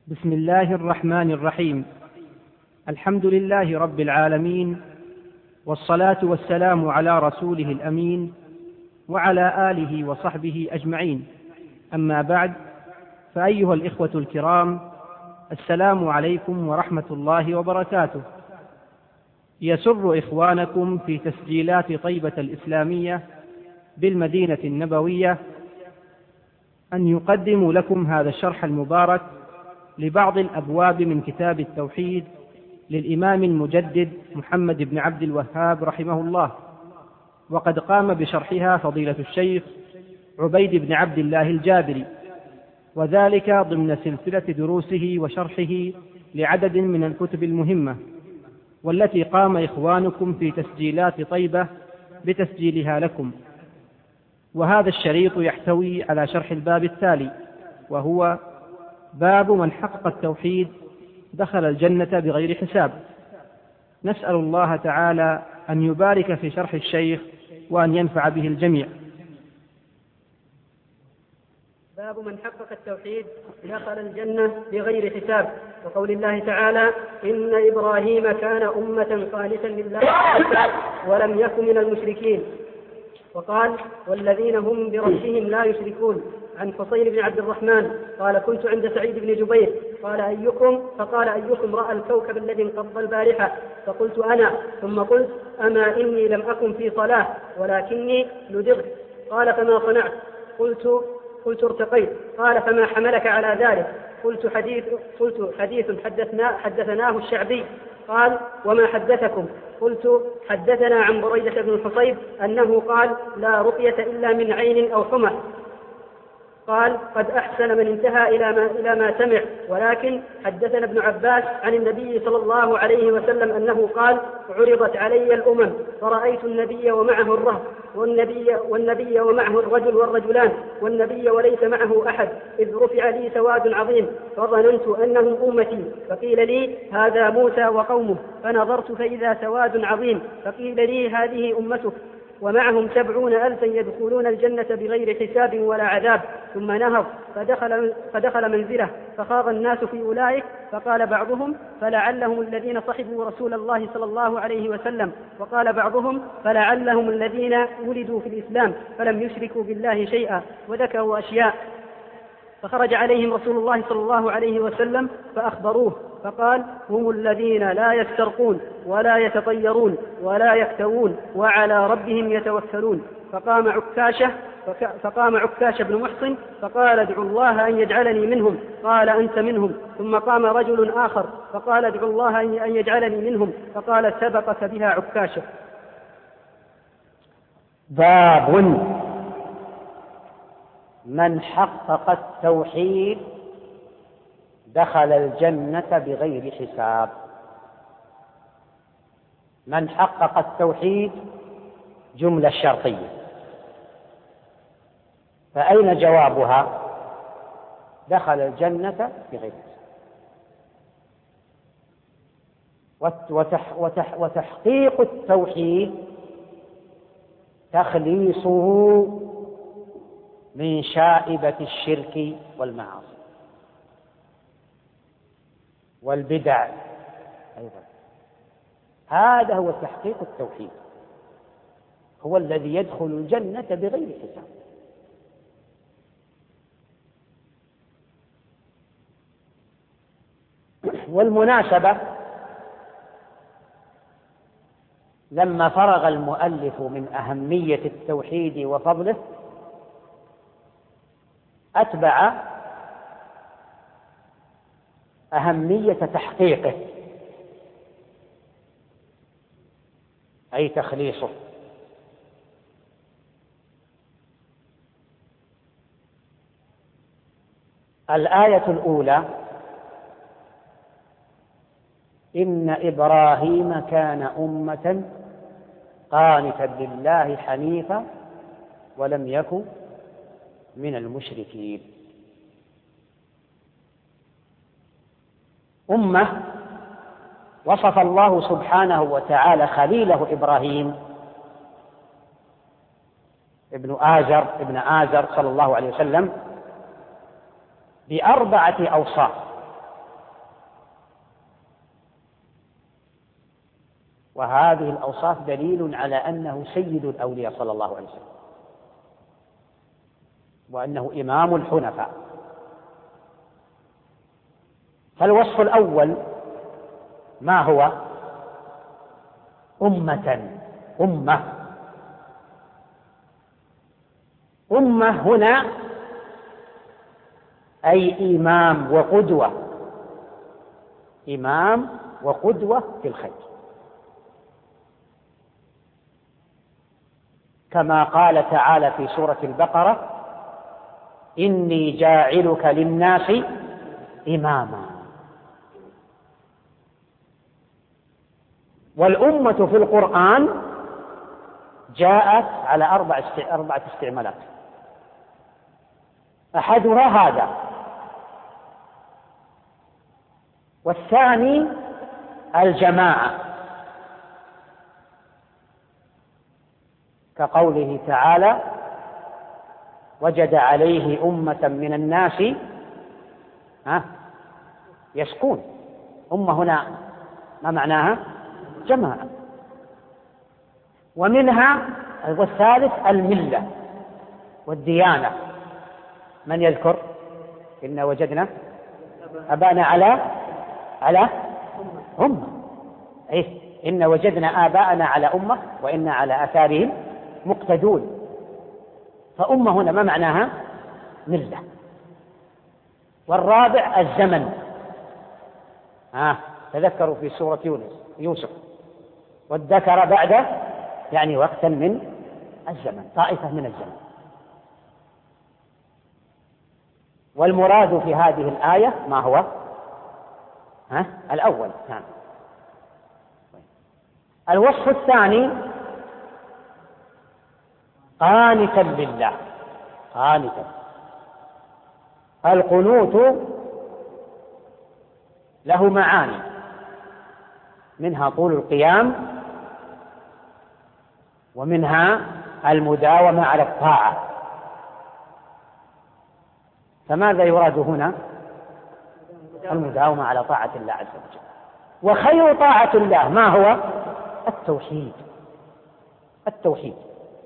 بسم الله الرحمن الرحيم. الحمد لله رب العالمين، والصلاة والسلام على رسوله الأمين وعلى آله وصحبه أجمعين. أما بعد، فأيها الإخوة الكرام، السلام عليكم ورحمة الله وبركاته. يسر إخوانكم في تسجيلات طيبة الإسلامية بالمدينة النبوية أن يقدموا لكم هذا الشرح المبارك لبعض الأبواب من كتاب التوحيد للإمام المجدد محمد بن عبد الوهاب رحمه الله، وقد قام بشرحها فضيلة الشيخ عبيد بن عبد الله الجابري، وذلك ضمن سلسلة دروسه وشرحه لعدد من الكتب المهمة، والتي قام إخوانكم في تسجيلات طيبة بتسجيلها لكم. وهذا الشريط يحتوي على شرح الباب التالي، وهو باب من حقق التوحيد دخل الجنة بغير حساب. نسأل الله تعالى أن يبارك في شرح الشيخ وأن ينفع به الجميع. باب من حقق التوحيد دخل الجنة بغير حساب، وقول الله تعالى: إن إبراهيم كان أمة قانتا لله ولم يكن من المشركين. وقال: والذين هم بربهم لا يشركون. عن فصيل بن عبد الرحمن قال: كنت عند سعيد بن جبير قال: أيكم؟ فقال: أيكم رأى الكوكب الذي انقض البارحة؟ فقلت: أنا. ثم قلت: أما إني لم أكن في صلاة ولكني لدغت. قال: فما صنعت؟ قلت: ارتقيت. قال: فما حملك على ذلك؟ قلت: حديث حدثناه الشعبي. قال: وما حدثكم؟ قلت: حدثنا عن بريدة بن الحصيب أنه قال: لا رقية إلا من عين أو حمى. قال: قد أحسن من انتهى إلى ما سمع، ولكن حدثنا ابن عباس عن النبي صلى الله عليه وسلم أنه قال: عرضت علي الأمم فرأيت النبي ومعه الرهط، والنبي ومعه الرجل والرجلان، والنبي وليس معه أحد، إذ رفع لي سواد عظيم فظننت أنهم أمتي، فقيل لي: هذا موسى وقومه، فنظرت فإذا سواد عظيم، فقيل لي: هذه أمتك، ومعهم 70,000 يدخلون الجنة بغير حساب ولا عذاب. ثم نهض فدخل منزله، فخاض الناس في أولئك، فقال بعضهم: فلعلهم الذين صحبوا رسول الله صلى الله عليه وسلم، وقال بعضهم: فلعلهم الذين ولدوا في الإسلام فلم يشركوا بالله شيئا، وذكروا أشياء. فخرج عليهم رسول الله صلى الله عليه وسلم فأخبروه، فقال: هم الذين لا يسترقون ولا يتطيرون ولا يكتوون وعلى ربهم يتوكلون. فقام عكاشة بن محصن فقال: ادعوا الله أن يجعلني منهم. قال: أنت منهم. ثم قام رجل آخر فقال: ادعوا الله أن يجعلني منهم. فقال: سبقك بها عكاشة. باب من حقق التوحيد دخل الجنة بغير حساب. من حقق التوحيد جملة شرطية، فأين جوابها؟ دخل الجنة بغير حساب. وتحقيق التوحيد تخليصه من شائبة الشرك والمعاصي والبدع أيضا. هذا هو تحقيق التوحيد، هو الذي يدخل الجنة بغير حساب. والمناسبة، لما فرغ المؤلف من أهمية التوحيد وفضله أتبع أهمية تحقيقه، أي تخليصه. الآية الأولى: إن إبراهيم كان أمة قانتا لله حنيفا ولم يكن من المشركين. أمة وصف الله سبحانه وتعالى خليله إبراهيم ابن آزر صلى الله عليه وسلم ب4 أوصاف وهذه الأوصاف دليل على أنه سيد الأولياء صلى الله عليه وسلم، وأنه إمام الحنفاء. فالوصف الأول ما هو؟ أمة. أمة هنا أي إمام وقدوة، إمام وقدوة في الخير، كما قال تعالى في سورة البقرة: إني جاعلك للناس إماما. والأمة في القرآن جاءت على أربعة استعمالات، أحدها هذا، والثاني الجماعة، كقوله تعالى: وجد عليه أمة من الناس يسكون. أمة هنا ما معناها؟ جماعة. ومنها والثالث الملة والديانة. من يذكر؟ إن وجدنا أبانا على أمة. إن وجدنا آباءنا على أمة وإنا على آثارهم مقتدون. فأمة هنا ما معناها؟ ملة. والرابع الزمن. تذكروا في سورة يوسف: والذكر بعد، يعني وقتا من الزمن، طائفة من الزمن. والمراد في هذه الآية ما هو؟ الأول. الوصف الثاني: قانتا لله. قانتا. القنوت له معاني، منها طول القيام، ومنها المداومة على الطاعة. فماذا يراد هنا؟ المداومة على طاعة الله عز وجل. وخير طاعة الله ما هو؟ التوحيد. التوحيد.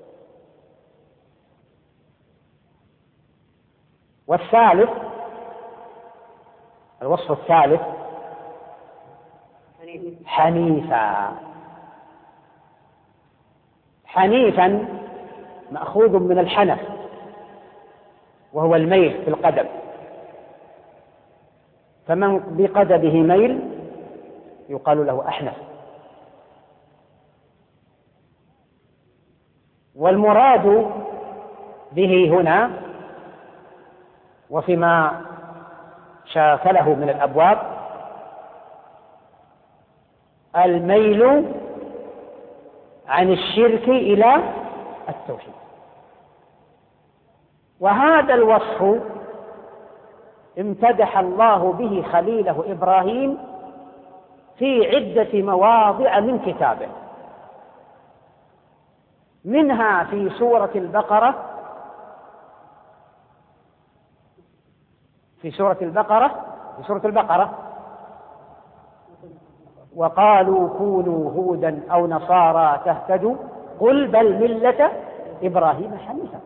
والثالث، الوصف الثالث: حنيفا. حنيفا مأخوذ من الحنف، وهو الميل في القدم، فمن بقدمه ميل يقال له أحنف. والمراد به هنا وفيما شاكله من الأبواب الميل عن الشرك إلى التوحيد. وهذا الوصف امتدح الله به خليله إبراهيم في عدة مواضع من كتابه، منها في سورة البقرة. في سورة البقرة: وقالوا كونوا هودا أو نصارى تهتدوا قل بل ملة إبراهيم حنيفا.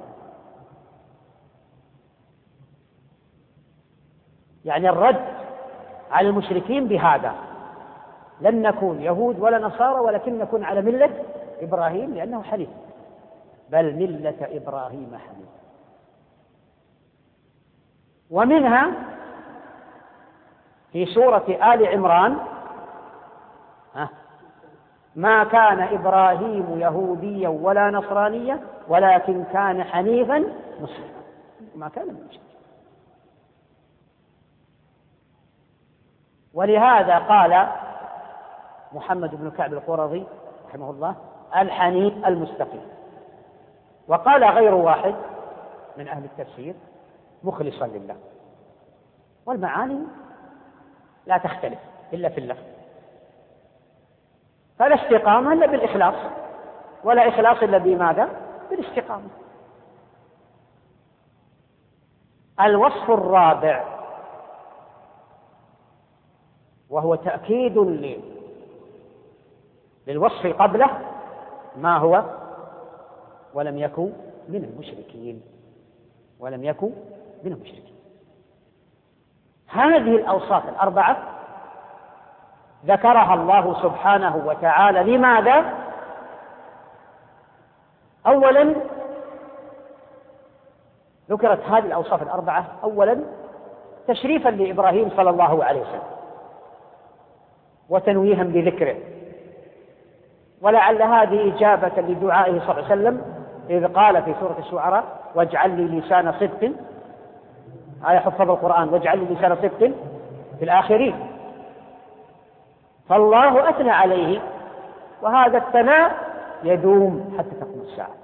يعني الرد على المشركين بهذا: لن نكون يهود ولا نصارى، ولكن نكون على ملة إبراهيم لأنه حنيف. بل ملة إبراهيم حنيفا. ومنها في سورة آل عمران: ما كان إبراهيم يهوديا ولا نصرانيا ولكن كان حنيفا مسلما. ما كان من المشركين. ولهذا قال محمد بن كعب القرظي رحمه الله: الحنيف المستقيم. وقال غير واحد من أهل التفسير: مخلصا لله. والمعاني لا تختلف إلا في اللفظ. فلا استقامة إلا بالإخلاص، ولا إخلاص إلا بماذا؟ بالاستقامة. الوصف الرابع وهو تأكيد للوصف قبله ما هو ولم يكن من المشركين، ولم يكن من المشركين. هذه الأوصاف الأربعة ذكرها الله سبحانه وتعالى. لماذا؟ أولا ذكرت هذه الأوصاف الأربعة أولا تشريفا لإبراهيم صلى الله عليه وسلم وتنويها بذكره، ولعل هذه إجابة لدعائه صلى الله عليه وسلم إذ قال في سورة الشعراء واجعل لي لسان صدق، آية حفظ القرآن، واجعل لي لسان صدق في الآخرين. فالله أثنى عليه، وهذا الثناء يدوم حتى تقوم الساعة.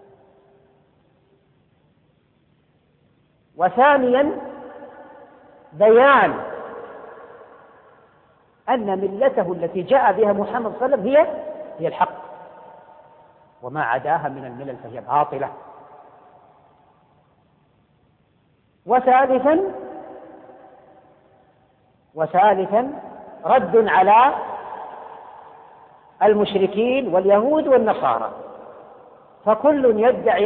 وثانيا بيان أن ملته التي جاء بها محمد صلى الله عليه وسلم هي الحق، وما عداها من الملل فهي باطلة. وثالثا رد على المشركين واليهود والنصارى، فكل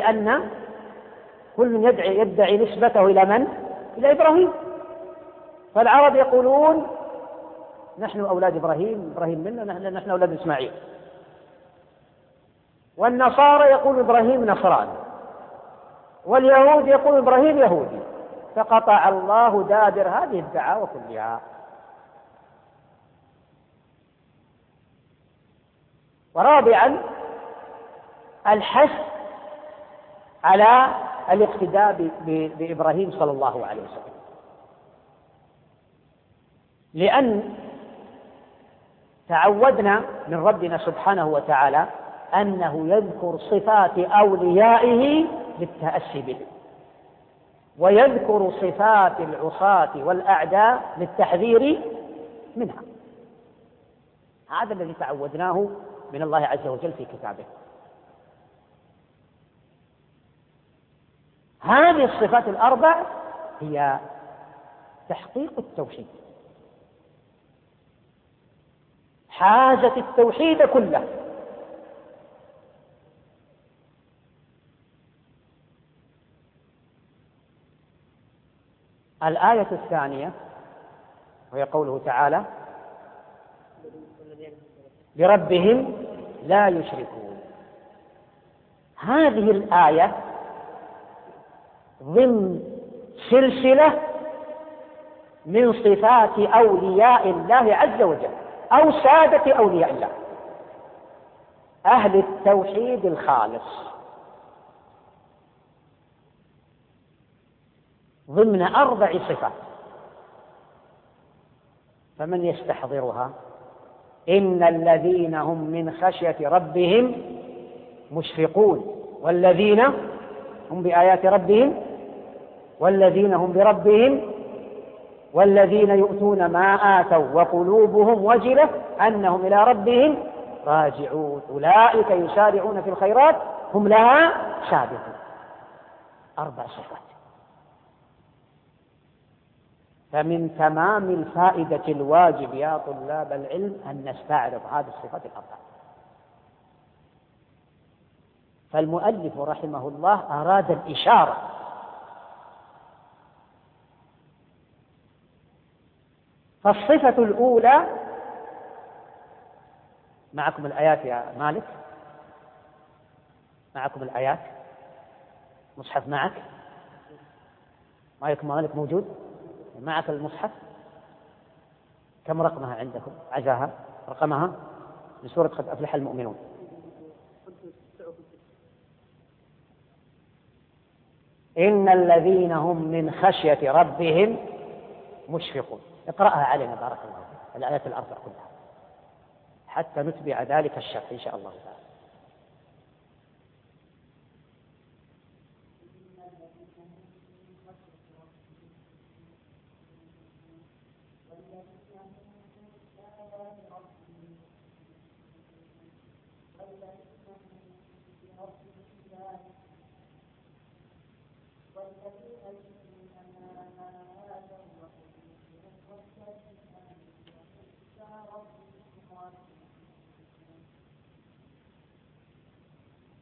يدعي نسبته إلى من؟ إلى إبراهيم. فالعرب يقولون نحن أولاد إبراهيم، إبراهيم منا، نحن أولاد إسماعيل. والنصارى يقول إبراهيم نصراني، واليهود يقول إبراهيم يهودي. فقطع الله دابر هذه الدعاوى كلها. ورابعا الحث على الاقتداء بإبراهيم صلى الله عليه وسلم، لأن تعودنا من ربنا سبحانه وتعالى أنه يذكر صفات أوليائه للتأسي به، ويذكر صفات العصاة والأعداء للتحذير منها. هذا الذي تعودناه من الله عز وجل في كتابه. هذه الصفات الأربع هي تحقيق التوحيد، حازت التوحيد كله. الآية الثانية وهي قوله تعالى بربهم لا يشركون. هذه الآية ضمن سلسلة من صفات أولياء الله عز وجل أو سادة أولياء الله، أهل التوحيد الخالص، ضمن 4 صفات. فمن يستحضرها؟ إن الذين هم من خشية ربهم مشفقون، والذين هم بآيات ربهم، والذين هم بربهم، والذين يؤتون ما آتوا وقلوبهم وجلة أنهم إلى ربهم راجعون أولئك يسارعون في الخيرات هم لها سابقون. 4 صفات. فمن تمام الفائدة الواجب يا طلاب العلم أن نستعرض هذه الصفات ال4. فالمؤلف رحمه الله أراد الإشارة فالصفة الأولى، معكم الآيات يا مالك، معكم الآيات، مصحف معك، مالك موجود، معك المصحف، كم رقمها عندكم؟ عزاها رقمها من سورة قد أفلح المؤمنون. إن الذين هم من خشية ربهم مشفقون. اقرأها علينا بارك الله فيك، الآيات ال4 كلها حتى نتبع ذلك الشرح إن شاء الله تعالى.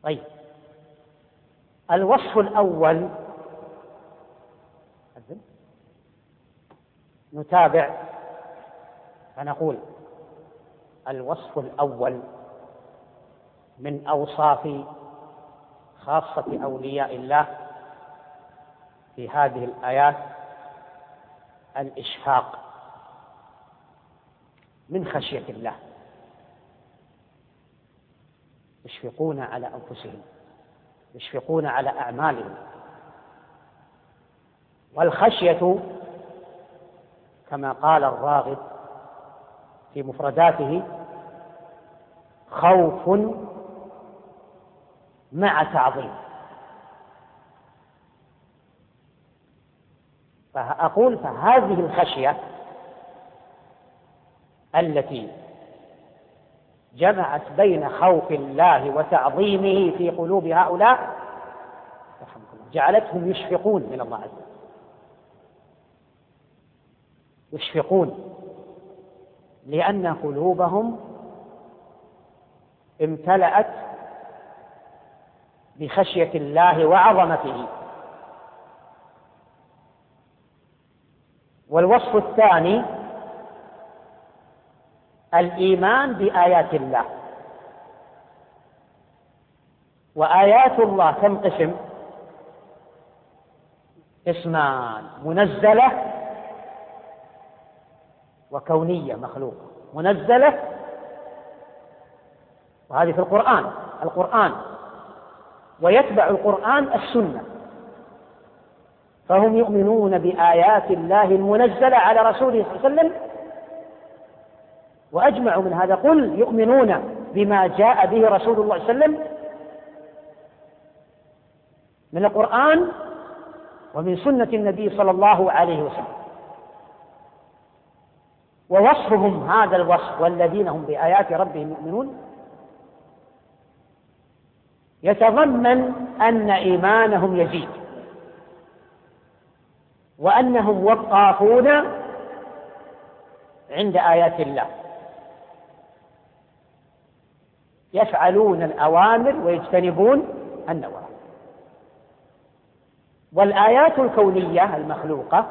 طيب، الوصف الأول، نتابع فنقول: الوصف الأول من أوصاف خاصة أولياء الله في هذه الآيات الإشفاق من خشية الله، يشفقون على أنفسهم، يشفقون على أعمالهم. والخشية كما قال الراغب في مفرداته: خوف مع تعظيم. فأقول فهذه الخشية التي جمعت بين خوف الله وتعظيمه في قلوب هؤلاء جعلتهم يشفقون من الله عز وجل، يشفقون لأن قلوبهم امتلأت بخشية الله وعظمته. والوصف الثاني الإيمان بآيات الله. وآيات الله كم قسم؟ قسمان: منزلة وكونية مخلوقة. منزلة وهذه في القرآن، ويتبع القرآن السنة، فهم يؤمنون بآيات الله المنزلة على رسوله صلى الله عليه وسلم، وأجمعوا من هذا: قل يؤمنون بما جاء به رسول الله صلى الله عليه وسلم من القرآن ومن سنة النبي صلى الله عليه وسلم. ووصفهم هذا الوصف: والذين هم بآيات ربهم يؤمنون، يتضمن أن إيمانهم يزيد، وأنهم وقافون عند آيات الله، يفعلون الأوامر ويجتنبون النواهي. والآيات الكونية المخلوقة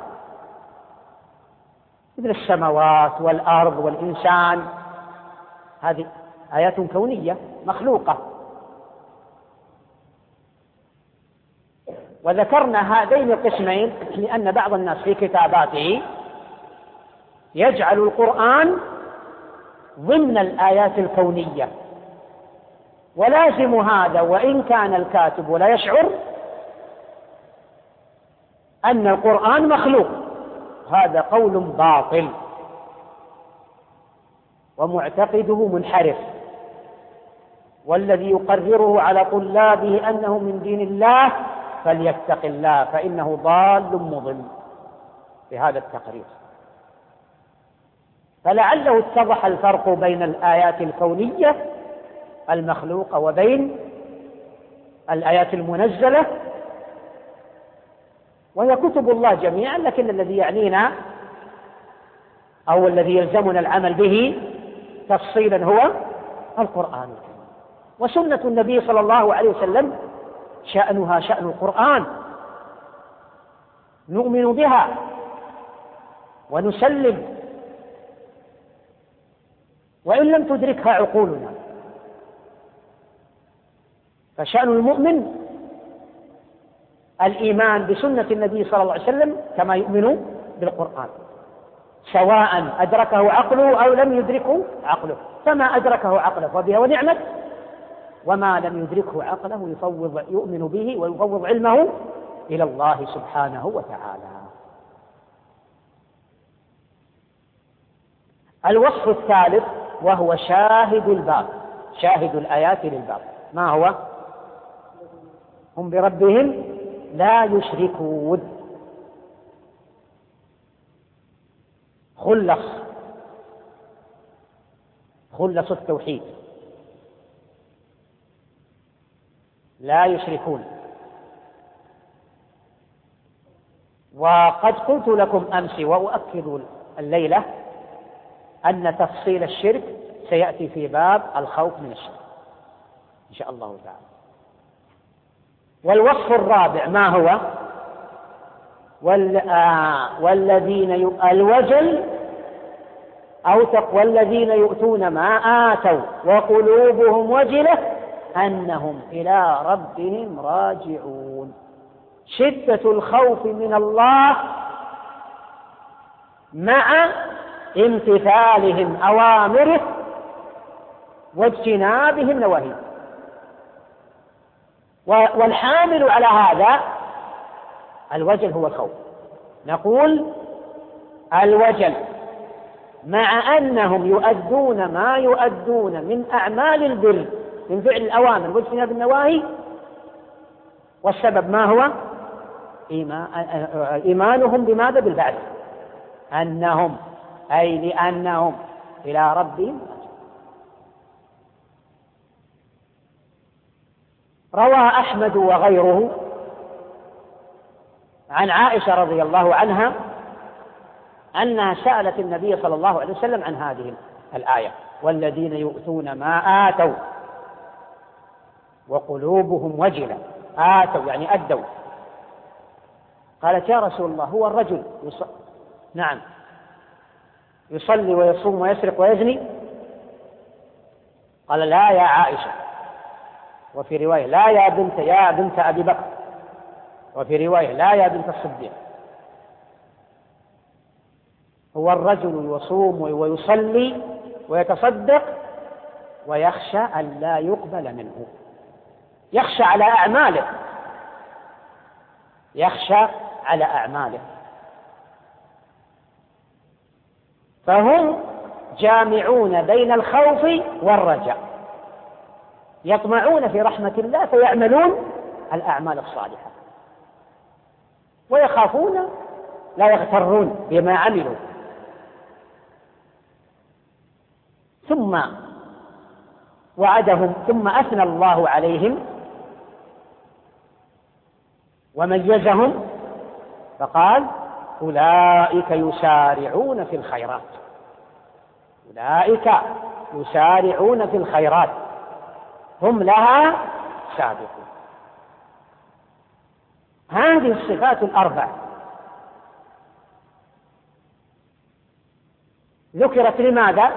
مثل السماوات والأرض والإنسان، هذه آيات كونية مخلوقة. وذكرنا هذين القسمين لأن بعض الناس في كتاباته يجعل القرآن ضمن الآيات الكونية، ولازم هذا وإن كان الكاتب لا يشعر أن القرآن مخلوق. هذا قول باطل ومعتقده منحرف، والذي يقرره على طلابه أنه من دين الله فليتق الله، فإنه ضال مضل بهذا التقرير. فلعله اتضح الفرق بين الآيات الكونية المخلوقة وبين الآيات المنزلة، وهي كتب الله جميعا، لكن الذي يعنينا أو الذي يلزمنا العمل به تفصيلا هو القرآن. وسنة النبي صلى الله عليه وسلم شأنها شأن القرآن، نؤمن بها ونسلم وإن لم تدركها عقولنا. فشأن المؤمن الإيمان بسنة النبي صلى الله عليه وسلم كما يؤمن بالقرآن، سواء أدركه عقله أو لم يدركه عقله. فما أدركه عقله فبها ونعمت، وما لم يدركه عقله يؤمن به ويفوض علمه إلى الله سبحانه وتعالى. الوصف الثالث وهو شاهد الباب، شاهد الآيات للباب. ما هو؟ هم بربهم لا يشركون. خلص التوحيد، لا يشركون. وقد قلت لكم أمس وأؤكد الليلة أن تفصيل الشرك سيأتي في باب الخوف من الشرك إن شاء الله تعالى. والوصف الرابع ما هو؟ والذين الوجل والذين يؤتون ما آتوا وقلوبهم وجلة أنهم إلى ربهم راجعون. شدة الخوف من الله مع امتثالهم أوامره واجتنابهم نواهيه. والحامل على هذا الوجل هو الخوف. نقول الوجل مع أنهم يؤدون ما يؤدون من أعمال البر من فعل الأوامر واجتناب النواهي، والسبب ما هو؟ إيمانهم بماذا؟ بالبعث. لأنهم إلى ربهم. روى أحمد وغيره عن عائشة رضي الله عنها أنها سألت النبي صلى الله عليه وسلم عن هذه الآية: والذين يؤتون ما آتوا وقلوبهم وجلة. آتوا يعني أدوا. قالت: يا رسول الله، هو الرجل نعم يصلي ويصوم ويسرق ويزني؟ قال: لا يا عائشة. وفي رواية: لا يا بنت أبي بكر. وفي رواية: لا يا بنت الصديق. هو الرجل يصوم ويصلي ويتصدق ويخشى أن لا يقبل منه، يخشى على أعماله. فهم جامعون بين الخوف والرجاء، يطمعون في رحمة الله فيعملون الأعمال الصالحة، ويخافون لا يغترون بما عملوا. ثم وعدهم، ثم أثنى الله عليهم وميزهم فقال: أولئك يسارعون في الخيرات. أولئك يسارعون في الخيرات هم لها سابقون. هذه الصفات الأربع ذكرت لماذا؟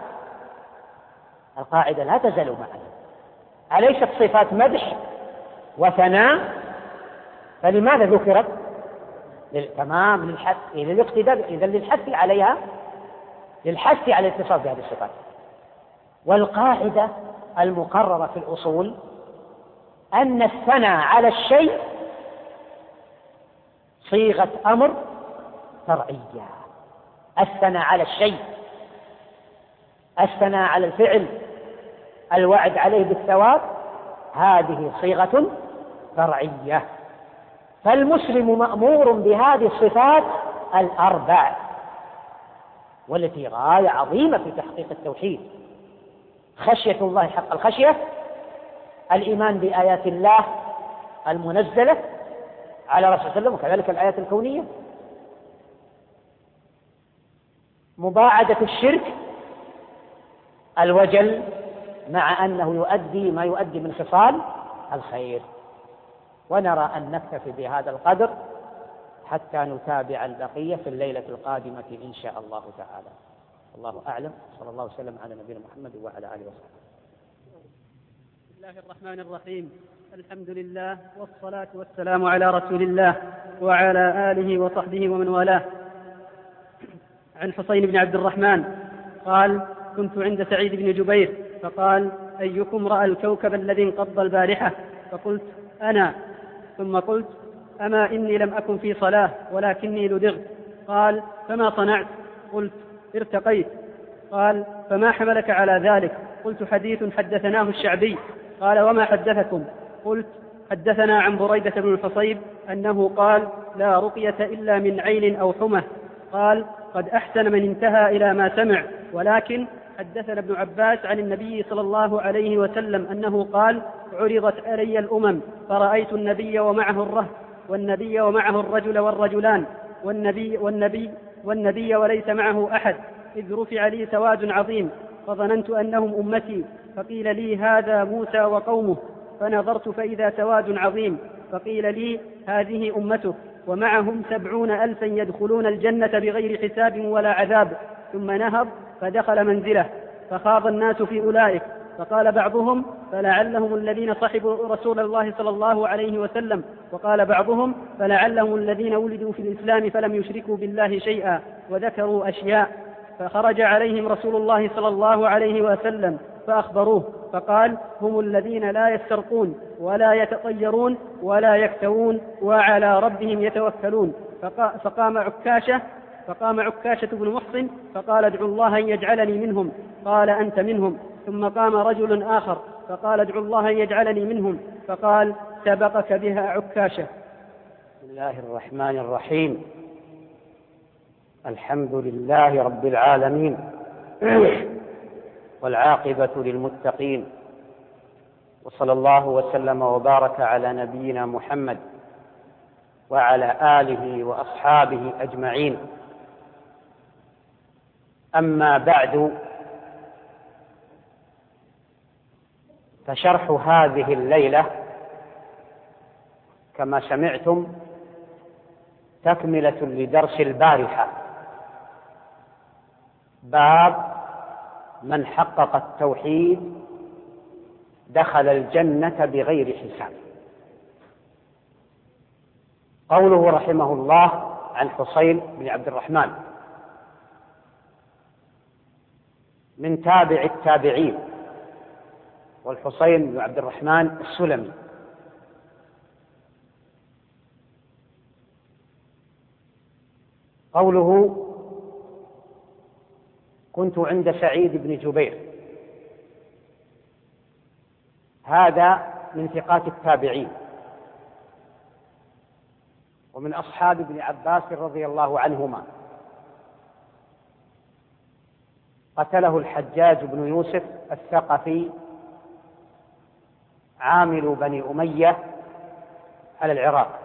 القاعدة لا تزال معنا، أليست صفات مدح وثناء؟ فلماذا ذكرت؟ تمام، للحث، للاقتداء، إذن للحث عليها، للحث على الاتصاف بهذه الصفات. والقاعدة المقررة في الأصول أن الثناء على الشيء صيغة أمر فرعية. الثناء على الشيء، الثناء على الفعل، الوعد عليه بالثواب، هذه صيغة فرعية. فالمسلم مأمور بهذه الصفات الأربع، والتي غاية عظيمة في تحقيق التوحيد: خشية الله حق الخشية، الإيمان بآيات الله المنزلة على رسول الله صلى الله عليه وسلم، وكذلك الآيات الكونية، مباعدة الشرك، الوجل مع أنه يؤدي ما يؤدي من خصال الخير. ونرى أن نكتفي بهذا القدر حتى نتابع البقية في الليلة القادمة إن شاء الله تعالى. الله أعلم. صلى الله وسلم على نبينا محمد وعلى آله وصحبه. بسم الله الرحمن الرحيم. الحمد لله والصلاة والسلام على رسول الله وعلى آله وصحبه ومن والاه. عن حسين بن عبد الرحمن قال: كنت عند سعيد بن جبير فقال: أيكم رأى الكوكب الذي انقض البارحة؟ فقلت: أنا. ثم قلت: أما إني لم أكن في صلاة ولكني لدغت. قال: فما صنعت؟ قلت: ارتقيت. قال: فما حملك على ذلك؟ قلت: حديث حدثناه الشعبي. قال: وما حدثكم؟ قلت: حدثنا عن بريدة بن الحصيب أنه قال: لا رقية إلا من عين أو حمى. قال: قد أحسن من انتهى إلى ما سمع، ولكن حدثنا ابن عباس عن النبي صلى الله عليه وسلم أنه قال: عرضت علي الأمم فرأيت النبي ومعه الرهط، والنبي ومعه الرجل والرجلان، والنبي وليس معه أحد، إذ رفع لي سواد عظيم فظننت أنهم أمتي، فقيل لي: هذا موسى وقومه، فنظرت فإذا سواد عظيم، فقيل لي هذه أمتك ومعهم 70,000 يدخلون الجنة بغير حساب ولا عذاب. ثم نهض فدخل منزله، فخاض الناس في أولئك، فقال بعضهم فلعلهم الذين صحبوا رسول الله صلى الله عليه وسلم، وقال بعضهم فلعلهم الذين ولدوا في الإسلام فلم يشركوا بالله شيئا، وذكروا أشياء. فخرج عليهم رسول الله صلى الله عليه وسلم فأخبروه، فقال هم الذين لا يسترقون ولا يتطيرون ولا يكتوون وعلى ربهم يتوكلون. فقام عكاشة بن محصن فقال ادعوا الله أن يجعلني منهم، قال أنت منهم. ثم قام رجل آخر فقال ادعوا الله أن يجعلني منهم، فقال سبقك بها عكاشة. بسم الله الرحمن الرحيم. الحمد لله رب العالمين والعاقبة للمتقين، وصلى الله وسلم وبارك على نبينا محمد وعلى آله وأصحابه أجمعين. أما بعد، فشرح هذه الليلة كما سمعتم تكملة لدرس البارحة، باب من حقق التوحيد دخل الجنة بغير حساب. قوله رحمه الله عن حصين بن عبد الرحمن من تابع التابعين، والحصين بن عبد الرحمن السلمي، قوله كنت عند سعيد بن جبير، هذا من ثقات التابعين ومن أصحاب ابن عباس رضي الله عنهما. قتله الحجاج بن يوسف الثقفي عامل بني أمية على العراق.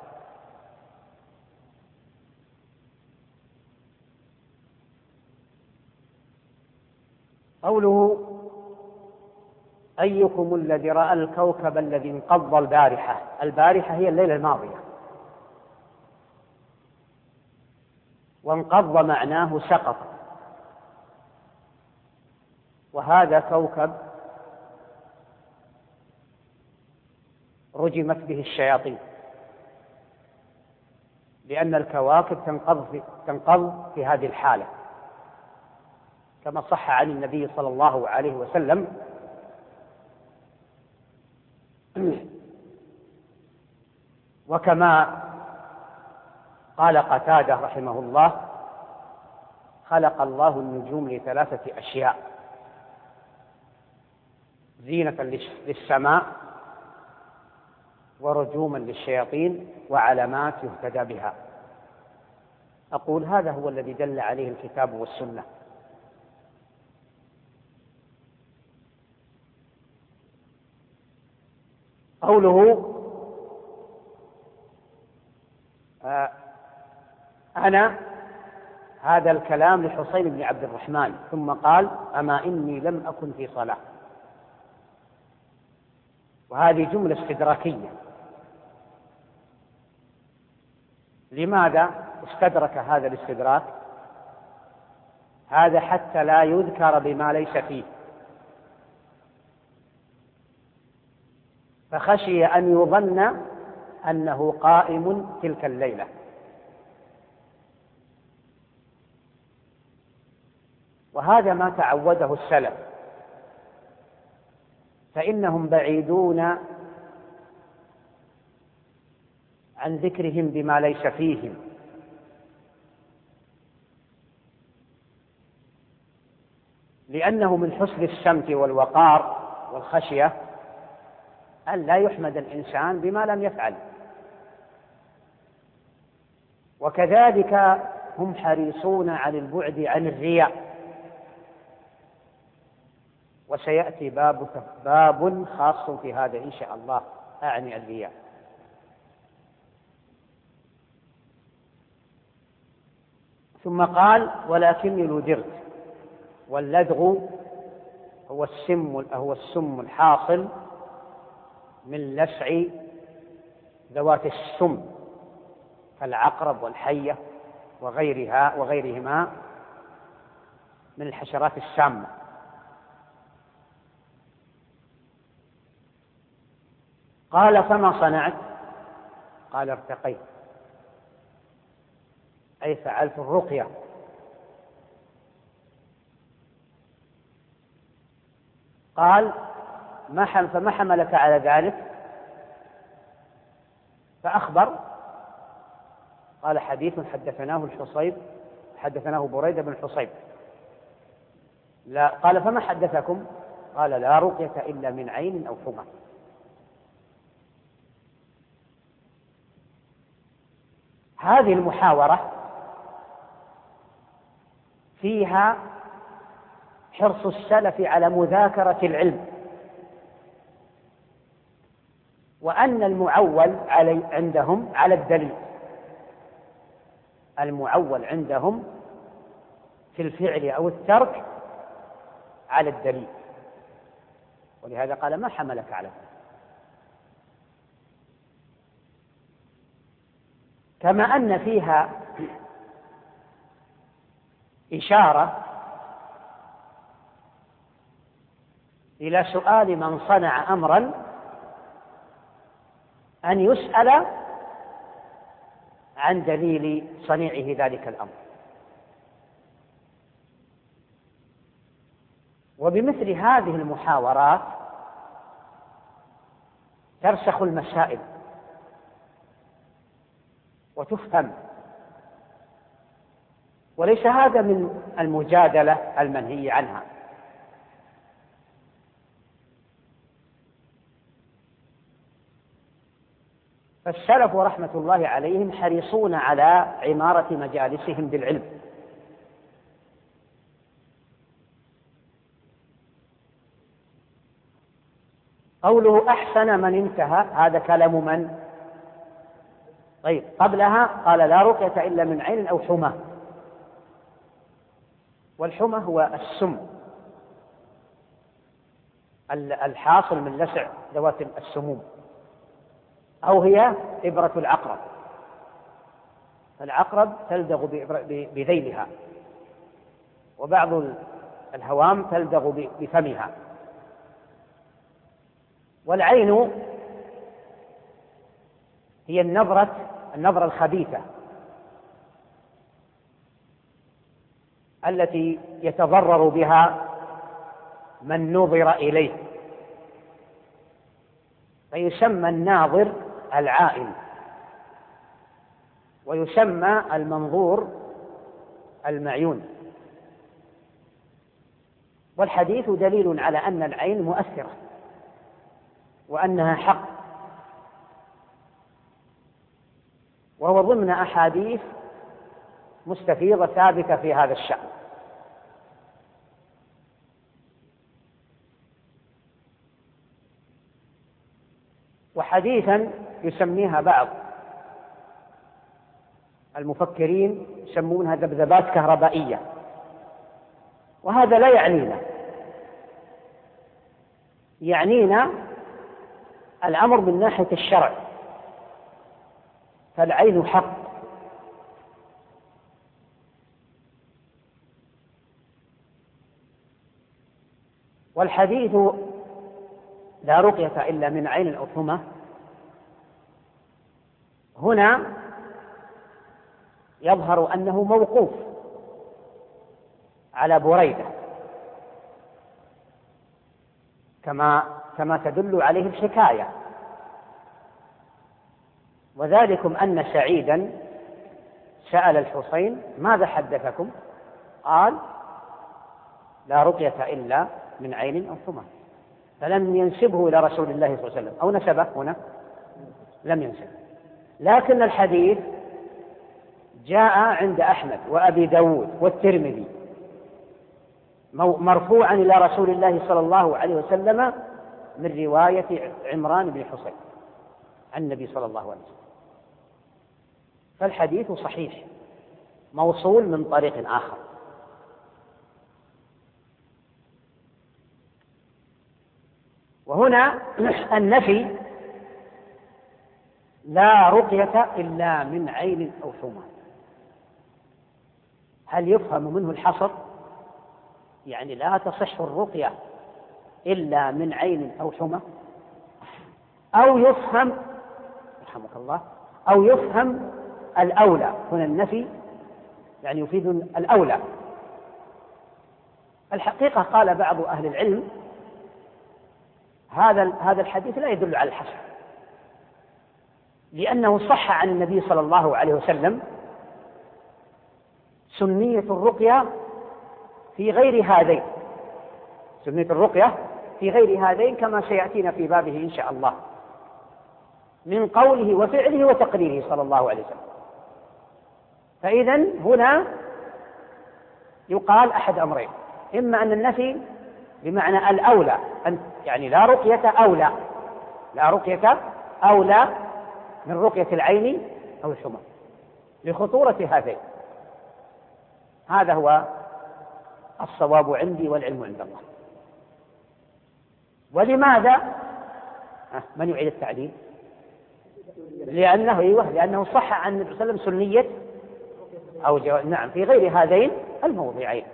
قوله أيكم الذي رأى الكوكب الذي انقض البارحة، البارحة هي الليلة الماضية، وانقض معناه سقط، وهذا كوكب رجمت به الشياطين، لأن الكواكب تنقض في هذه الحالة، كما صح عن النبي صلى الله عليه وسلم. وكما قال قتادة رحمه الله خلق الله النجوم لثلاثة أشياء: زينة للسماء، ورجوما للشياطين، وعلامات يهتدى بها. أقول هذا هو الذي دل عليه الكتاب والسنة. قوله أنا، هذا الكلام لحصين بن عبد الرحمن، ثم قال أما إني لم أكن في صلاة، وهذه جملة استدراكية. لماذا استدرك هذا الاستدراك؟ هذا حتى لا يذكر بما ليس فيه، فخشي أن يظن أنه قائم تلك الليلة. وهذا ما تعوده السلف، فإنهم بعيدون عن ذكرهم بما ليس فيهم، لأنه من حسن السمت والوقار والخشية أن لا يحمد الإنسان بما لم يفعل. وكذلك هم حريصون على البعد عن الرياء، وسيأتي باب خاص في هذا إن شاء الله، أعني الرياء. ثم قال ولكني لدغت، واللدغ هو السم الحاصل من لسع ذوات السم كالعقرب والحية وغيرهما من الحشرات السامة. قال فما صنعت؟ قال ارتقيت، أي فعلت الرقية. قال فما حملك على ذلك؟ فأخبر. قال حديث حدثناه بريدة بن الحصيب. لا. قال فما حدثكم؟ قال لا رقية إلا من عين أو حمى. هذه المحاورة فيها حرص السلف على مذاكرة العلم، وأن المعول عندهم على الدليل. المعول عندهم في الفعل أو الترك على الدليل، ولهذا قال ما حملك على ذلك. كما أن فيها إشارة إلى سؤال من صنع أمرا أن يسأل عن دليل صنيعه ذلك الأمر. وبمثل هذه المحاورات ترسخ المسائل وتفهم، وليس هذا من المجادلة المنهي عنها. فالسلف رحمة الله عليهم حريصون على عمارة مجالسهم بالعلم. قوله أحسن من انتهى، هذا كلام من؟ طيب، قبلها قال لا رقية إلا من عين أو حمى، والحمى هو السم الحاصل من لسع ذوات السموم، أو هي إبرة العقرب. العقرب تلدغ بذيلها، وبعض الهوام تلدغ بفمها. والعين هي النظرة الخبيثة التي يتضرر بها من نظر إليه، فيسمى الناظر العائن، ويسمى المنظور المعيون. والحديث دليل على أن العين مؤثرة وأنها حق، وهو ضمن أحاديث مستفيضة ثابتة في هذا الشأن. وحديثا يسميها بعض المفكرين يسمونها ذبذبات كهربائية، وهذا لا يعنينا الأمر من ناحية الشرع، فالعين حق. والحديث لا رقية إلا من عين أو حمى هنا يظهر أنه موقوف على بريدة، كما تدل عليه الحكاية. وذلكم أن سعيدا سأل الحسين ماذا حدثكم؟ قال لا رقية إلا من عين أو حمى، فلم ينسبه إلى رسول الله صلى الله عليه وسلم، أو نسبه هنا لم ينسبه. لكن الحديث جاء عند أحمد وأبي داود والترمذي مرفوعا إلى رسول الله صلى الله عليه وسلم من رواية عمران بن حصين عن النبي صلى الله عليه وسلم، فالحديث صحيح موصول من طريق آخر. وهنا النفي لا رقية إلا من عين أو حمى. هل يفهم منه الحصر؟ يعني لا تصح الرقية إلا من عين أو حمى، أو يفهم رحمك الله، أو يفهم الأولى. هنا النفي يعني يفيد الأولى. الحقيقة قال بعض أهل العلم هذا الحديث لا يدل على الحصر، لأنه صح عن النبي صلى الله عليه وسلم سنية الرقية في غير هذين، سنية الرقية في غير هذين كما سيأتينا في بابه إن شاء الله، من قوله وفعله وتقريره صلى الله عليه وسلم. فإذن هنا يقال أحد أمرين: إما أن النفي بمعنى الأولى، يعني لا رقية أولى، لا رقية أولى من رقية العين أو الحمى لخطورة هذين. هذا هو الصواب عندي والعلم عند الله. ولماذا؟ من يعيد التعليل؟ لأنه صح عن النبي صلى الله عليه وسلم سنية أو نعم في غير هذين الموضعين.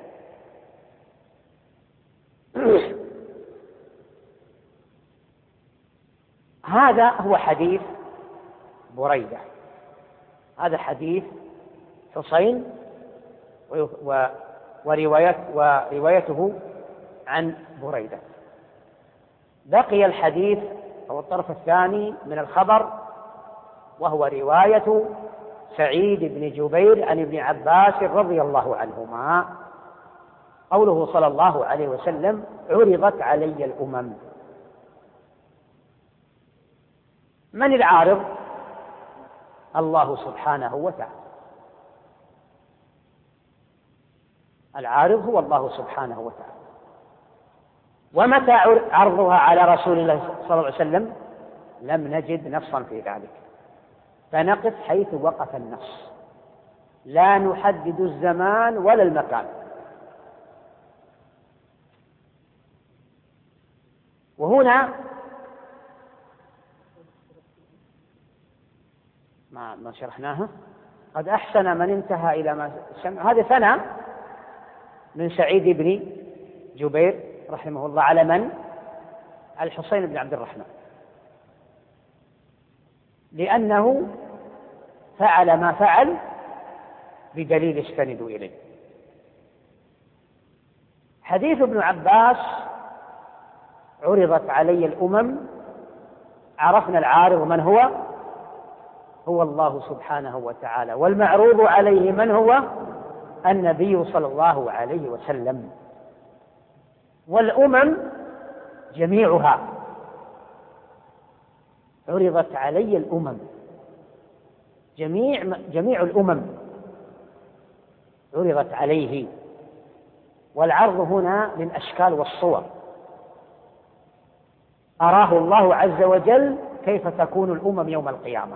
هذا هو حديث بريدة، هذا حديث حسين وروايته عن بريدة. بقي الحديث أو الطرف الثاني من الخبر، وهو رواية سعيد بن جبير عن ابن عباس رضي الله عنهما، قوله صلى الله عليه وسلم: عرضت علي الأمم. من العارض؟ الله سبحانه وتعالى. العارض هو الله سبحانه وتعالى. ومتى عرضها على رسول الله صلى الله عليه وسلم؟ لم نجد نصا في ذلك، فنقف حيث وقف النص، لا نحدد الزمان ولا المكان. وهنا ما شرحناها، قد أحسن من انتهى إلى ما سمع. هذا ثنى من سعيد بن جبير رحمه الله على من؟ الحسين بن عبد الرحمن، لأنه فعل ما فعل بدليل استندوا إليه. حديث ابن عباس: عرضت علي الأمم، عرفنا العارض من هو؟ هو الله سبحانه وتعالى، والمعروض عليه من هو؟ النبي صلى الله عليه وسلم. والأمم جميعها، عرضت علي الأمم، جميع الأمم عرضت عليه. والعرض هنا للأشكال والصور، أراه الله عز وجل كيف تكون الأمم يوم القيامة،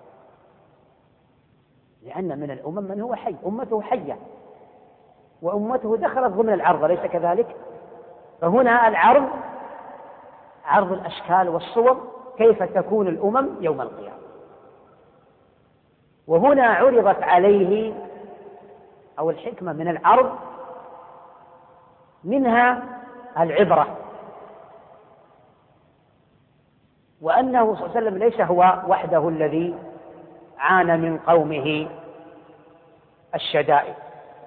لأن من الأمم من هو حي، أمته حية، وأمته دخلت ضمن العرض، ليس كذلك؟ فهنا العرض عرض الأشكال والصور كيف تكون الأمم يوم القيامة. وهنا عرضت عليه، أو الحكمة من العرض منها العبرة، وأنه صلى الله عليه وسلم ليس هو وحده الذي عانى من قومه الشدائد.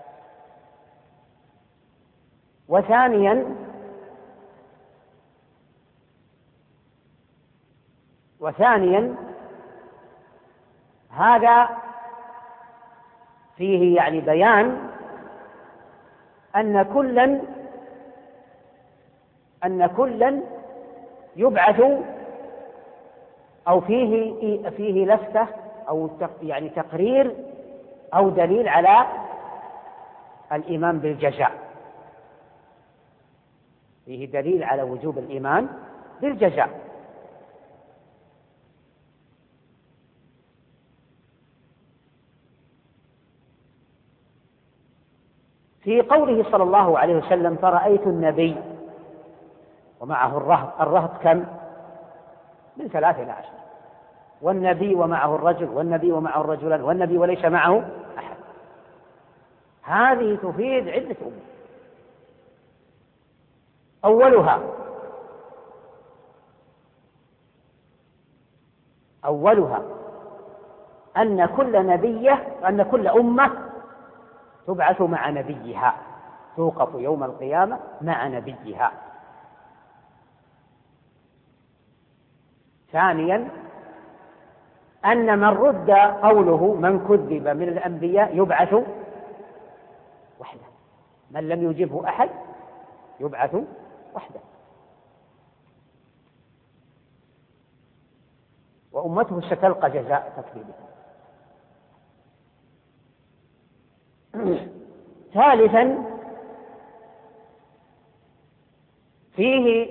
وثانيا هذا فيه يعني بيان أن كلا يبعث، أو فيه لفتة أو يعني تقرير أو دليل على الإيمان بالجزاء، فيه دليل على وجوب الإيمان بالجزاء. في قوله صلى الله عليه وسلم: فرأيت النبي ومعه الرهط كم؟ من 3 إلى 10، والنبي ومعه الرجل والنبي ومعه الرجلان والنبي وليس معه أحد. هذه تفيد عدة أمور. أولها أن كل أمة تبعث مع نبيها، توقف يوم القيامة مع نبيها. ثانيا أن من رد قوله من كذب من الأنبياء يبعث وحده، من لم يجبه أحد يبعث وحده، وأمته ستلقى جزاء تكذيبه. ثالثا فيه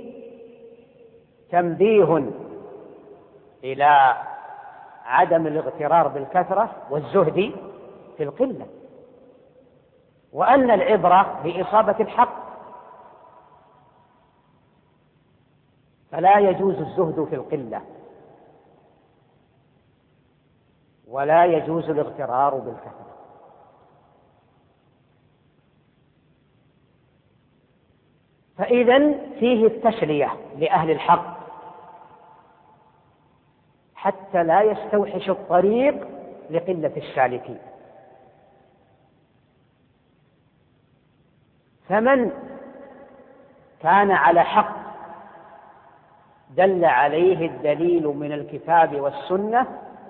تنبيه إلى عدم الاغترار بالكثرة والزهد في القلة، وأن العبرة بإصابة الحق، فلا يجوز الزهد في القلة ولا يجوز الاغترار بالكثرة. فإذن فيه التسلية لأهل الحق حتى لا يستوحش الطريق لقلة السالكين. فمن كان على حق دل عليه الدليل من الكتاب والسنة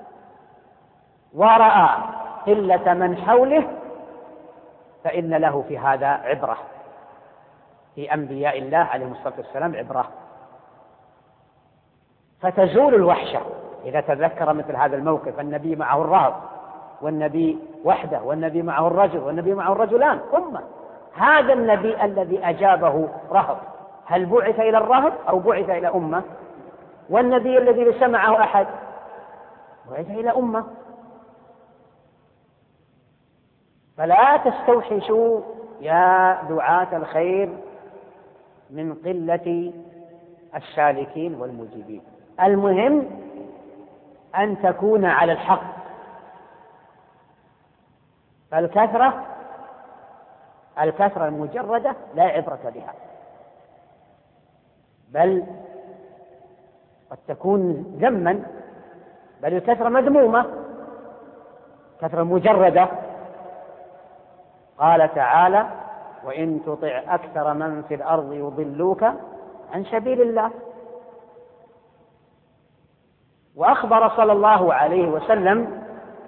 ورأى قلة من حوله فإن له في هذا عبرة، في أنبياء الله عليهم الصلاة والسلام عبرة، فتزول الوحشة إذا تذكر مثل هذا الموقف. النبي معه الرهط والنبي وحده والنبي معه الرجل والنبي معه الرجلان أمة. هذا النبي الذي أجابه رهط هل بعث إلى الرهط أو بعث إلى أمة؟ والنبي الذي ليس معه أحد بعث إلى أمة. فلا تستوحشوا يا دعاة الخير من قلة السالكين والمجيبين، المهم أن تكون على الحق. فالكثرة المجردة لا عبرة بها، بل قد تكون ذما، بل الكثرة مذمومة، كثرة مجردة. قال تعالى وإن تطع أكثر من في الأرض يضلوك عن سبيل الله. وأخبر صلى الله عليه وسلم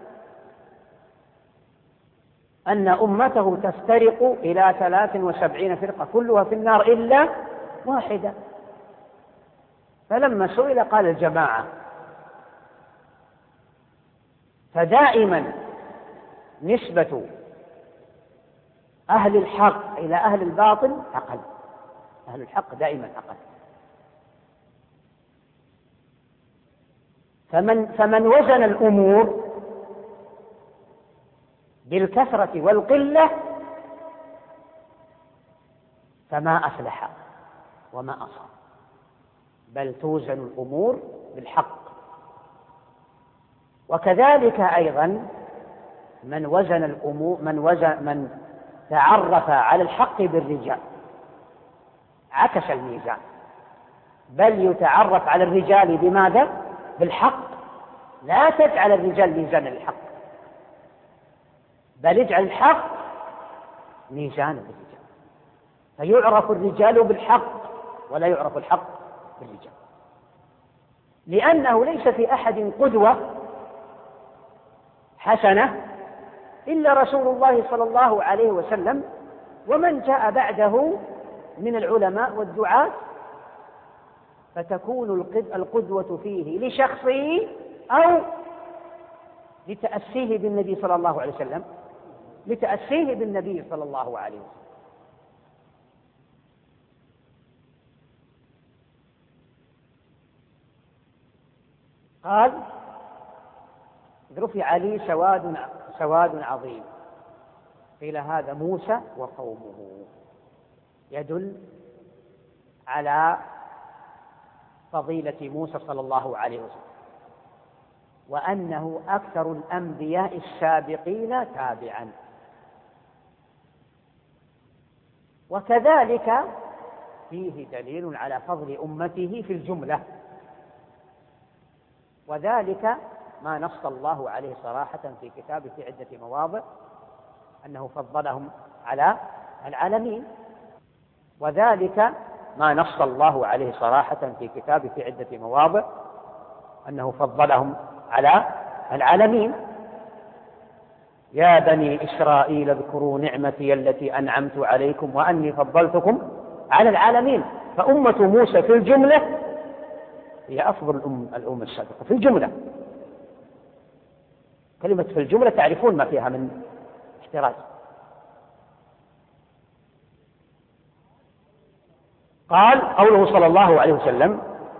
أن أمته تفترق إلى 73 فرقة كلها في النار إلا واحدة. فلما سئل قال الجماعة. فدائما نسبة أهل الحق إلى أهل الباطل أقل، أهل الحق دائما أقل. فمن وزن الأمور بالكثرة والقلة فما أفلح وما أصاب، بل توزن الأمور بالحق. وكذلك أيضا من تعرف على الحق بالرجال عكس الميزان، بل يتعرف على الرجال بماذا؟ بالحق. لا تجعل الرجال ميزانا للحق، بل اجعل الحق ميزانا للرجال، فيعرف الرجال بالحق ولا يعرف الحق بالرجال، لأنه ليس في أحد قدوة حسنة إلا رسول الله صلى الله عليه وسلم ومن جاء بعده من العلماء والدعاة، فتكون القدوة فيه لشخصه أو لتأسيه بالنبي صلى الله عليه وسلم، لتأسيه بالنبي صلى الله عليه وسلم. قال رفع لي سواد عظيم، قيل هذا موسى وقومه، يدل على فضيلة موسى صلى الله عليه وسلم. وأنه أكثر الأنبياء السابقين تابعا. وكذلك فيه دليل على فضل أمته في الجملة، وذلك ما نص الله عليه صراحة في كتابه في عدة مواضع أنه فضلهم على العالمين، وذلك ما نص الله عليه صراحة في كتابه في عدة مواضع أنه فضلهم على العالمين. يا بني إسرائيل اذكروا نعمتي التي أنعمت عليكم وأني فضلتكم على العالمين. فأمة موسى في الجملة هي أفضل الأمة السابقة في الجملة. كلمة في الجملة تعرفون ما فيها من احتراز. قال قوله صلى الله عليه وسلم: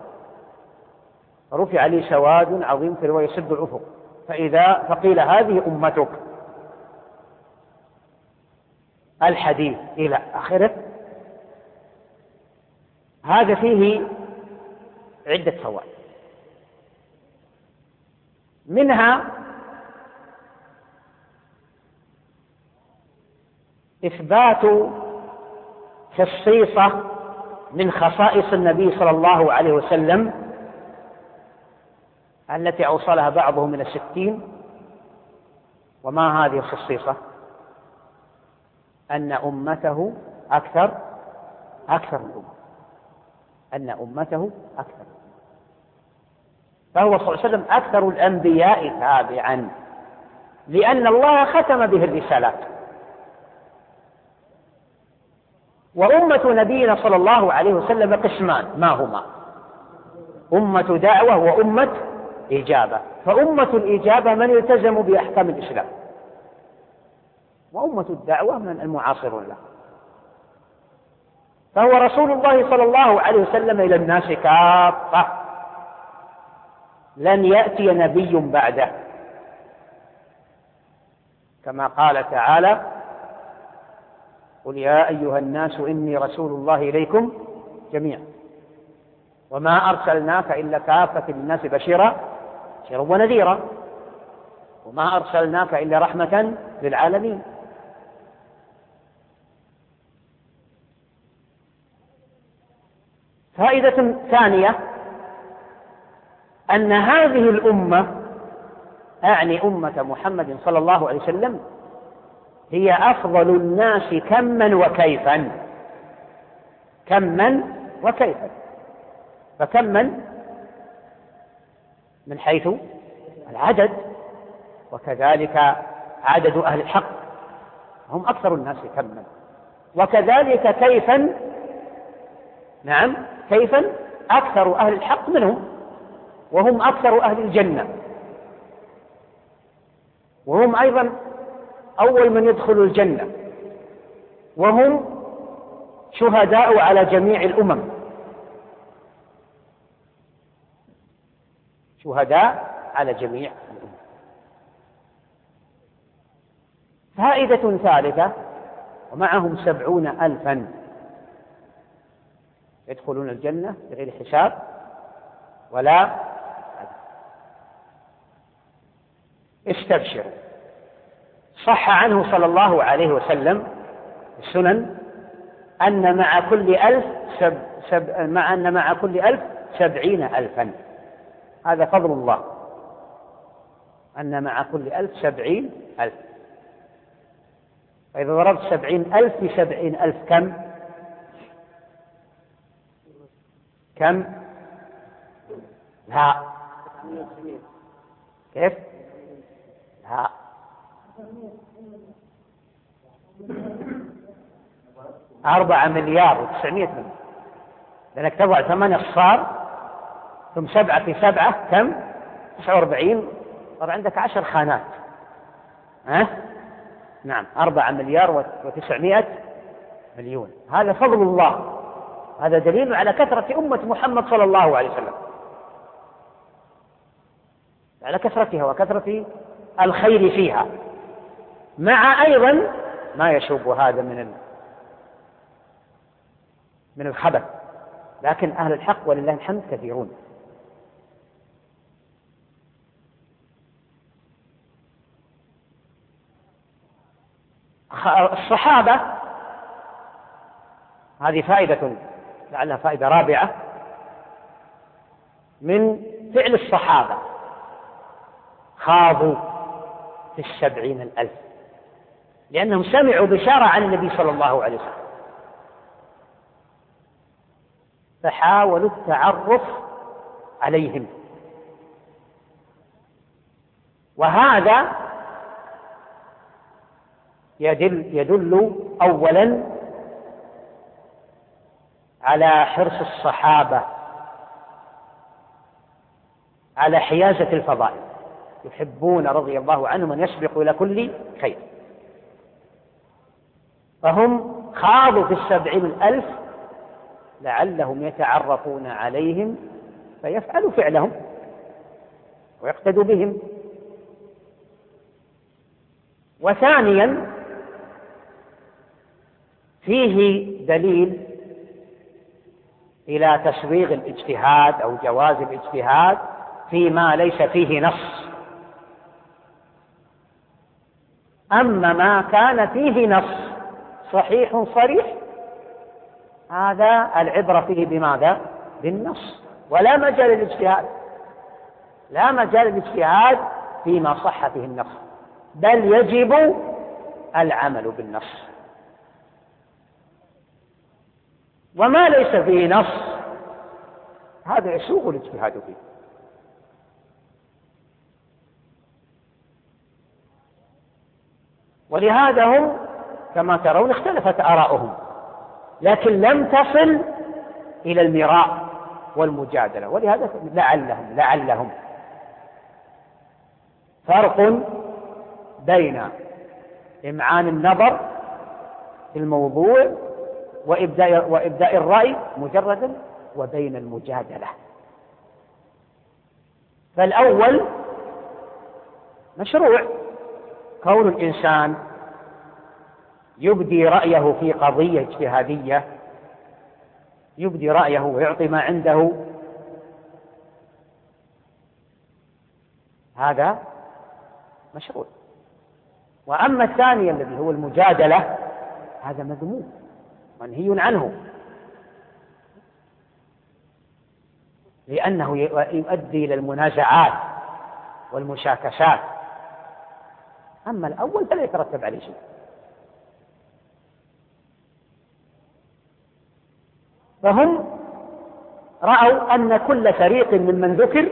رفع لي سواد عظيم في رواية يسد الأفق فقيل هذه أمتك، الحديث إلى آخره. هذا فيه عدة فوائد، منها إثبات خصيصة من خصائص النبي صلى الله عليه وسلم التي أوصلها بعضهم من 60. وما هذه الخصيصة؟ أن أمته أكثر الأمة، أن أمته أكثر، فهو صلى الله عليه وسلم أكثر الأنبياء تابعا، لأن الله ختم به الرسالات. وأمة نبينا صلى الله عليه وسلم قسمان، ما هما؟ أمة دعوة وأمة إجابة. فأمة الإجابة من يلتزم بأحكام الإسلام، وأمة الدعوة من المعاصرون له. فهو رسول الله صلى الله عليه وسلم إلى الناس كافة، لن يأتي نبي بعده، كما قال تعالى: قل يا أيها الناس إني رسول الله إليكم جميعا وما أرسلناك إلا كافة للناس بشيرا ونذيرا وما أرسلناك إلا رحمة للعالمين. فائدة ثانية أن هذه الأمة، أعني أمة محمد صلى الله عليه وسلم، هي أفضل الناس كما وكيفا. كما وكيفا، فكما من حيث العدد، وكذلك عدد أهل الحق هم أكثر الناس كما، وكذلك كيفا، نعم كيفا أكثر أهل الحق منهم، وهم أكثر أهل الجنة، وهم أيضا أول من يدخل الجنة، وهم شهداء على جميع الأمم، شهداء على جميع الأمم. فائدة ثالثة: ومعهم 70,000 يدخلون الجنة بغير حساب ولا عذاب. استبشروا. صح عنه صلى الله عليه وسلم السنن أن مع كل 1000 70,000. هذا فضل الله، أن مع كل 1000 70,000. فإذا ضربت 70,000 في 70,000 كم؟ لا، كيف؟ لا، 4,900,000,000، لأنك تضع 8 صفار ثم 7 في 7 كم؟ 49. طبعا عندك 10 خانات، نعم 4,900,000,000. هذا فضل الله، هذا دليل على كثرة أمة محمد صلى الله عليه وسلم، على كثرتها وكثرة الخير فيها، مع أيضا ما يشوب هذا من الخبث، لكن أهل الحق ولله الحمد كثيرون. الصحابة، هذه فائدة لعلها فائدة رابعة من فعل الصحابة، خاضوا في 70,000 لأنهم سمعوا بشارة عن النبي صلى الله عليه وسلم فحاولوا التعرف عليهم. وهذا يدل أولا على حرص الصحابة على حيازة الفضائل، يحبون رضي الله عنهم أن يسبقوا إلى كل خير، فهم خاضوا في 70,000 لعلهم يتعرفون عليهم فيفعلوا فعلهم ويقتدوا بهم. وثانيا فيه دليل إلى تسويغ الاجتهاد أو جواز الاجتهاد فيما ليس فيه نص. أما ما كان فيه نص صحيح صريح هذا العبرة فيه بماذا؟ بالنص، ولا مجال للاجتهاد، لا مجال للاجتهاد فيما صح فيه النص، بل يجب العمل بالنص. وما ليس فيه نص هذا يسوغ الاجتهاد فيه. ولهذا هم كما ترون اختلفت آراؤهم، لكن لم تصل إلى المراء والمجادلة. ولهذا لعلهم فرق بين إمعان النظر في الموضوع وإبداء الرأي مجردا وبين المجادلة. فالأول مشروع، كون الإنسان يبدي رأيه في قضية اجتهادية، يبدي رأيه ويعطي ما عنده، هذا مشروع. وأما الثاني الذي هو المجادلة هذا مذموم منهي عنه، لأنه يؤدي إلى المنازعات والمشاكسات. أما الأول فلا يترتب عليه شيء. فهم رأوا أن كل فريق ممن ذكر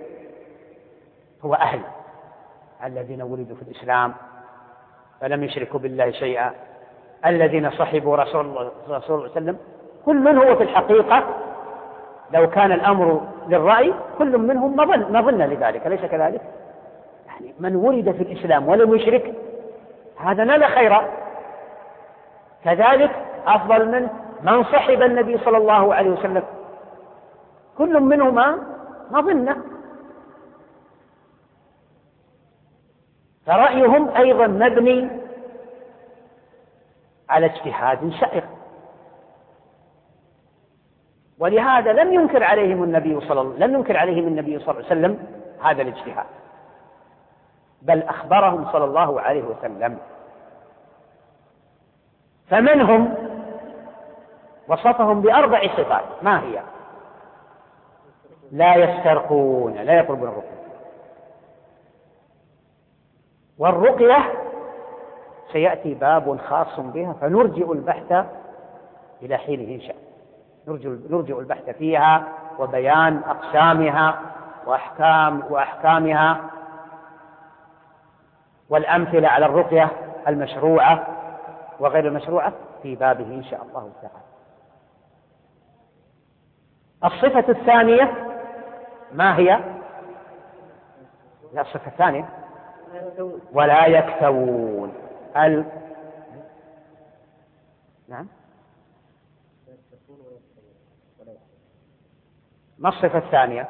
هو أهل الذين ولدوا في الإسلام فلم يشركوا بالله شيئا، الذين صحبوا رسول الله صلى الله عليه وسلم، كل من هو في الحقيقة لو كان الأمر للرأي كل منهم مظنة لذلك، أليس كذلك؟ يعني من ولد في الإسلام ولم يشرك هذا نال خيرا، كذلك أفضل من صحب النبي صلى الله عليه وسلم، كل منهما مظنة. فرأيهم أيضا مبني على اجتهاد سائغ، ولهذا لم ينكر عليهم النبي صلى الله عليه وسلم هذا الاجتهاد، بل أخبرهم صلى الله عليه وسلم. فمنهم وصفهم بأربع صفات، ما هي؟ لا يسترقون، لا يقربون الرقية. والرقية سيأتي باب خاص بها فنرجئ البحث إلى حينه إن شاء الله، نرجئ البحث فيها وبيان أقسامها وأحكامها والأمثلة على الرقية المشروعة وغير المشروعة في بابه إن شاء الله تعالى. الصفة الثانية ما هي؟ لا، الصفة الثانية ولا يكتوون. نعم، ما الصفة الثانية؟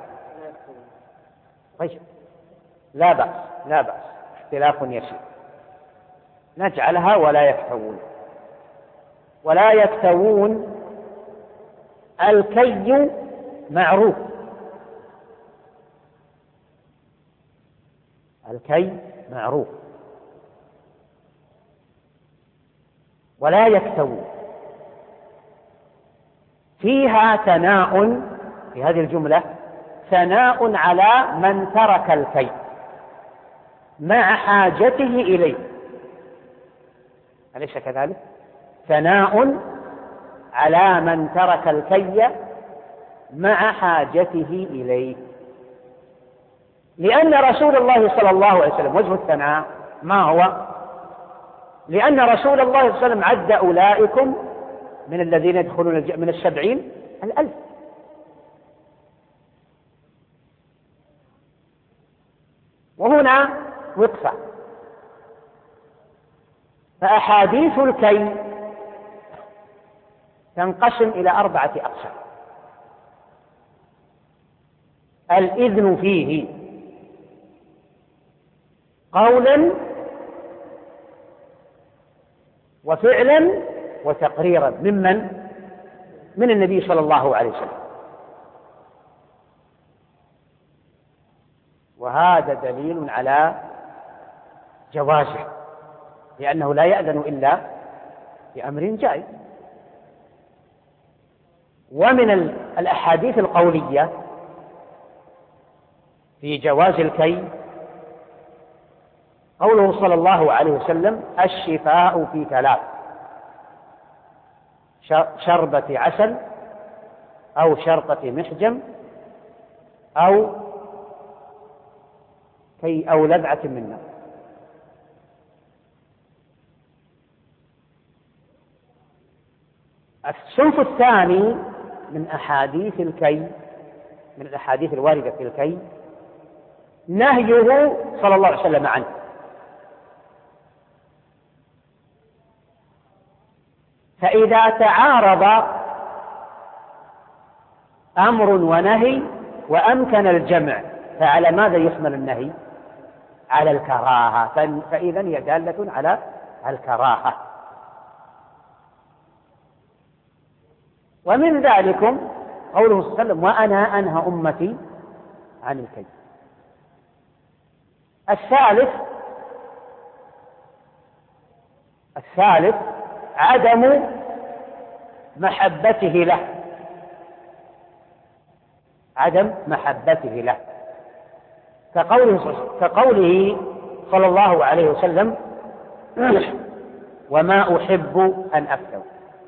طيب، لا بأس، اختلاف يسير، نجعلها ولا يكتوون. ولا يكتوون الكي معروف، الكي معروف، ولا يكتوون. فيها ثناء، في هذه الجملة ثناء على من ترك الكي مع حاجته إليه، أليس كذلك؟ ثناء على من ترك الكي مع حاجته إليه، لأن رسول الله صلى الله عليه وسلم، وجه الثناء ما هو؟ لأن رسول الله صلى الله عليه وسلم عد أولئكم من الذين يدخلون من 70,000. وهنا وقفة. فأحاديث الكي تنقسم إلى 4 أقسام: الإذن فيه قولا وفعلا وتقريرا من النبي صلى الله عليه وسلم، وهذا دليل على جوازه، لأنه لا يأذن إلا بأمر جائز. ومن الأحاديث القولية في جواز الكي قوله صلى الله عليه وسلم: الشفاء في 3: شربة عسل أو شرطة محجم أو لذعة من نار. الصنف الثاني من أحاديث الكي، من الأحاديث الواردة في الكي، نهيه صلى الله عليه وسلم عنه، فإذا تعارض أمر ونهي وأمكن الجمع، فعلى ماذا يحمل النهي؟ على الكراهة، فإذن هي دالة على الكراهة. ومن ذلكم قوله صلى الله عليه وسلم: وأنا أنهى أمتي عن الكي. الثالث عدم محبته له، عدم محبته له، كقوله صلى الله عليه وسلم: وما أحب أن أكتب.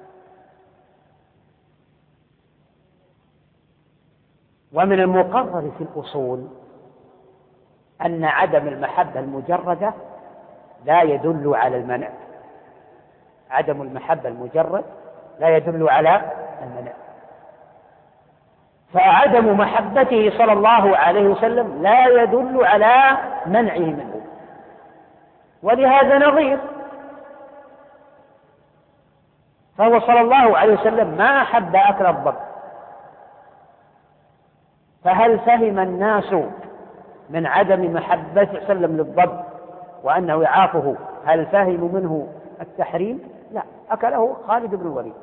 ومن المقرر في الأصول أن عدم المحبة المجردة لا يدل على المنع، عدم المحبة المجرد لا يدل على المنع، فعدم محبته صلى الله عليه وسلم لا يدل على منعه منه. ولهذا نظير، فهو صلى الله عليه وسلم ما أحب أكل الضب، فهل فهم الناس من عدم محبة صلى الله عليه وسلم للضب وأنه يعافه، هل فهموا منه التحريم؟ لا، أكله خالد بن الوليد.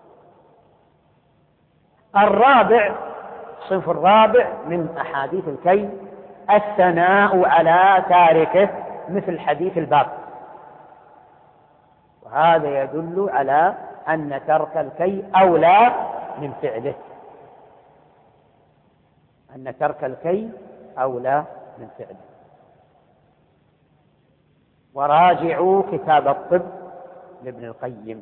الصنف الرابع من أحاديث الكي الثناء على تاركه، مثل حديث الباب، وهذا يدل على أن ترك الكي أولى من فعله، أن ترك الكي أولى من فعله. وراجعوا كتاب الطب لابن القيم.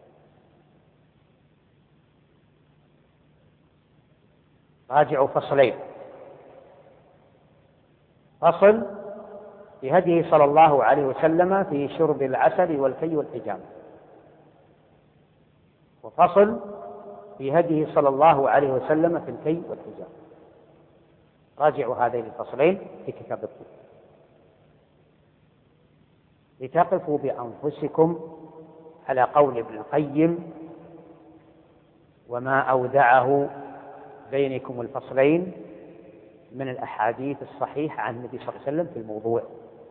راجعوا فصلين: فصل في هديه صلى الله عليه وسلم في شرب العسل والكي والحجامة، وفصل في هديه صلى الله عليه وسلم في الكي والحجامة. راجعوا هذين الفصلين في كتاب الطب لتقفوا بأنفسكم على قول ابن القيم: وما أودعه بينكم الفصلين من الأحاديث الصحيحة عن النبي صلى الله عليه وسلم في الموضوع.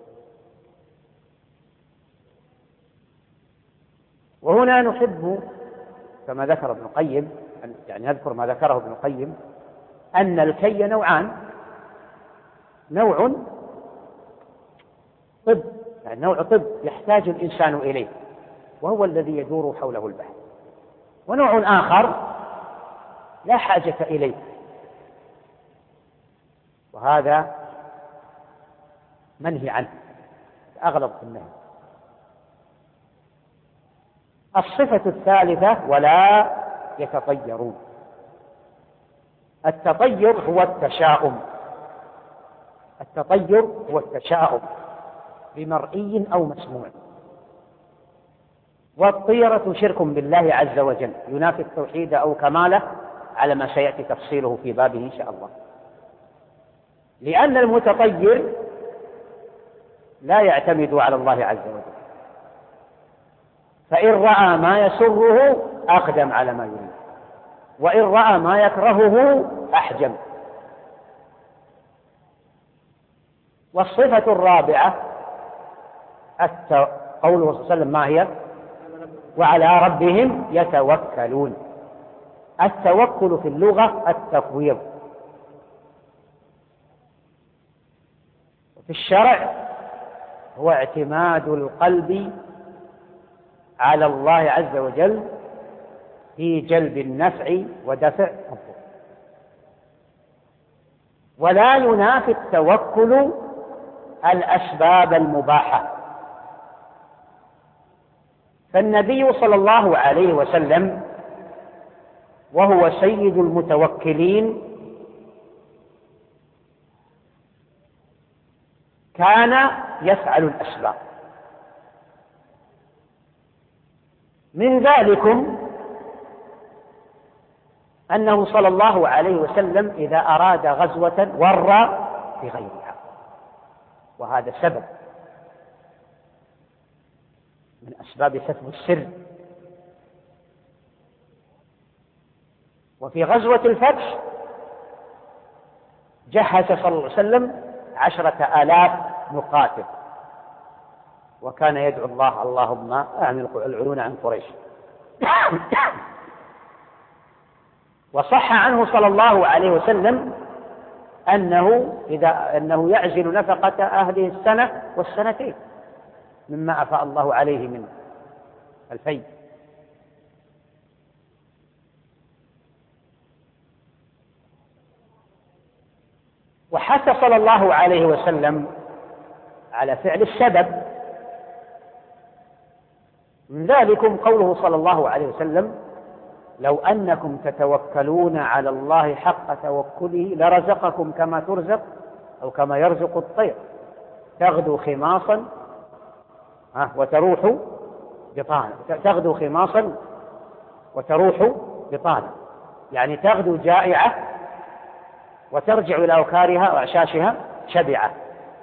وهنا نحب كما ذكر ابن القيم، يعني نذكر ما ذكره ابن القيم، أن الكي نوعان: نوع طب، يعني نوع طب يحتاج الإنسان إليه، وهو الذي يدور حوله البحث. ونوع آخر لا حاجة إليه، وهذا منهي عنه، أغلب في النهي. الصفة الثالثة ولا يتطيرون. التطير هو التشاؤم، التطير هو التشاؤم بمرئي أو مسموع. والطيرة شرك بالله عز وجل ينافي التوحيد أو كماله، على ما سيأتي تفصيله في بابه إن شاء الله. لأن المتطير لا يعتمد على الله عز وجل، فإن رأى ما يسره أقدم على ما يريد، وإن رأى ما يكرهه أحجم. والصفة الرابعة قوله صلى الله عليه وسلم ما هي؟ وعلى ربهم يتوكلون. التوكل في اللغة التفويض، وفي الشرع هو اعتماد القلب على الله عز وجل في جلب النفع ودفع الضر. ولا ينافي التوكل الأسباب المباحة. فالنبي صلى الله عليه وسلم وهو سيد المتوكلين كان يفعل الأسباب. من ذلكم أنه صلى الله عليه وسلم إذا أراد غزوة ورى بغيرها، وهذا سبب من أسباب كتم السر. وفي غزوة الفتح جهز صلى الله عليه وسلم 10,000 مقاتل، وكان يدعو الله اللهم أعن العيون عن قريش. وصح عنه صلى الله عليه وسلم أنه يعزل نفقة أهله السنة والسنتين مما أفاء الله عليه من الفيء. وحث صلى الله عليه وسلم على فعل السبب. من ذلكم قوله صلى الله عليه وسلم لو أنكم تتوكلون على الله حق توكله لرزقكم كما ترزق أو كما يرزق الطير تغدو خماصا وتروح بطانا. تغدو خماصا وتروح بطانا، يعني تغدو جائعة وترجع إلى أوكارها وأعشاشها شبعة.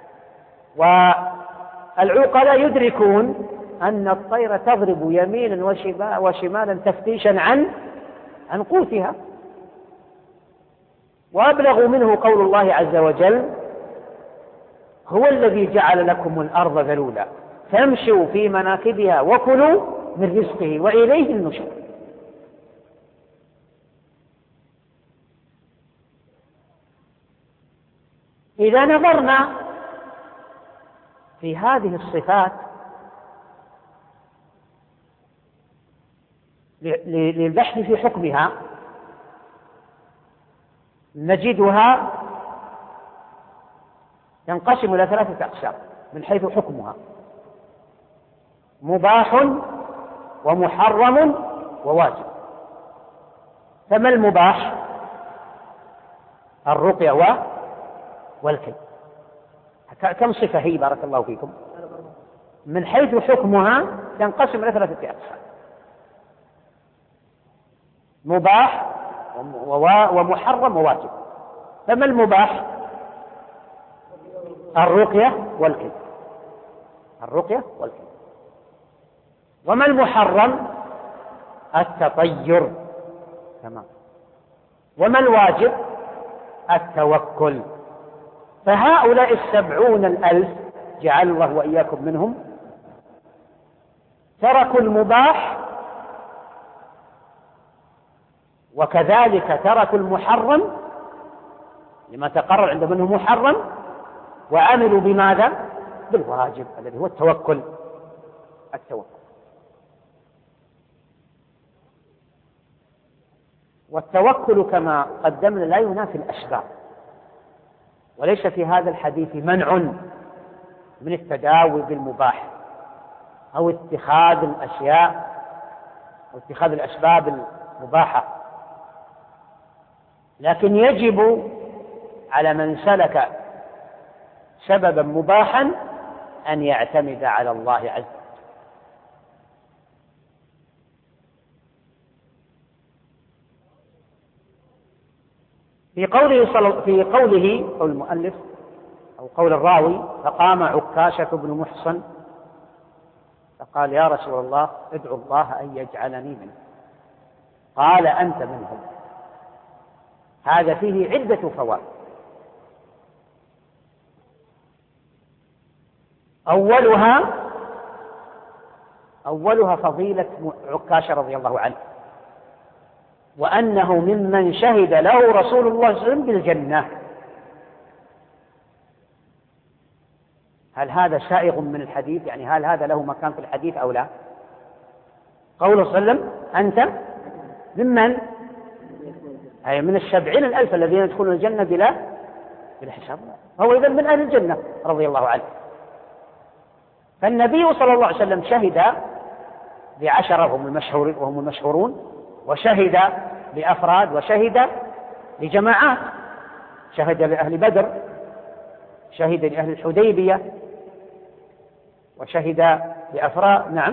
والعقلاء يدركون أن الطير تضرب يمينا وشمالا تفتيشا عن قوتها. وأبلغ منه قول الله عز وجل هو الذي جعل لكم الأرض ذلولا فامشوا في مناكبها وكلوا من رزقه وإليه النشور. إذا نظرنا في هذه الصفات للبحث في حكمها نجدها تنقسم إلى 3 أقسام من حيث حكمها: مباح ومحرم وواجب. فما المباح؟ الرقية والكي. كم صفة هي بارك الله فيكم؟ من حيث حكمها تنقسم إلى 3 أقسام: مباح ومحرم وواجب. فما المباح؟ الرقية والكي. الرقية والكي. وما المحرم؟ التطير. تمام. وما الواجب؟ التوكل. فهؤلاء 70,000 جعل الله وإياكم منهم تركوا المباح وكذلك تركوا المحرم لما تقرر عندهم أنه محرم، وعملوا بماذا؟ بالواجب الذي هو التوكل. والتوكل كما قدمنا لا ينافي الأسباب، وليس في هذا الحديث منع من التداوي بالمباح أو اتخاذ الأشياء أو اتخاذ الأسباب المباحة، لكن يجب على من سلك سببا مباحا أن يعتمد على الله عز وجل. في قوله قول المؤلف أو قول الراوي: فقام عكاشة بن محصن فقال: يا رسول الله ادعو الله أن يجعلني منه. قال: أنت منهم. هذا فيه عدة فوائد. أولها فضيلة عكاشة رضي الله عنه، وأنه ممن شهد له رسول الله صلى الله عليه وسلم بالجنة. هل هذا سائغ من الحديث؟ يعني هل هذا له مكان في الحديث أو لا؟ قوله صلى الله عليه وسلم: أنت ممن، أي من 70,000 الذين يدخلون الجنة بلا حساب، هو إذن من أهل الجنة رضي الله عنه. فالنبي صلى الله عليه وسلم شهد ل10 وهم المشهورون، وشهد لأفراد، وشهد لجماعات، شهد لأهل بدر، شهد لأهل الحديبية، وشهد لأفراد. نعم،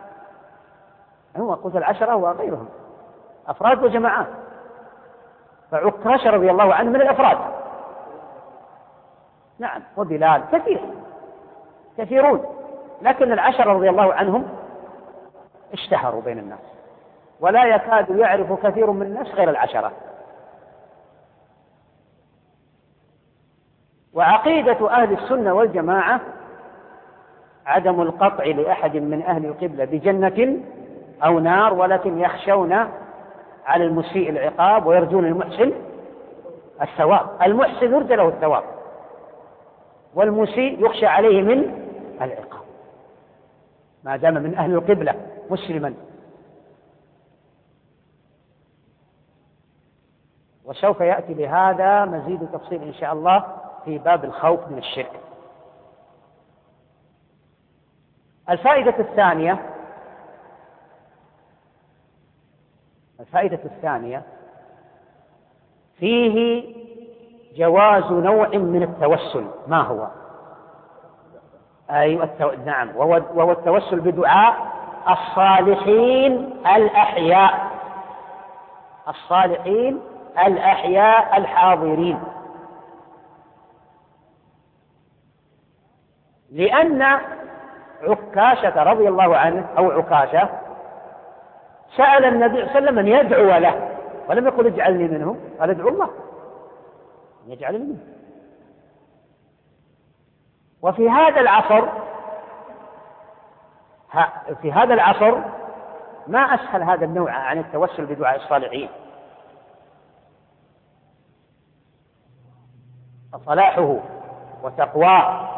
هو قلت 10 وغيرهم أفراد وجماعات، فعكاشة رضي الله عنه من الأفراد. نعم، وبلال كثيرون، لكن 10 رضي الله عنهم اشتهروا بين الناس، ولا يكاد يعرف كثير من الناس غير 10. وعقيدة أهل السنة والجماعة عدم القطع لأحد من أهل القبلة بجنة أو نار، ولكن يخشون على المسيء العقاب ويرجون المحسن الثواب. المحسن يرجى له الثواب، والمسيء يخشى عليه من العقاب ما دام من أهل القبلة مسلما. وسوف يأتي بهذا مزيد تفصيل إن شاء الله في باب الخوف من الشرك. الفائدة الثانية فيه جواز نوع من التوسل. ما هو؟ أيوة، نعم، وهو التوسل بدعاء الصالحين الأحياء الحاضرين، لأن عكاشة رضي الله عنه أو عكاشة سأل النبي صلى الله عليه وسلم أن يدعو له، ولم يقل اجعلني منهم، قال ادعو الله أن يجعلني منهم. وفي هذا العصر ما أسهل هذا النوع عن التوسل بدعاء الصالحين، فصلاحه وتقواه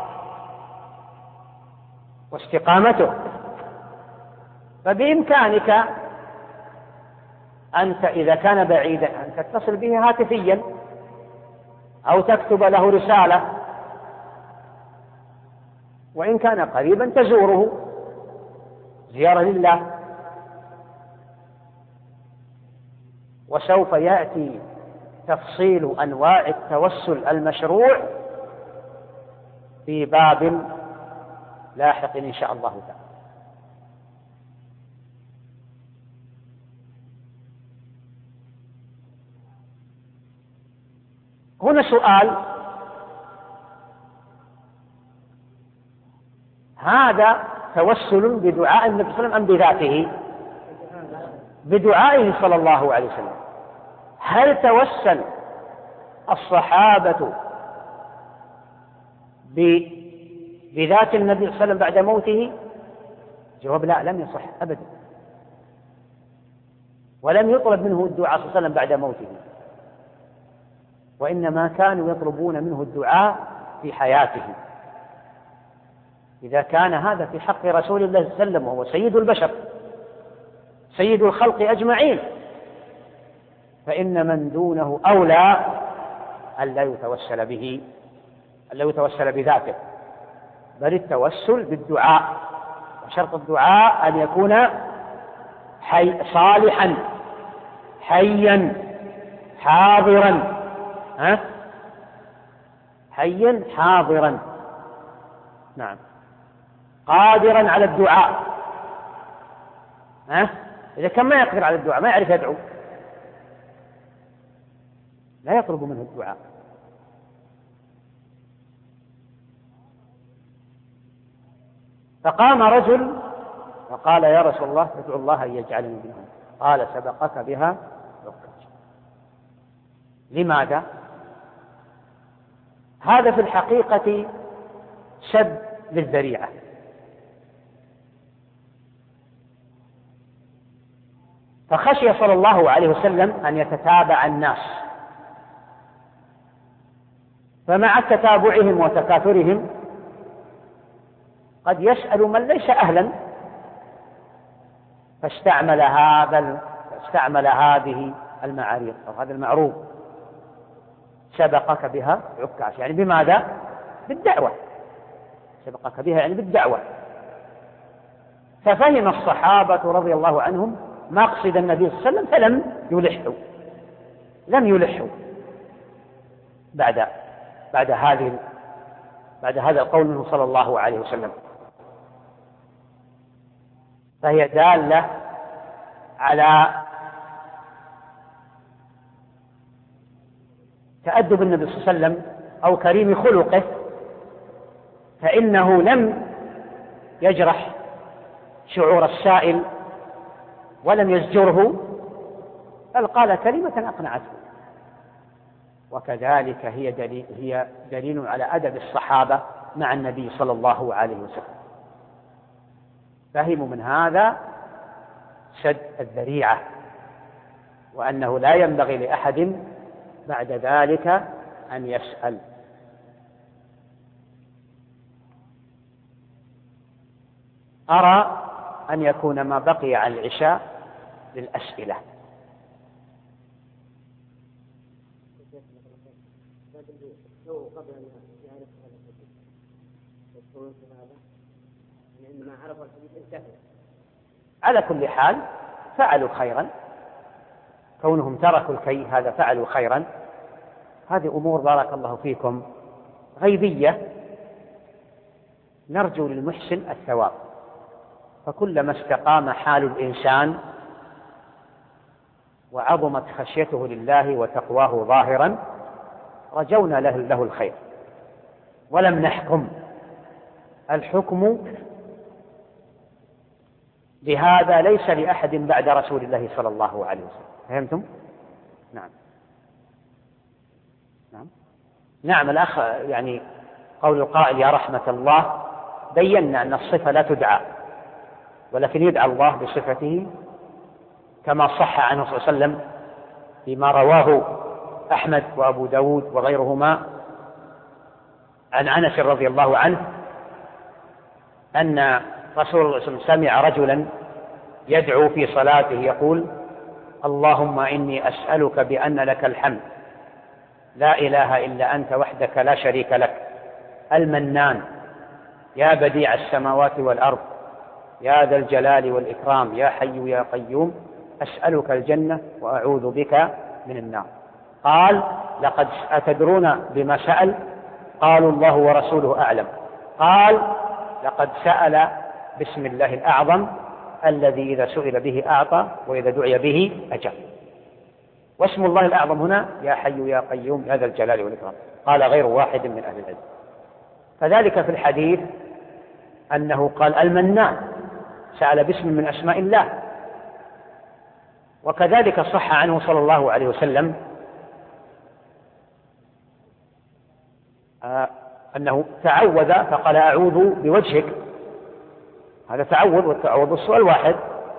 واستقامته. فبإمكانك أنت إذا كان بعيدا أن تتصل به هاتفيا أو تكتب له رسالة، وإن كان قريبا تزوره زيارة لله. وسوف يأتي تفصيل أنواع التوسل المشروع في باب لاحق إن شاء الله تعالى. هنا سؤال: هذا توسل بدعاء النبي صلى الله عليه وسلم أم بذاته؟ بدعائه صلى الله عليه وسلم. هل توسل الصحابة بذات النبي صلى الله عليه وسلم بعد موته؟ جواب: لا، لم يصح أبدا، ولم يطلب منه الدعاء صلى الله عليه وسلم بعد موته، وإنما كانوا يطلبون منه الدعاء في حياته، إذا كان هذا في حق رسول الله صلى الله عليه وسلم وهو سيد البشر سيد الخلق أجمعين. فإن من دونه أولى أن لا يتوسل به، أن لا يتوسل بذاته، بل التوسل بالدعاء، وشرط الدعاء أن يكون صالحا حيا حاضرا، حيا حاضرا، نعم، قادرا على الدعاء. إذا كان ما يقدر على الدعاء، ما يعرف يدعو، لا يطلب منه الدعاء. فقام رجل وقال: يا رسول الله ادعو الله أن يجعلني منهم. قال: سبقك بها عكاش. لماذا؟ هذا في الحقيقة سد للذريعة، فخشي صلى الله عليه وسلم أن يتتابع الناس، فمع تتابعهم وتكاثرهم قد يسأل من ليس أهلا، فاستعمل هذه المعاريض أو هذا المعروض: سبقك بها عكاش، يعني بماذا؟ بالدعوة. سبقك بها يعني بالدعوة. ففهم الصحابة رضي الله عنهم مقصد النبي صلى الله عليه وسلم، فلم يلحوا، لم يلحوا بعد هذا القول منه صلى الله عليه وسلم. فهي دالة على تأدب النبي صلى الله عليه وسلم أو كريم خلقه، فإنه لم يجرح شعور السائل ولم يزجره، بل قال كلمة أقنعته. وكذلك هي دليل على أدب الصحابة مع النبي صلى الله عليه وسلم. فهموا من هذا سد الذريعة، وأنه لا ينبغي لأحد بعد ذلك أن يسأل. أرى أن يكون ما بقي عن العشاء للأسئلة. على كل حال فعلوا خيرا، كونهم تركوا الكي هذا فعلوا خيرا. هذه أمور بارك الله فيكم غيبية، نرجو للمحسن الثواب، فكلما استقام حال الإنسان وعظمت خشيته لله وتقواه ظاهرا رجونا له الخير، ولم نحكم. الحكم لهذا ليس لأحد بعد رسول الله صلى الله عليه وسلم. فهمتم؟ نعم الأخ، يعني قول القائل يا رحمة الله، بينا أن الصفة لا تدعى، ولكن يدعى الله بصفته كما صح عنه صلى الله عليه وسلم فيما رواه أحمد وأبو داود وغيرهما عن أنس رضي الله عنه أن رسول الله صلى الله عليه وسلم سمع رجلا يدعو في صلاته يقول: اللهم إني أسألك بأن لك الحمد، لا إله إلا أنت وحدك لا شريك لك، المنان، يا بديع السماوات والأرض، يا ذا الجلال والإكرام، يا حي يا قيوم، أسألك الجنة وأعوذ بك من النار. قال: لقد أتدرون بما سأل؟ قالوا: الله ورسوله أعلم. قال: لقد سأل بسم الله الأعظم الذي إذا سئل به أعطى وإذا دعي به أجاب. واسم الله الأعظم هنا يا حي يا قيوم يا ذا الجلال والإكرام، قال غير واحد من أهل العلم. فذلك في الحديث أنه قال المنان، سأل باسم من أسماء الله. وكذلك صح عنه صلى الله عليه وسلم أنه تعوذ فقال أعوذ بوجهك، هذا تعوذ، والتعوذ السؤال واحد،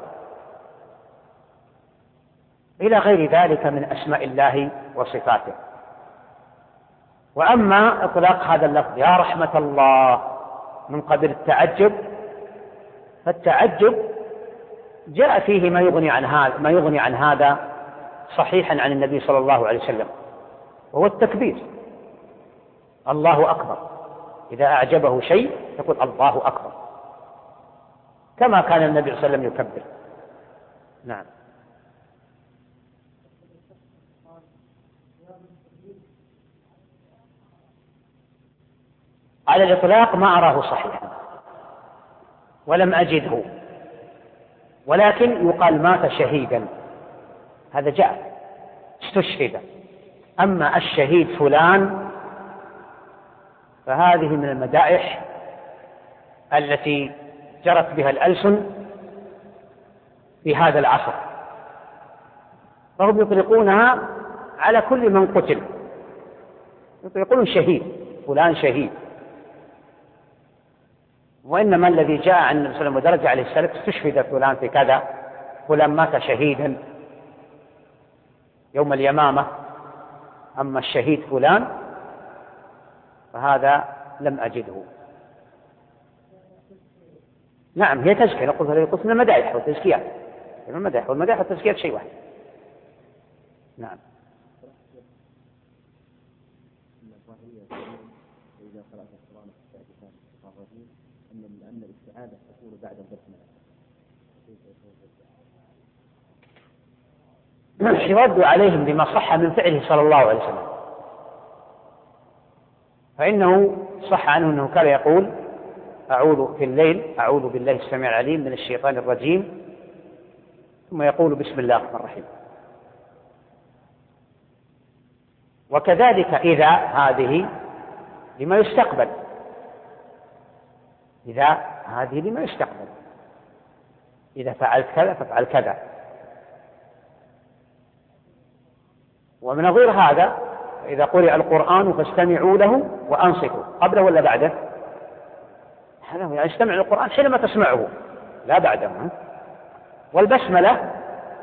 إلى غير ذلك من أسماء الله وصفاته. وأما إطلاق هذا اللفظ يا رحمة الله من قبل التعجب، فالتعجب جاء فيه ما يغني عن هذا صحيحا عن النبي صلى الله عليه وسلم، وهو التكبير، الله أكبر. إذا أعجبه شيء يقول الله أكبر، كما كان النبي صلى الله عليه وسلم يكبر. نعم. على الإطلاق ما أراه صحيحا ولم أجده، ولكن يقال مات شهيدا، هذا جاء استشهد. أما الشهيد فلان فهذه من المدائح التي جرت بها الألسن في هذا العصر، فهم يطلقونها على كل من قتل، يطلقون شهيد، فلان شهيد. وإنما الذي جاء عن النبي صلى الله عليه وسلم ودرج عليه السلف استشهد فلان في كذا، فلان مات شهيدا يوم اليمامة. أما الشهيد فلان فهذا لم أجده. نعم، هي تزكية، نقول من المدائح والتزكيات، من المدائح والمدائح والتزكيات شيء واحد. نعم. أن الاستعاذة تكون بعد البسملة. يرد عليهم بما صح من فعله صلى الله عليه وسلم، فإنه صح عنه أنه كان يقول أعوذ في الليل أعوذ بالله السميع العليم من الشيطان الرجيم، ثم يقول بسم الله الرحمن الرحيم. وكذلك إذا هذه لما يستقبل، إذا هذه لما يستقبل، إذا فعلت كذا فافعل كذا. ومن نظير هذا إذا قرئ القرآن فاستمعوا له وأنصتوا، قبله ولا بعده؟ يعني استمع للقرآن حينما تسمعه لا بعده. والبسملة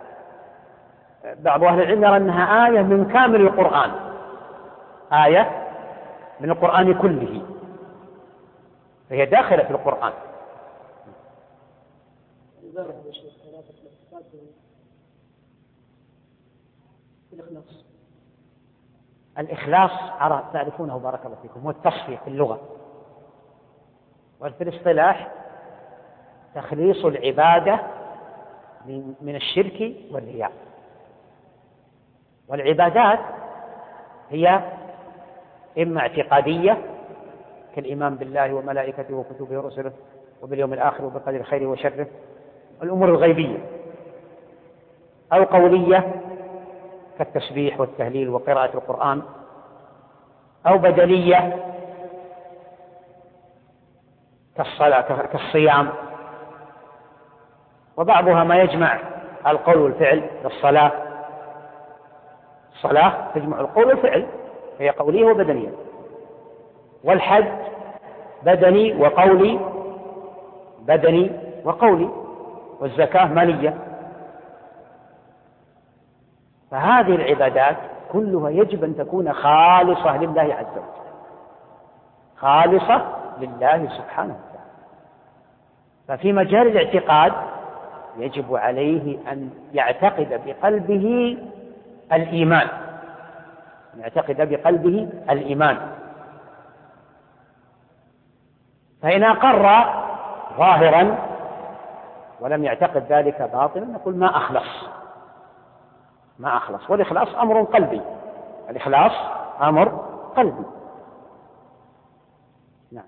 بعض أهل العلم يرى أنها آية من كامل القرآن، آية من القرآن كله، فهي داخلة في القرآن. الإخلاص تعرفونه بارك الله فيكم، هو التصفية في اللغة، وفي الاصطلاح تخليص العبادة من الشرك والرياء. والعبادات هي إما اعتقادية كالإيمان بالله وملائكته وكتبه ورسله وباليوم الآخر وبقدر خيره وشره، الأمور الغيبية، أو قولية كالتسبيح والتهليل وقراءة القرآن، أو بدنية كالصلاة كالصيام، وبعضها ما يجمع القول والفعل كالصلاة. الصلاة تجمع القول والفعل، هي قولية وبدنية. والحج بدني وقولي، بدني وقولي. والزكاة مالية. فهذه العبادات كلها يجب أن تكون خالصة لله عز وجل، خالصة لله سبحانه وتعالى. ففي مجال الاعتقاد يجب عليه أن يعتقد بقلبه الإيمان، يعتقد بقلبه الإيمان. فإن أقر ظاهرا ولم يعتقد ذلك باطنا نقول ما أخلص، ما أخلص. والإخلاص أمر قلبي، الإخلاص أمر قلبي. نعم.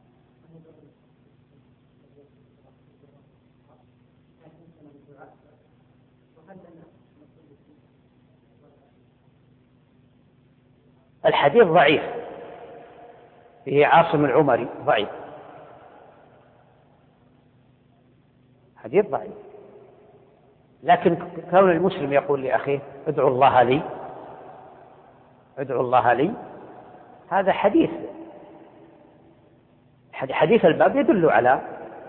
الحديث ضعيف، فيه عاصم العمري ضعيف، حديث ضعيف. لكن كون المسلم يقول لأخيه ادعو الله لي، ادعو الله لي، هذا حديث الباب يدل على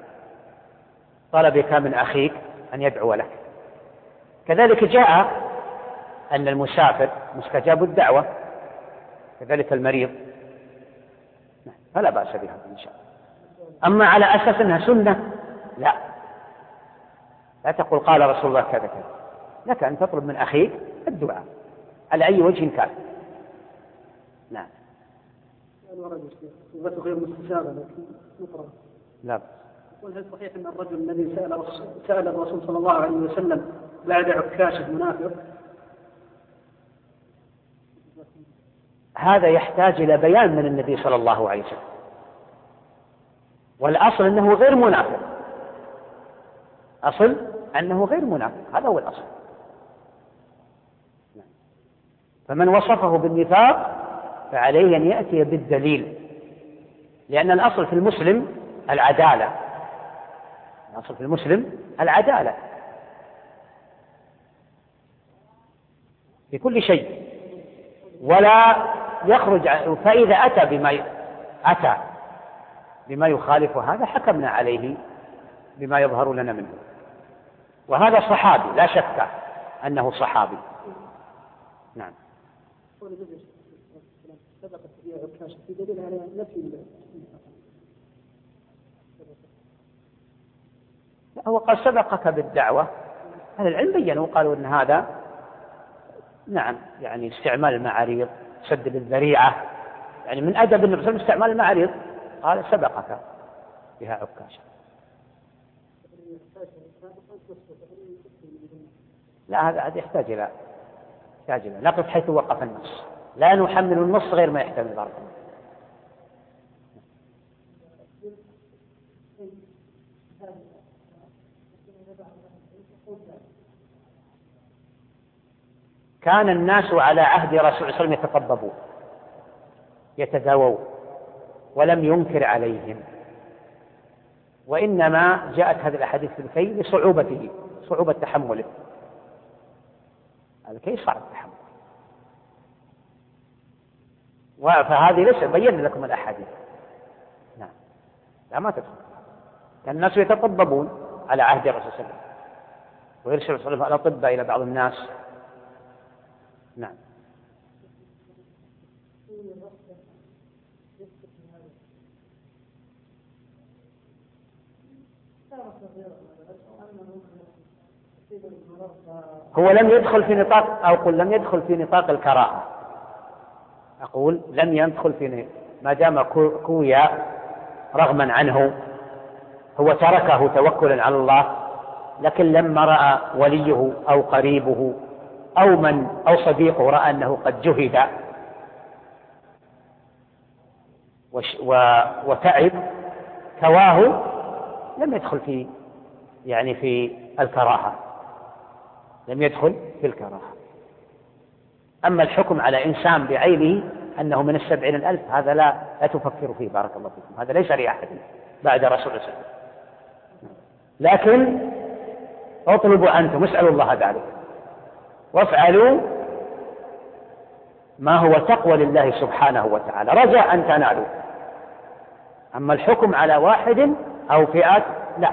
طلبك من أخيك أن يدعو لك. كذلك جاء أن المسافر مستجاب الدعوة، كذلك المريض، فلا بأس بها إن شاء الله. أما على أساس أنها سنة لا تقول قال رسول الله كذا كذا، لك أن تطلب من أخيك الدعاء على أي وجه كان. نعم. صيغته غير مستساغة لكن نقرأ. لا. هل صحيح أن الرجل الذي سأل الرسول صلى الله عليه وسلم بعد عكاشة منافق؟ هذا يحتاج إلى بيان من النبي صلى الله عليه وسلم، والأصل أنه غير منافق، أصل أنه غير منافق، هذا هو الأصل. فمن وصفه بالنفاق فعليه أن يأتي بالدليل، لأن الأصل في المسلم العدالة، الأصل في المسلم العدالة في كل شيء، ولا يخرج. فإذا أتى بما يخالف هذا حكمنا عليه بما يظهر لنا منه. وهذا صحابي لا شك أنه صحابي. نعم. هو قال سبقك بالدعوة، أهل العلم بيّنوا قالوا أن هذا نعم يعني استعمال المعاريض، سد للذريعة، يعني من أدب النبي صلى الله عليه وسلم استعمال المعاريض، قال سبقك بها عكاشة. لا هذا يحتاج إلى نقف حيث وقف النص، لا نحمل النص غير ما يحتمل ضربه. كان الناس على عهد رسول الله صلى الله عليه وسلم يتطببون يتداوون ولم ينكر عليهم، وإنما جاءت هذه الأحاديث في الكي لصعوبته، صعوبة تحمله، الكي صعب تحمله. فهذه ليس بين لكم الأحاديث. نعم لا ما تدخل. كان الناس يتطببون على عهد الرسول صلى الله عليه وسلم، ويرسل صلى الله عليه وسلم الأطباء إلى بعض الناس. نعم. هو لم يدخل في نطاق، أو قل لم يدخل في نطاق الكراهة، أقول لم يدخل في، ما دام كويا رغما عنه هو تركه توكلا على الله، لكن لما رأى وليه أو قريبه أو صديقه رأى أنه قد جهد وتعب كواه، لم يدخل في في الكراهة، لم يدخل في الكراهة. أما الحكم على إنسان بعينه أنه من 70,000 هذا لا تفكروا فيه، بارك الله فيكم، هذا ليس لأحد بعد رسول الله صلى الله عليه وسلم. لكن اطلبوا أنتم، اسألوا الله ذلك، وافعلوا ما هو تقوى لله سبحانه وتعالى رجاء أن تنالوا. أما الحكم على واحد أو فئات لا.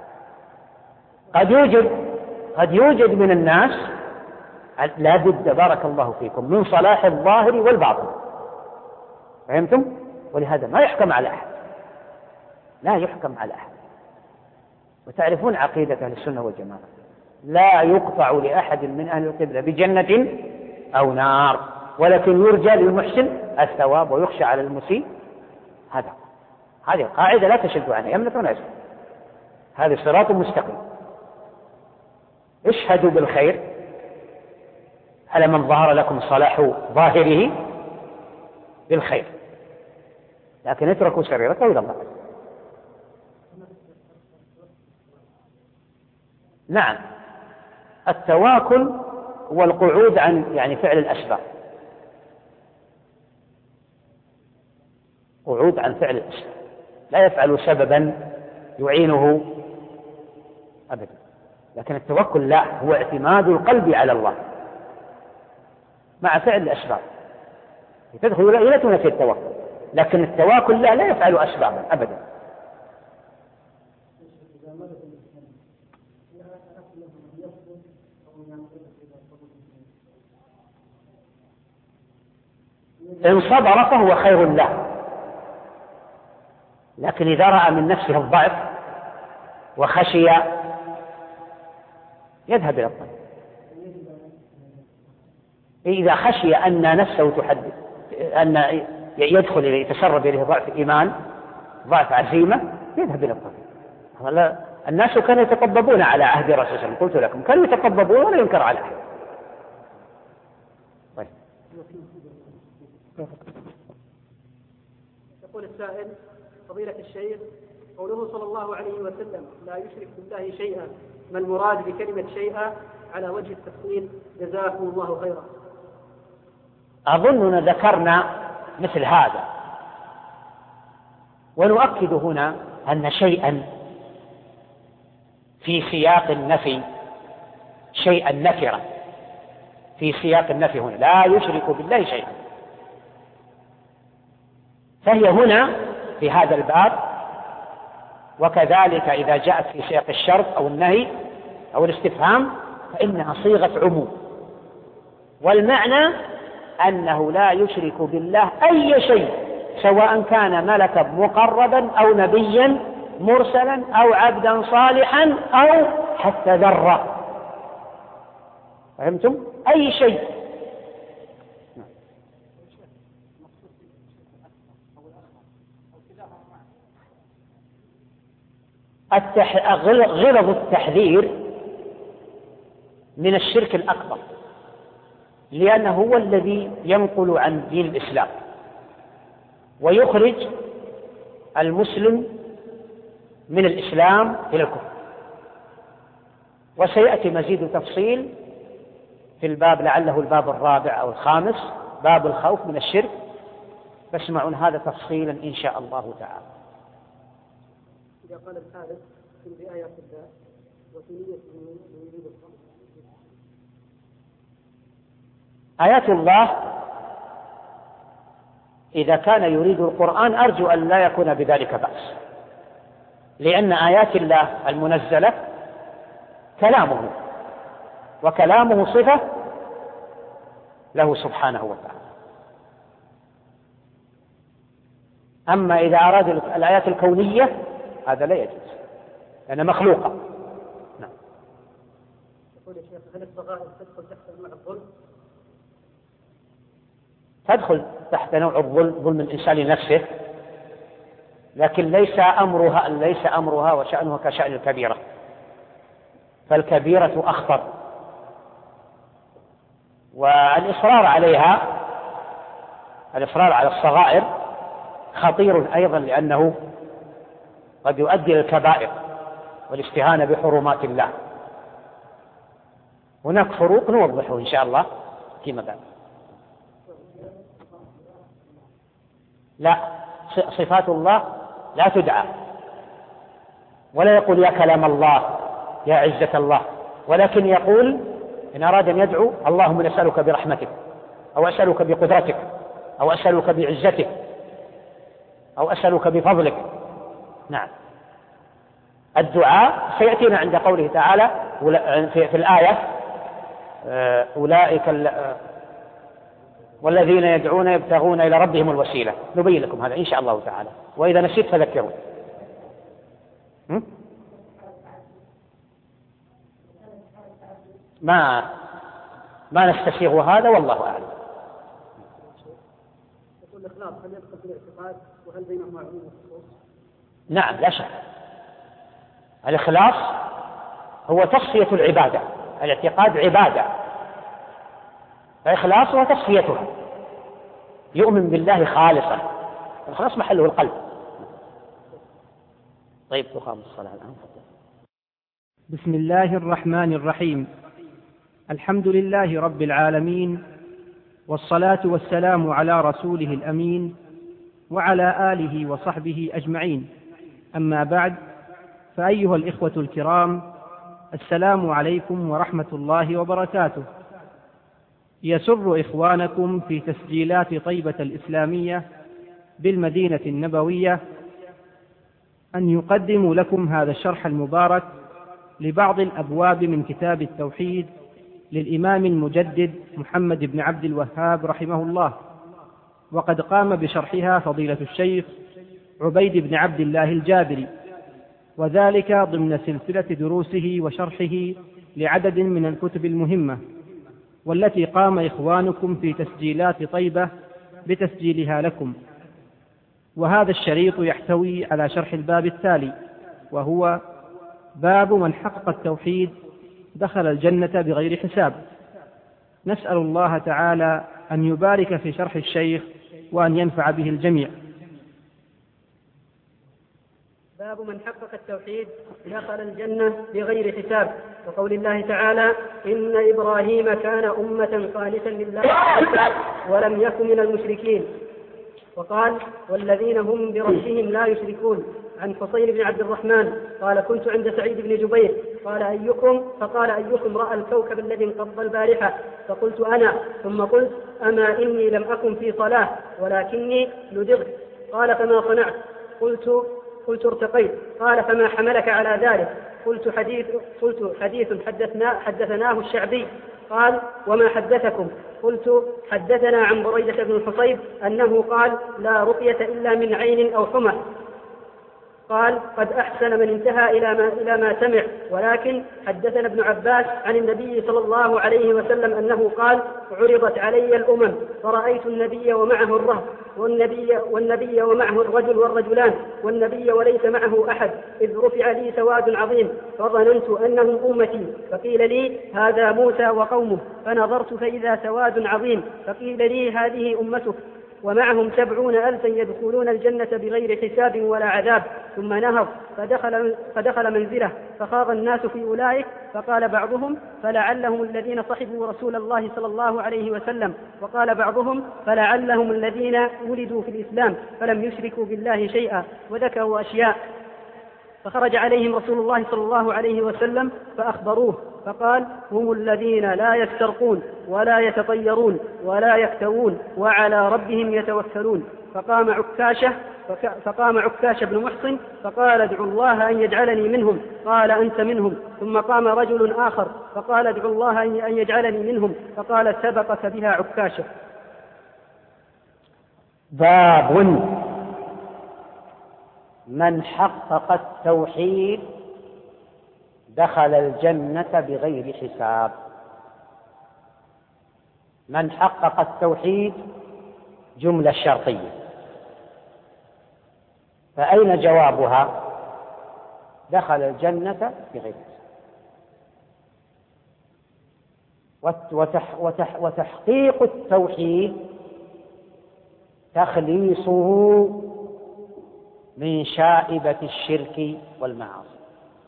قد يوجد من الناس لا بد بارك الله فيكم من صلاح الظاهر والباطن، فهمتم؟ ولهذا ما يحكم على أحد، لا يحكم على أحد. وتعرفون عقيدة أهل السنة والجماعة، لا يقطع لأحد من أهل القبلة بجنة أو نار، ولكن يرجى للمحسن الثواب ويخشى على المسيء. هذه قاعدة لا تشد عنها يمنة ولا يسر، هذا صراط مستقيم. اشهدوا بالخير على من ظهر لكم صلاح ظاهره بالخير، لكن اتركوا سريرته إلى الله. نعم، التواكل هو القعود عن فعل الأسباب، قعود عن فعل الأسباب، لا يفعل سببا يعينه أبدا. لكن التوكل لا، هو اعتماد القلب على الله مع فعل الأسباب، تدخل إلى تنافي التوكل، لكن التواكل لا يفعل أسبابا أبدا. إن صبر فهو خير له، لكن إذا رأى من نفسه الضعف وخشي يذهب إلى الطريق. إذا خشي أن نفسه أن يدخل يتسرب إليه ضعف إيمان، ضعف عزيمة، يذهب إلى الطبيب. الناس كانوا يتطببون على عهد الرسول صلى الله عليه وسلم، قلت لكم كانوا يتطببون ولا ينكر على أحد. طيب. يقول السائل: فضيلة الشيخ، قوله صلى الله عليه وسلم لا يشرك بالله شيئا، ما المراد بكلمة شيئا على وجه التفصيل؟ جزاكم الله خيرا. أظننا ذكرنا مثل هذا، ونؤكد هنا أن شيئا في سياق النفي، شيئا نكرة في سياق النفي هنا، لا يشرك بالله شيئا، فهي هنا في هذا الباب، وكذلك إذا جاءت في سياق الشرط أو النهي أو الاستفهام فإنها صيغة عموم، والمعنى أنه لا يشرك بالله أي شيء، سواء كان ملكا مقربا أو نبيا مرسلا أو عبدا صالحا أو حتى ذرة. فهمتم؟ أي شيء. غلظ التحذير من الشرك الأكبر، لأنه هو الذي ينقل عن دين الإسلام ويخرج المسلم من الإسلام إلى الكفر. وسيأتي مزيد تفصيل في الباب، لعله الباب الرابع أو الخامس، باب الخوف من الشرك، فاسمعون هذا تفصيلا إن شاء الله تعالى. إذا قال الحارث في آيات الله وفي نيته يريد الخمر. آيات الله إذا كان يريد القرآن أرجو أن لا يكون بذلك بأس، لأن آيات الله المنزلة كلامه، وكلامه صفة له سبحانه وتعالى. أما إذا أراد الآيات الكونية هذا لا يجوز، لأنها مخلوقة. نعم. يقول يا شيخ: هل الصغائر تدخل تحت نوع الظلم؟ تدخل تحت نوع الظلم، ظلم الإنسان لنفسه، لكن ليس أمرها وشأنها كشأن الكبيرة، فالكبيرة أخطر، والإصرار عليها، الإصرار على الصغائر خطير أيضا، لأنه قد يؤدي إلى الكبائر والاستهانة بحرمات الله. هناك فروق نوضحه إن شاء الله فيما بعد. لا، صفات الله لا تدعى، ولا يقول يا كلام الله يا عزة الله، ولكن يقول إن أراد أن يدعو: اللهم نسألك برحمتك، أو أسألك بقدرتك، أو أسألك بعزتك، أو أسألك بفضلك. نعم. الدعاء سيأتينا عند قوله تعالى في الآية: أولئك والذين يدعون يبتغون إلى ربهم الوسيلة. نبين لكم هذا إن شاء الله تعالى، وإذا نسيت فذكروا. ما نستسيغ هذا، والله أعلم. يقول الإخلاص هل يدخل في الاعتقاد، وهل بينهما عموم وخصوص؟ نعم، لا شك. الإخلاص هو تصفية العبادة، الاعتقاد عبادة، الإخلاص هو تصفيتها، يؤمن بالله خالصا، الإخلاص محله القلب. طيب، تقام الصلاة الآن. بسم الله الرحمن الرحيم. الحمد لله رب العالمين، والصلاة والسلام على رسوله الأمين وعلى آله وصحبه أجمعين. أما بعد، فأيها الإخوة الكرام، السلام عليكم ورحمة الله وبركاته. يسر إخوانكم في تسجيلات طيبة الإسلامية بالمدينة النبوية أن يقدموا لكم هذا الشرح المبارك لبعض الأبواب من كتاب التوحيد للإمام المجدد محمد بن عبد الوهاب رحمه الله، وقد قام بشرحها فضيلة الشيخ عبيد بن عبد الله الجابري، وذلك ضمن سلسلة دروسه وشرحه لعدد من الكتب المهمة، والتي قام إخوانكم في تسجيلات طيبة بتسجيلها لكم. وهذا الشريط يحتوي على شرح الباب التالي، وهو باب من حقق التوحيد دخل الجنة بغير حساب. نسأل الله تعالى أن يبارك في شرح الشيخ وأن ينفع به الجميع. باب من حقق التوحيد دخل الجنة بغير حساب، وقول الله تعالى: إن إبراهيم كان أمة قانتا لله ولم يكن من المشركين. وقال: والذين هم بربهم لا يشركون. عن حصين بن عبد الرحمن قال: كنت عند سعيد بن جبير قال: أيكم؟ فقال: أيكم رأى الكوكب الذي انقض البارحة؟ فقلت: أنا. ثم قلت: أما إني لم أكن في صلاة ولكني لدغت. قال: فما صنعت؟ قلت: ارتقيت. قال: فما حملك على ذلك؟ قلت: حديث حدثناه الشعبي. قال: وما حدثكم؟ قلت: حدثنا عن بريدة بن الحصيب أنه قال: لا رقية إلا من عين أو حمى. قال: قد أحسن من انتهى إلى ما سمع. ولكن حدثنا ابن عباس عن النبي صلى الله عليه وسلم أنه قال: عرضت علي الأمم فرأيت النبي ومعه الرهط، والنبي ومعه الرجل والرجلان، والنبي وليس معه أحد، إذ رفع لي سواد عظيم فظننت أنهم أمتي، فقيل لي: هذا موسى وقومه. فنظرت فإذا سواد عظيم، فقيل لي: هذه أمتك، ومعهم 70,000 يدخلون الجنة بغير حساب ولا عذاب. ثم نهض فدخل منزله، فخاض الناس في أولئك، فقال بعضهم: فلعلهم الذين صحبوا رسول الله صلى الله عليه وسلم. وقال بعضهم: فلعلهم الذين ولدوا في الإسلام فلم يشركوا بالله شيئا. وذكروا أشياء. فخرج عليهم رسول الله صلى الله عليه وسلم فأخبروه، فقال: هم الذين لا يسترقون ولا يتطيرون ولا يكتوون وعلى ربهم يتوكلون. فقام عكاشة بن محصن فقال: ادعوا الله أن يجعلني منهم. قال: أنت منهم. ثم قام رجل آخر فقال: ادعوا الله أن يجعلني منهم. فقال: سبقك بها عكاشة. باب من حقق التوحيد دخل الجنة بغير حساب. من حقق التوحيد جملة شرطية، فأين جوابها؟ دخل الجنة بغير حساب. وتحقيق التوحيد تخليصه من شائبة الشرك والمعاصي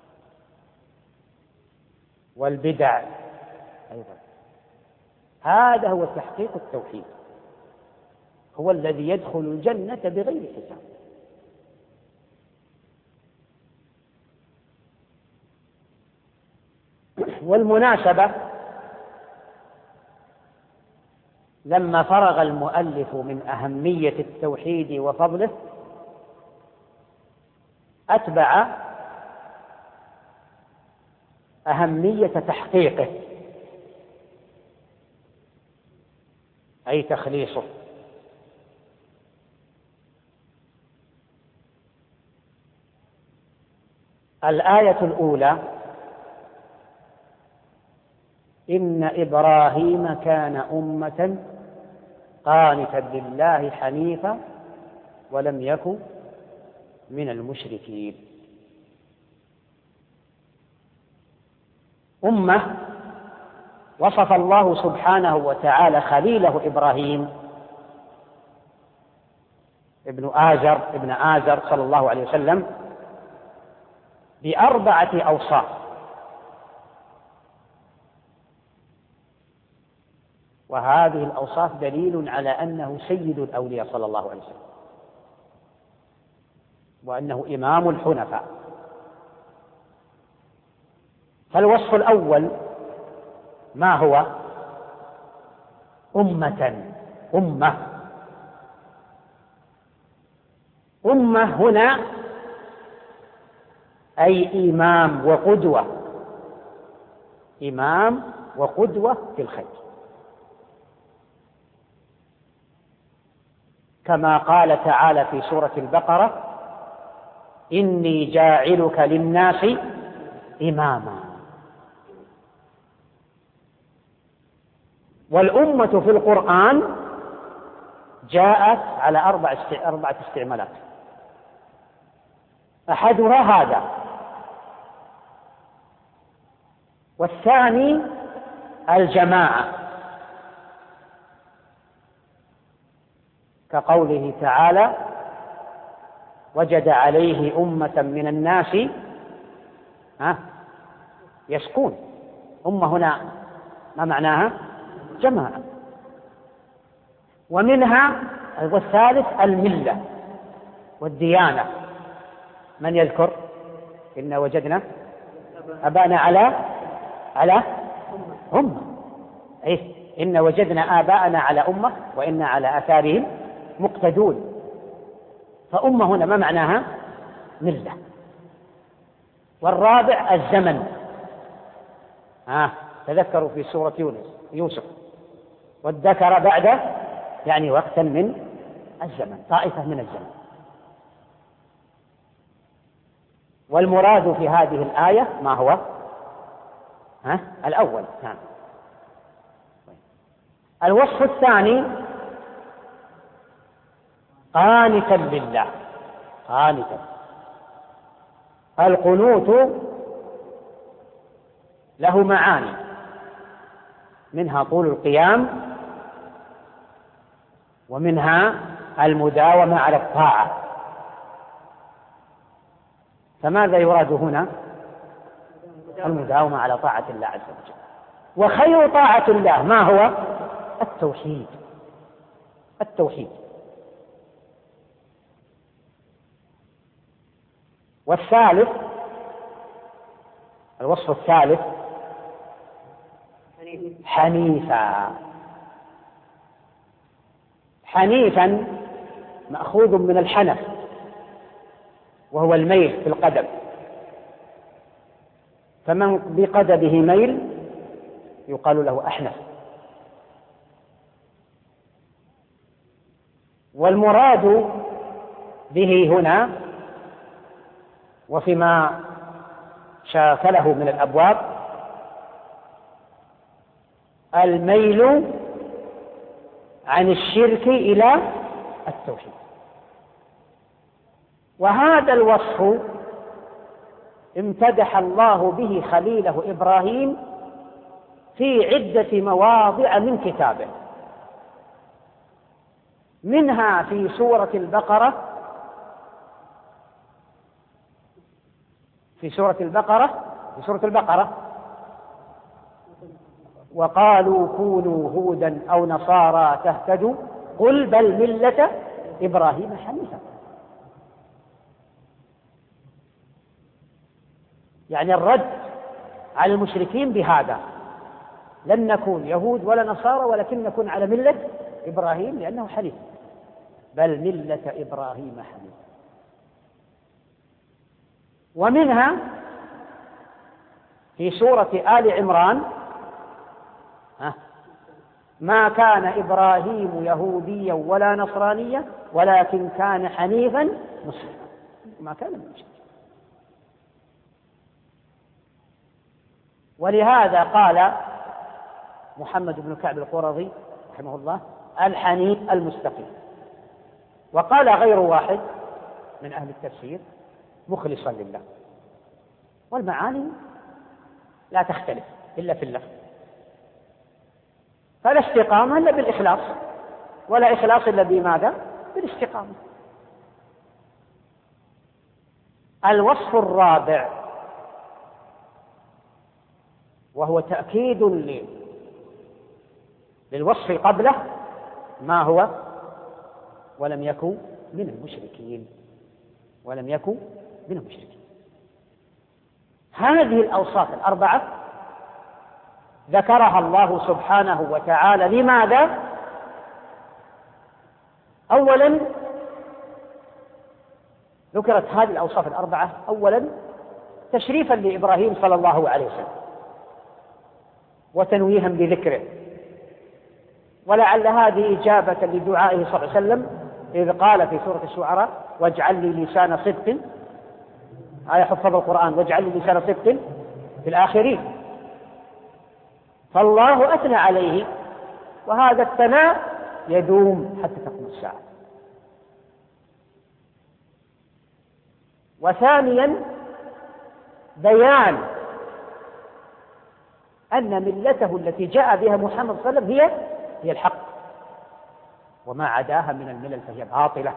والبدع أيضا. هذا هو تحقيق التوحيد، هو الذي يدخل الجنة بغير حساب. والمناسبة لما فرغ المؤلف من أهمية التوحيد وفضله أتبع أهمية تحقيقه، أي تخليصه. الآية الأولى: إن إبراهيم كان أمة قانتا لله حنيفا ولم يكن من المشركين. أمة وصف الله سبحانه وتعالى خليله إبراهيم ابن آزر صلى الله عليه وسلم ب4 أوصاف، وهذه الأوصاف دليل على أنه سيد الأولياء صلى الله عليه وسلم، وأنه إمام الحنفاء. فالوصف الأول ما هو؟ أمة هنا أي إمام وقدوة في الخير، كما قال تعالى في سورة البقرة: إني جاعلك للناس إماما. والأمة في القرآن جاءت على أربعة استعمالات، أحدها هذا، والثاني الجماعة كقوله تعالى وجد عليه أمة من الناس يسكون. أمة هنا ما معناها؟ جماعة. ومنها والثالث الملة والديانة. من يذكر؟ إنا وجدنا أبانا على أمة. إن وجدنا آباءنا على أمة وإنا على آثارهم مقتدون. فأمة هنا ما معناها؟ ملة. والرابع الزمن. تذكروا في سورة يوسف وادكر بعد يعني وقتا من الزمن، طائفة من الزمن. والمراد في هذه الآية ما هو؟ الأول. نعم. الوصف الثاني قانتا لله. قانتا. القنوت له معاني، منها طول القيام، ومنها المداومة على الطاعة. فماذا يراد هنا؟ المداومة على طاعة الله عز وجل. وخير طاعة الله ما هو؟ التوحيد. التوحيد. والثالث الوصف الثالث حنيفا. حنيفا مأخوذ من الحنف وهو الميل في القدم، فمن بقدمه ميل يقال له أحنف. والمراد به هنا وفيما شاكله من الأبواب الميل عن الشرك إلى التوحيد. وهذا الوصف امتدح الله به خليله إبراهيم في عدة مواضع من كتابه، منها في سورة البقرة. في سورة البقرة وقالوا كونوا هودا أو نصارى تهتدوا قل بل ملة إبراهيم حنيفا. يعني الرد على المشركين بهذا، لن نكون يهود ولا نصارى ولكن نكون على ملة إبراهيم لأنه حنيف، بل ملة إبراهيم حنيفا. ومنها في سورة آل عمران ما كان إبراهيم يهوديا ولا نصرانيا ولكن كان حنيفا مسلما، ما كان من المشركين. ولهذا قال محمد بن كعب القرظي رحمه الله الحنيف المستقيم. وقال غير واحد من أهل التفسير مخلصا لله. والمعاني لا تختلف إلا في اللفظ، فلا استقامة إلا بالإخلاص، ولا إخلاص إلا بماذا؟ بالاستقامة. الوصف الرابع وهو تأكيد للوصف قبله ما هو؟ ولم يكن من المشركين. ولم يكن من المشركين. هذه الأوصاف الأربعة ذكرها الله سبحانه وتعالى لماذا؟ أولا ذكرت هذه الأوصاف الأربعة أولا تشريفا لإبراهيم صلى الله عليه وسلم وتنويها بذكره، ولعل هذه إجابة لدعائه صلى الله عليه وسلم إذ قال في سورة الشعراء واجعل لي لسان صدق، آية حفظ القرآن، واجعل لي لسان صدق في الآخرين. فالله أثنى عليه وهذا الثناء يدوم حتى تقوم الساعة. وثانيا بيان أن ملته التي جاء بها محمد صلى الله عليه وسلم هي الحق، وما عداها من الملل فهي باطلة.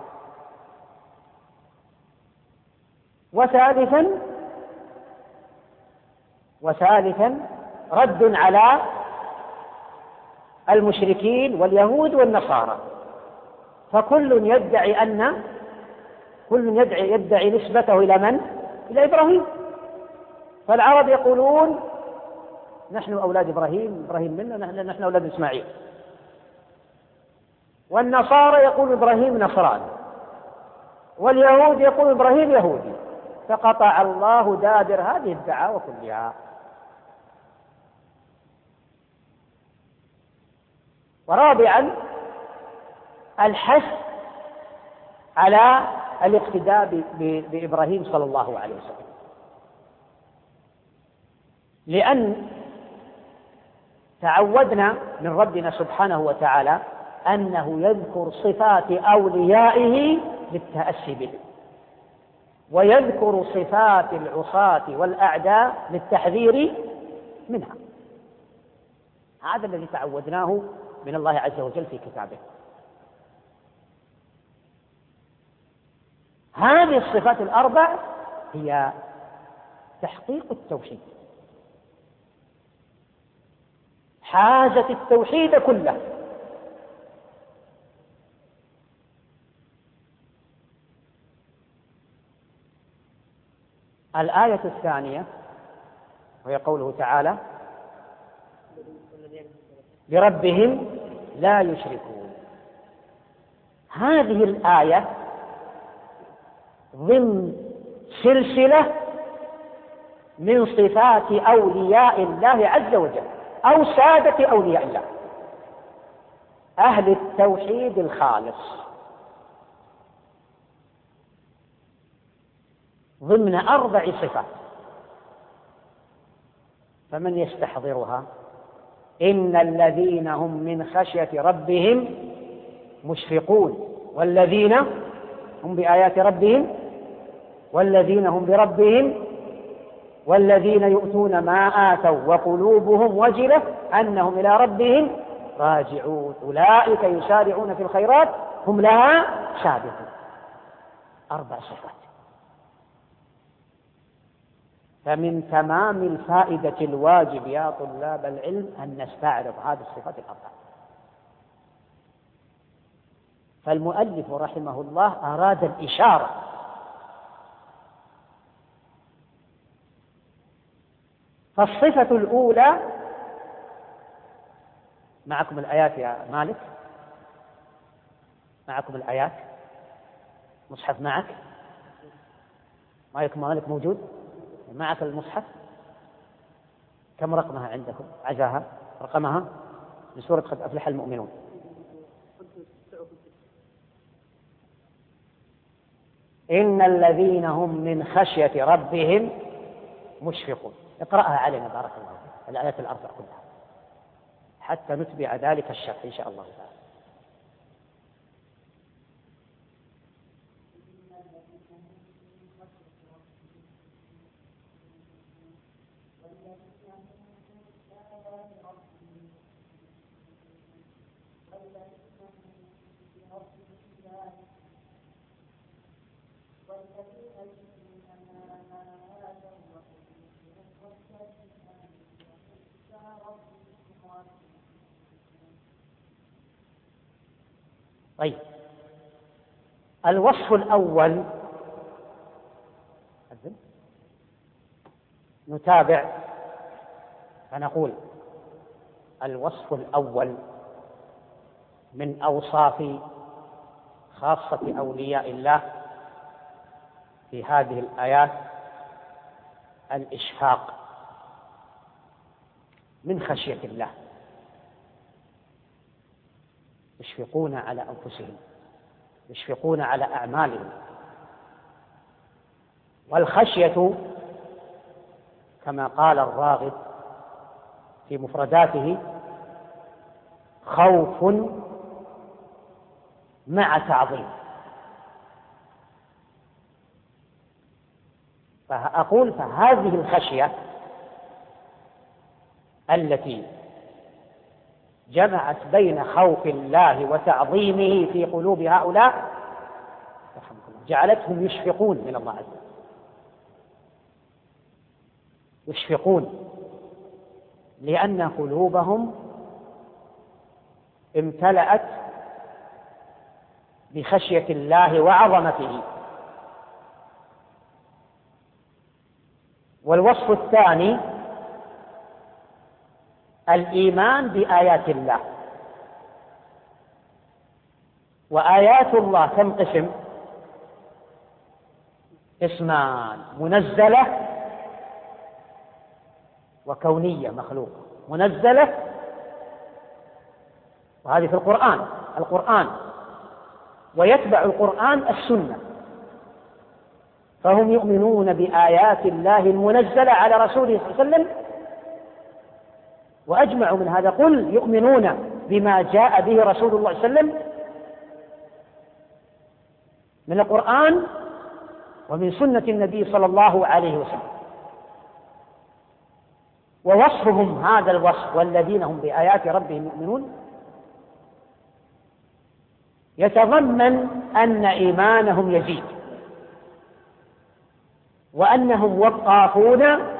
وثالثا رد على المشركين واليهود والنصارى، فكل يدعي نسبته إلى من؟ إلى إبراهيم. فالعرب يقولون نحن أولاد إبراهيم، إبراهيم منا، نحن أولاد إسماعيل. والنصارى يقول إبراهيم نصراني، واليهود يقول إبراهيم يهودي، فقطع الله دابر هذه الدعاوى كلها. ورابعا الحث على الاقتداء بإبراهيم صلى الله عليه وسلم، لأن تعودنا من ربنا سبحانه وتعالى أنه يذكر صفات أوليائه للتأسي به، ويذكر صفات العصاة والأعداء للتحذير منها. هذا الذي تعودناه من الله عز وجل في كتابه. هذه الصفات الأربع هي تحقيق التوحيد، حازت التوحيد كله. الآية الثانية وهي قوله تعالى بربهم لا يشركون. هذه الآية ضمن سلسلة من صفات أولياء الله عز وجل أو سادة أولياء الله، أهل التوحيد الخالص، ضمن 4 صفات. فمن يستحضرها؟ إن الذين هم من خشية ربهم مشفقون، والذين هم بآيات ربهم، والذين هم بربهم، والذين يؤتون ما آتوا وقلوبهم وجلة أنهم إلى ربهم راجعون، أولئك يسارعون في الخيرات هم لها سابقون. 4 صفات. فمن تمام الفائدة الواجب يا طلاب العلم أن نستعرض هذه الصفات ال4. فالمؤلف رحمه الله أراد الإشارة فالصفة الأولى، معكم الآيات يا مالك، معكم الآيات، مصحف معك، مالك مالك موجود معك المصحف؟ كم رقمها عندكم؟ عزاها رقمها لسورة قد أفلح المؤمنون. إن الذين هم من خشية ربهم مشفقون. اقرأها علينا بارك الله فيك، الآيات ال4 كلها حتى نتبع ذلك الشرح إن شاء الله تعالى. طيب، الوصف الأول نتابع فنقول الوصف الأول من أوصاف خاصة أولياء الله في هذه الآيات الإشفاق من خشية الله، يشفقون على أنفسهم، يشفقون على أعمالهم. والخشية كما قال الراغب في مفرداته خوف مع تعظيم. فأقول فهذه الخشية التي جمعت بين خوف الله وتعظيمه في قلوب هؤلاء جعلتهم يشفقون من الله عز وجل، يشفقون لأن قلوبهم امتلأت بخشية الله وعظمته. والوصف الثاني الإيمان بآيات الله. وآيات الله كم قسم؟ قسمان: منزلة وكونية مخلوقة. منزلة وهذه في القرآن ويتبع القرآن السنة، فهم يؤمنون بآيات الله المنزلة على رسوله صلى الله عليه وسلم، وأجمعوا من هذا: قل يؤمنون بما جاء به رسول الله صلى الله عليه وسلم من القرآن ومن سنة النبي صلى الله عليه وسلم. ووصفهم هذا الوصف والذين هم بآيات ربهم يؤمنون يتضمن أن إيمانهم يزيد، وأنهم وقافون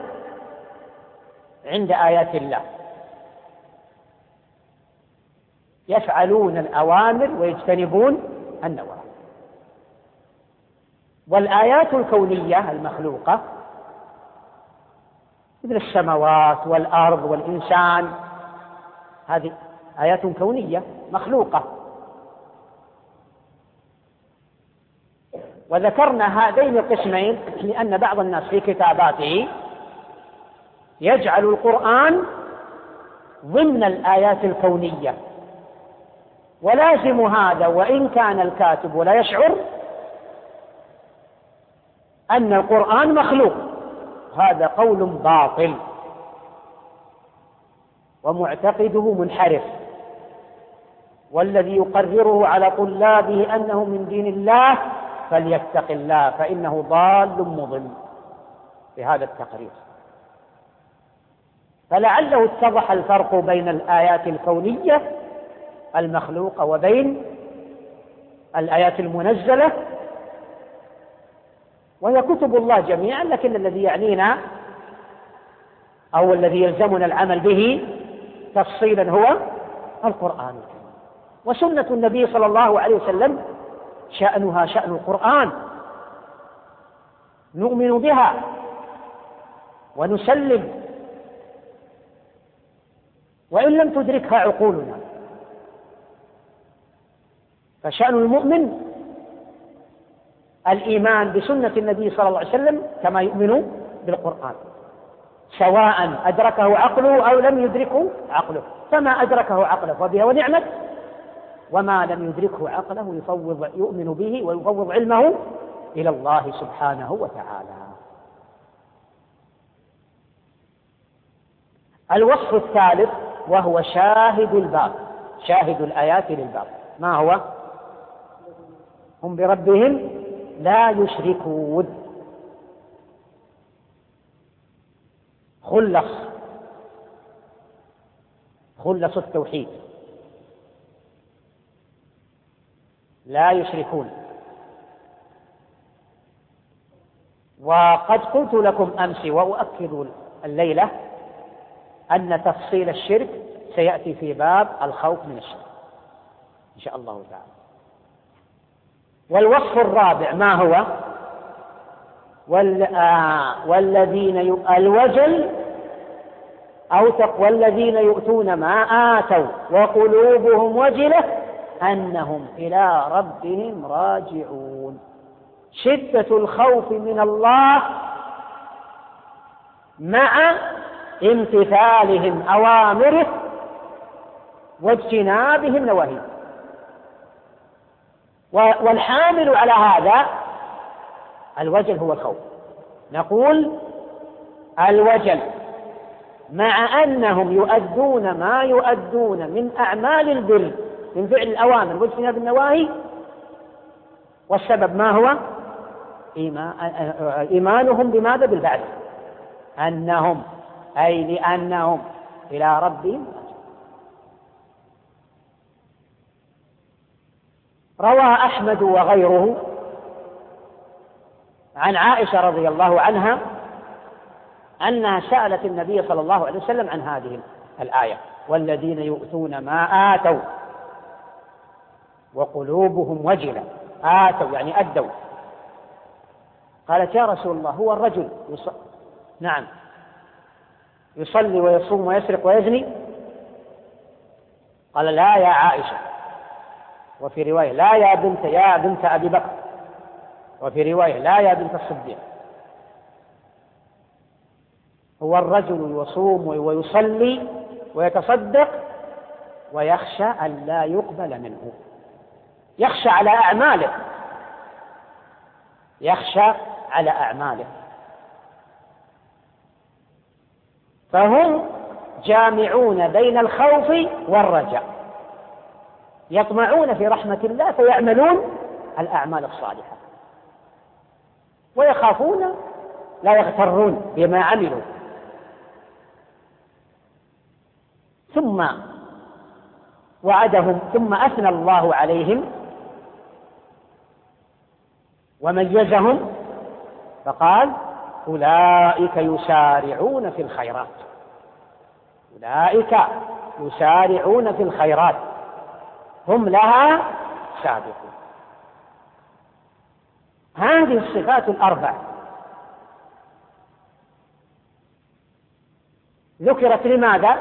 عند آيات الله، يفعلون الأوامر ويجتنبون النواهي. والآيات الكونية المخلوقة مثل السماوات والأرض والإنسان، هذه آيات كونية مخلوقة. وذكرنا هذين القسمين لأن بعض الناس في كتاباته يجعل القرآن ضمن الآيات الكونية، ولازم هذا وإن كان الكاتب لا يشعر أن القرآن مخلوق. هذا قول باطل ومعتقده منحرف، والذي يقرره على طلابه أنه من دين الله فليتق الله فإنه ضال مضل بهذا التقرير. فلعله اتضح الفرق بين الآيات الكونية المخلوقة وبين الآيات المنزلة، وهي كتب الله جميعا، لكن الذي يعنينا أو الذي يلزمنا العمل به تفصيلا هو القرآن. وسنة النبي صلى الله عليه وسلم شأنها شأن القرآن، نؤمن بها ونسلم وإن لم تدركها عقولنا. فشأن المؤمن الإيمان بسنة النبي صلى الله عليه وسلم كما يؤمن بالقرآن، سواء أدركه عقله أو لم يدركه عقله. فما أدركه عقله فبها ونعمت، وما لم يدركه عقله يؤمن به ويفوض علمه إلى الله سبحانه وتعالى. الوصف الثالث وهو شاهد الباب، شاهد الآيات للباب. ما هو؟ هم بربهم لا يشركون. خلص التوحيد، لا يشركون. وقد قلت لكم أمس وأؤكد الليلة أن تفصيل الشرك سيأتي في باب الخوف من الشرك إن شاء الله تعالى. والوصف الرابع ما هو؟ والذين الوجل والذين يؤتون ما آتوا وقلوبهم وجلة أنهم إلى ربهم راجعون. شدة الخوف من الله مع امتثالهم أوامره واجتنابهم نواهيه. والحامل على هذا الوجل هو الخوف. نقول الوجل مع أنهم يؤدون ما يؤدون من أعمال البر من فعل الأوامر واجتناب النواهي، والسبب ما هو؟ إيمانهم بماذا؟ بالبعث، أنهم أي لأنهم إلى ربهم. روى أحمد وغيره عن عائشة رضي الله عنها أنها سألت النبي صلى الله عليه وسلم عن هذه الآية: والذين يؤتون ما آتوا وقلوبهم وجلة. آتوا يعني أدوا. قالت: يا رسول الله، هو الرجل نعم يصلي ويصوم ويسرق ويزني؟ قال: لا يا عائشة. وفي رواية: لا يا بنت أبي بكر. وفي رواية: لا يا بنت الصديق. هو الرجل يصوم ويصلي ويتصدق ويخشى أن لا يقبل منه، يخشى على أعماله، يخشى على أعماله. فهم جامعون بين الخوف والرجاء، يطمعون في رحمة الله فيعملون الأعمال الصالحة، ويخافون لا يغترون بما عملوا. ثم وعدهم، ثم أثنى الله عليهم وميزهم فقال: أولئك يسارعون في الخيرات. أولئك يسارعون في الخيرات هم لها سابقون. هذه الصفات الأربع ذكرت لماذا؟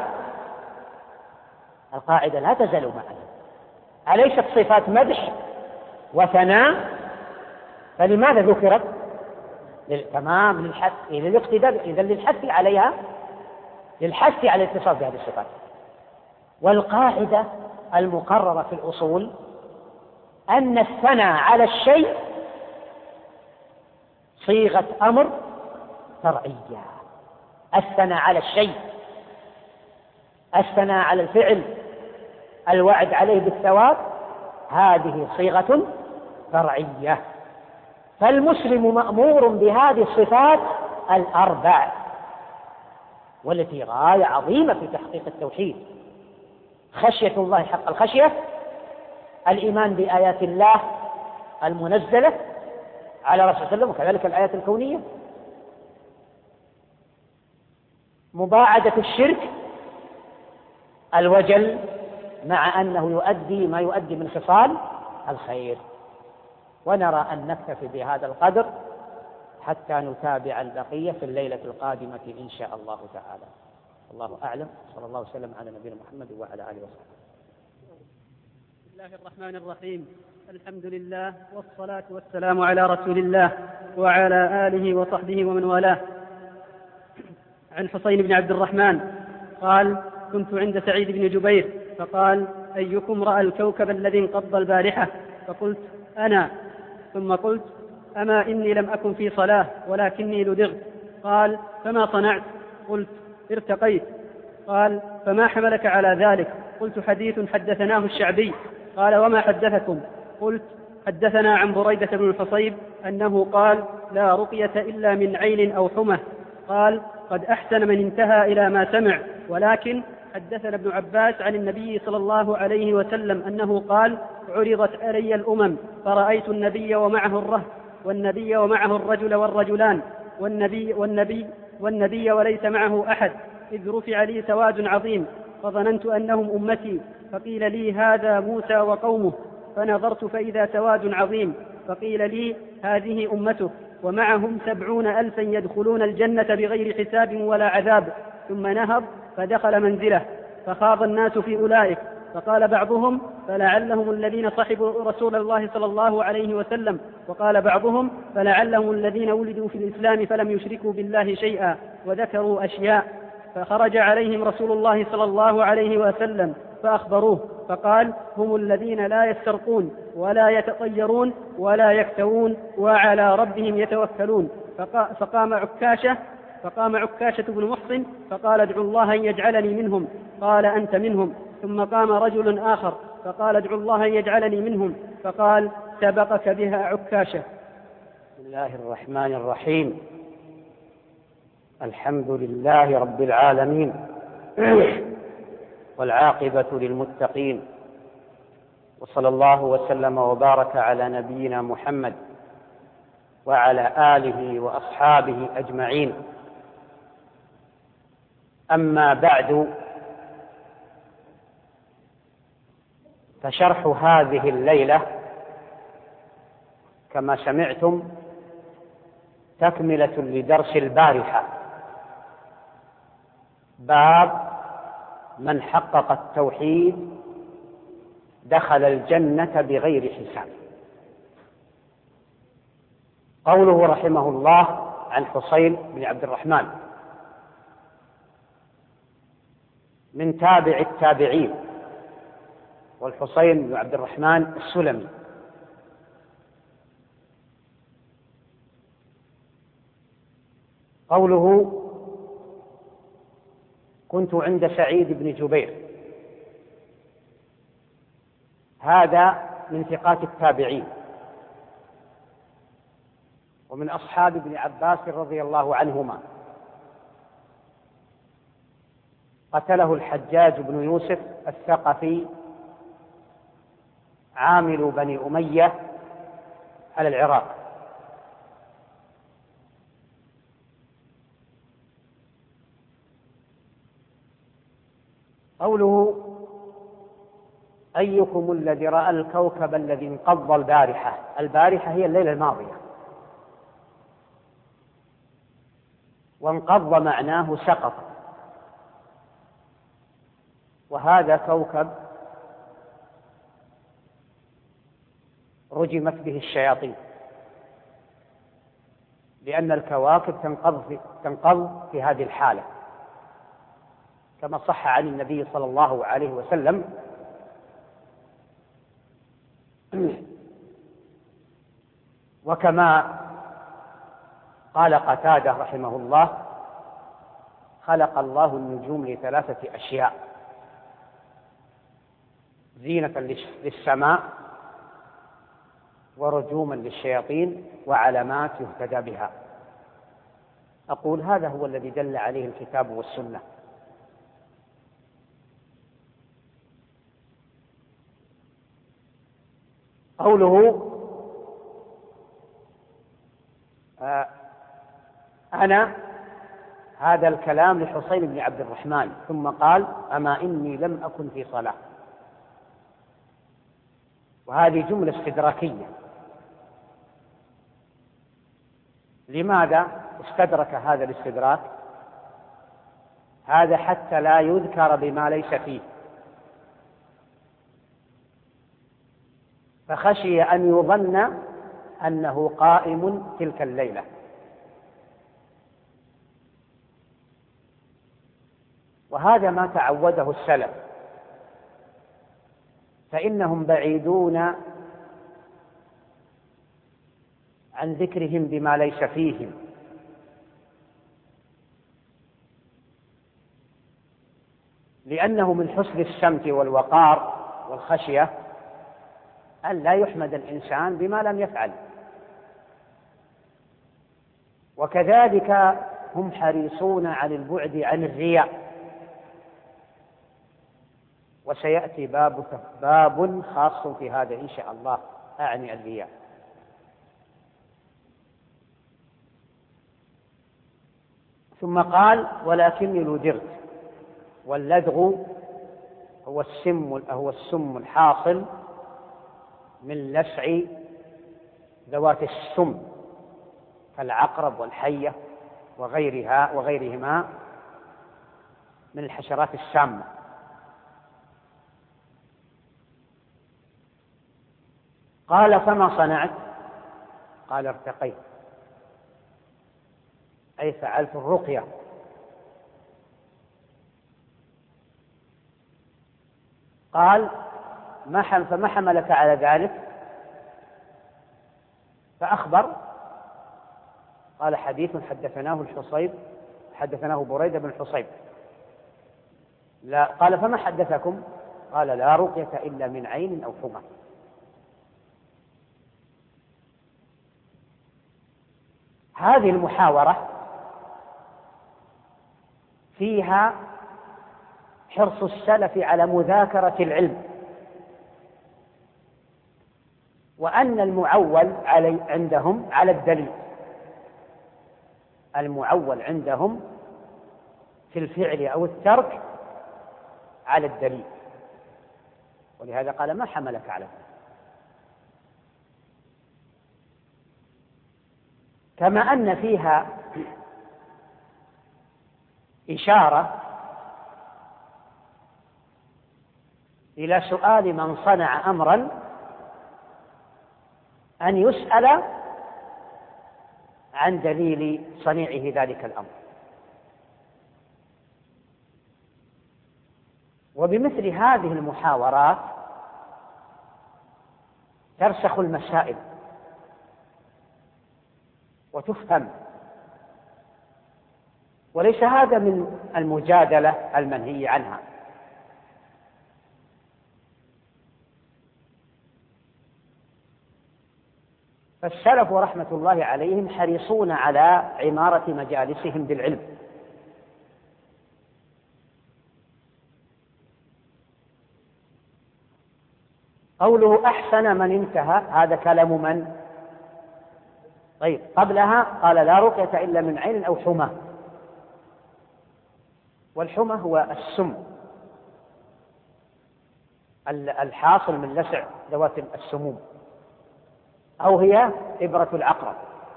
القاعدة لا تزال معنا، أليست صفات مدح وثناء؟ فلماذا ذكرت؟ تمام، للحث، للاقتداء، إذن للحث عليها، للحث على الاتصاف بهذه الصفات. والقاعدة المقررة في الأصول أن الثناء على الشيء صيغة أمر فرعية. الثناء على الشيء، الثناء على الفعل، الوعد عليه بالثواب، هذه صيغة فرعية. فالمسلم مأمور بهذه الصفات الأربع، والتي غاية عظيمة في تحقيق التوحيد: خشية الله حق الخشية، الإيمان بآيات الله المنزلة على رسول الله صلى الله عليه وسلم، وكذلك الآيات الكونية، مباعدة الشرك، الوجل مع أنه يؤدي ما يؤدي من خصال الخير. ونرى أن نكتفي بهذا القدر حتى نتابع البقية في الليلة القادمة إن شاء الله تعالى. الله أعلم، صلى الله وسلم على نبينا محمد وعلى آله وصحبه. بسم الله الرحمن الرحيم. الحمد لله والصلاة والسلام على رسول الله وعلى آله وصحبه ومن والاه. عن حسين بن عبد الرحمن قال: كنت عند سعيد بن جبير فقال: أيكم رأى الكوكب الذي انقض البارحة؟ فقلت: أنا. ثم قلت: أما إني لم أكن في صلاة ولكني لدغت. قال: فما صنعت؟ قلت: ارتقيت. قال: فما حملك على ذلك؟ قلت: حديث حدثناه الشعبي. قال: وما حدثكم؟ قلت: حدثنا عن بريدة بن الحصيب أنه قال: لا رقية إلا من عين أو حمى. قال: قد أحسن من انتهى إلى ما سمع، ولكن حدثنا ابن عباس عن النبي صلى الله عليه وسلم أنه قال: عرضت علي الأمم فرأيت النبي ومعه الرهط، والنبي ومعه الرجل والرجلان، والنبي وليس معه أحد، إذ رفع لي سواد عظيم فظننت أنهم أمتي، فقيل لي: هذا موسى وقومه، فنظرت فإذا سواد عظيم، فقيل لي: هذه أمته، ومعهم 70,000 يدخلون الجنة بغير حساب ولا عذاب. ثم نهض فدخل منزله، فخاض الناس في أولئك، فقال بعضهم: فلعلهم الذين صحبوا رسول الله صلى الله عليه وسلم، وقال بعضهم: فلعلهم الذين ولدوا في الإسلام فلم يشركوا بالله شيئا، وذكروا أشياء. فخرج عليهم رسول الله صلى الله عليه وسلم فأخبروه، فقال: هم الذين لا يسترقون ولا يتطيرون ولا يكتوون وعلى ربهم يتوكلون. فقام عكاشة فقام عكاشة بن محصن فقال ادعوا الله أن يجعلني منهم، قال أنت منهم. ثم قام رجل آخر فقال ادعوا الله أن يجعلني منهم، فقال سبقك بها عكاشة. بسم الله الرحمن الرحيم. الحمد لله رب العالمين والعاقبة للمتقين، وصلى الله وسلم وبارك على نبينا محمد وعلى آله وأصحابه أجمعين. أما بعد، فشرح هذه الليلة كما سمعتم تكملة لدرس البارحة، باب من حقق التوحيد دخل الجنة بغير حساب. قوله رحمه الله عن حصين بن عبد الرحمن من تابع التابعين، والحصين بن عبد الرحمن السلمي. قوله كنت عند سعيد بن جبير، هذا من ثقات التابعين ومن أصحاب ابن عباس رضي الله عنهما. قتله الحجاج بن يوسف الثقفي عامل بني أمية على العراق. قوله أيكم الذي رأى الكوكب الذي انقض البارحة. البارحة هي الليلة الماضية، وانقض معناه سقط، وهذا كوكب رجمت به الشياطين، لأن الكواكب تنقض في هذه الحالة، كما صح عن النبي صلى الله عليه وسلم. وكما قال قتادة رحمه الله خلق الله النجوم لثلاثة أشياء: زينة للسماء، ورجوما للشياطين، وعلامات يهتدى بها. أقول هذا هو الذي دل عليه الكتاب والسنة. قوله أنا، هذا الكلام لحصين بن عبد الرحمن. ثم قال أما إني لم أكن في صلاة، وهذه جملة استدراكية. لماذا استدرك هذا الاستدراك؟ هذا حتى لا يذكر بما ليس فيه، فخشي أن يظن أنه قائم تلك الليلة. وهذا ما تعوده السلف، فإنهم بعيدون عن ذكرهم بما ليس فيهم، لأنه من حسن السمت والوقار والخشية أن لا يحمد الإنسان بما لم يفعل. وكذلك هم حريصون على البعد عن الرياء، وسيأتي باب خاص في هذا إن شاء الله، أعني الرياء. ثم قال ولكني لدغت. واللدغ هو السم الحاصل من لسع ذوات السم كالعقرب والحية وغيرهما من الحشرات السامة. قال فما صنعت؟ قال ارتقيت، أي فعلت الرقية. قال فما حملك على ذلك؟ فأخبر. قال حديث حدثناه الحصيب حدثناه بريدة بن الحصيب. لا قال فما حدثكم؟ قال لا رقية إلا من عين أو حمى. هذه المحاورة فيها حرص السلف على مذاكرة العلم، وأن المعول عندهم على الدليل، المعول عندهم في الفعل أو الترك على الدليل، ولهذا قال ما حملك على ذلك. كما أن فيها إشارة إلى سؤال من صنع أمرا أن يسأل عن دليل صنيعه ذلك الأمر. وبمثل هذه المحاورات ترسخ المسائل وتفهم، وليس هذا من المجادلة المنهي عنها. فالسلف رحمة الله عليهم حريصون على عمارة مجالسهم بالعلم. قوله أحسن من انتهى، هذا كلام من؟ طيب قبلها قال لا رقية إلا من عين أو حمى، والحمى هو السم الحاصل من لسع ذوات السموم، أو هي إبرة العقرب،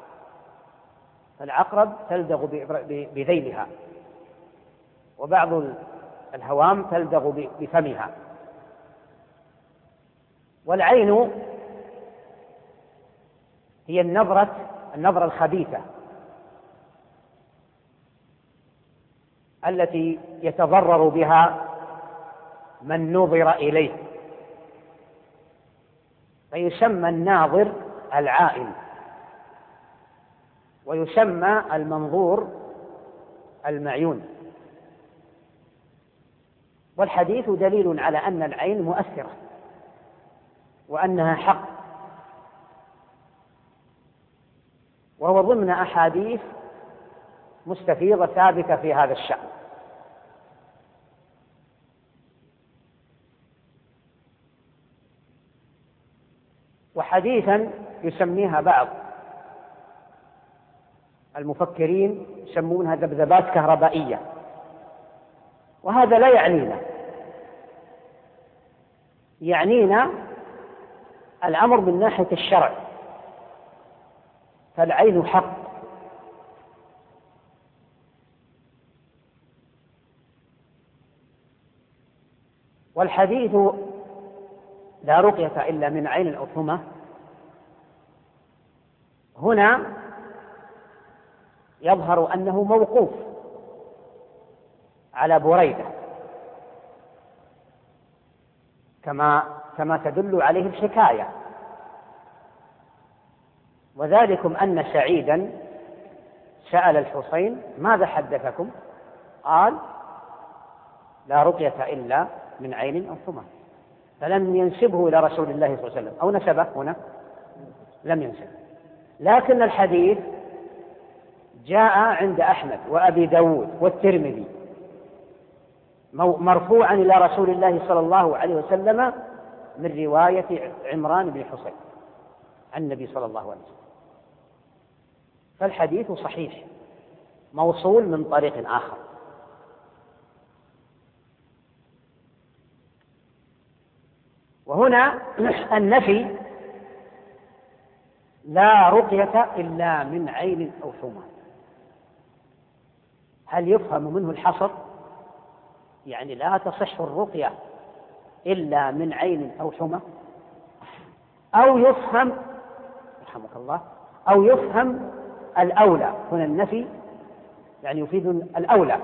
العقرب تلدغ بذيلها، وبعض الهوام تلدغ بفمها. والعين هي النظرة الخبيثة التي يتضرر بها من نظر إليه، فيسمى الناظر العائن، ويسمى المنظور المعيون. والحديث دليل على أن العين مؤثرة وأنها حق، وهو ضمن أحاديث مستفيضة ثابتة في هذا الشأن. وحديثا يسميها بعض المفكرين يسمونها ذبذبات كهربائية، وهذا لا يعنينا الأمر من ناحية الشرع، فالعين حق، والحديث لا رقية إلا من عين أو حمى هنا يظهر أنه موقوف على بريدة كما تدل عليه الحكاية، وذلكم أن سعيدا سأل الحسين ماذا حدثكم؟ قال لا رقية إلا من عين أو حمى، فلم ينسبه إلى رسول الله صلى الله عليه وسلم، أو نسبه هنا لم ينسب. لكن الحديث جاء عند أحمد وأبي داود والترمذي مرفوعا إلى رسول الله صلى الله عليه وسلم من رواية عمران بن حصين عن النبي صلى الله عليه وسلم، فالحديث صحيح موصول من طريق آخر. وهنا النفي لا رقية إلا من عين أو حمى، هل يفهم منه الحصر؟ يعني لا تصح الرقية إلا من عين أو حمى، أو يفهم رحمك الله، أو يفهم الأولى. هنا النفي يعني يفيد الأولى.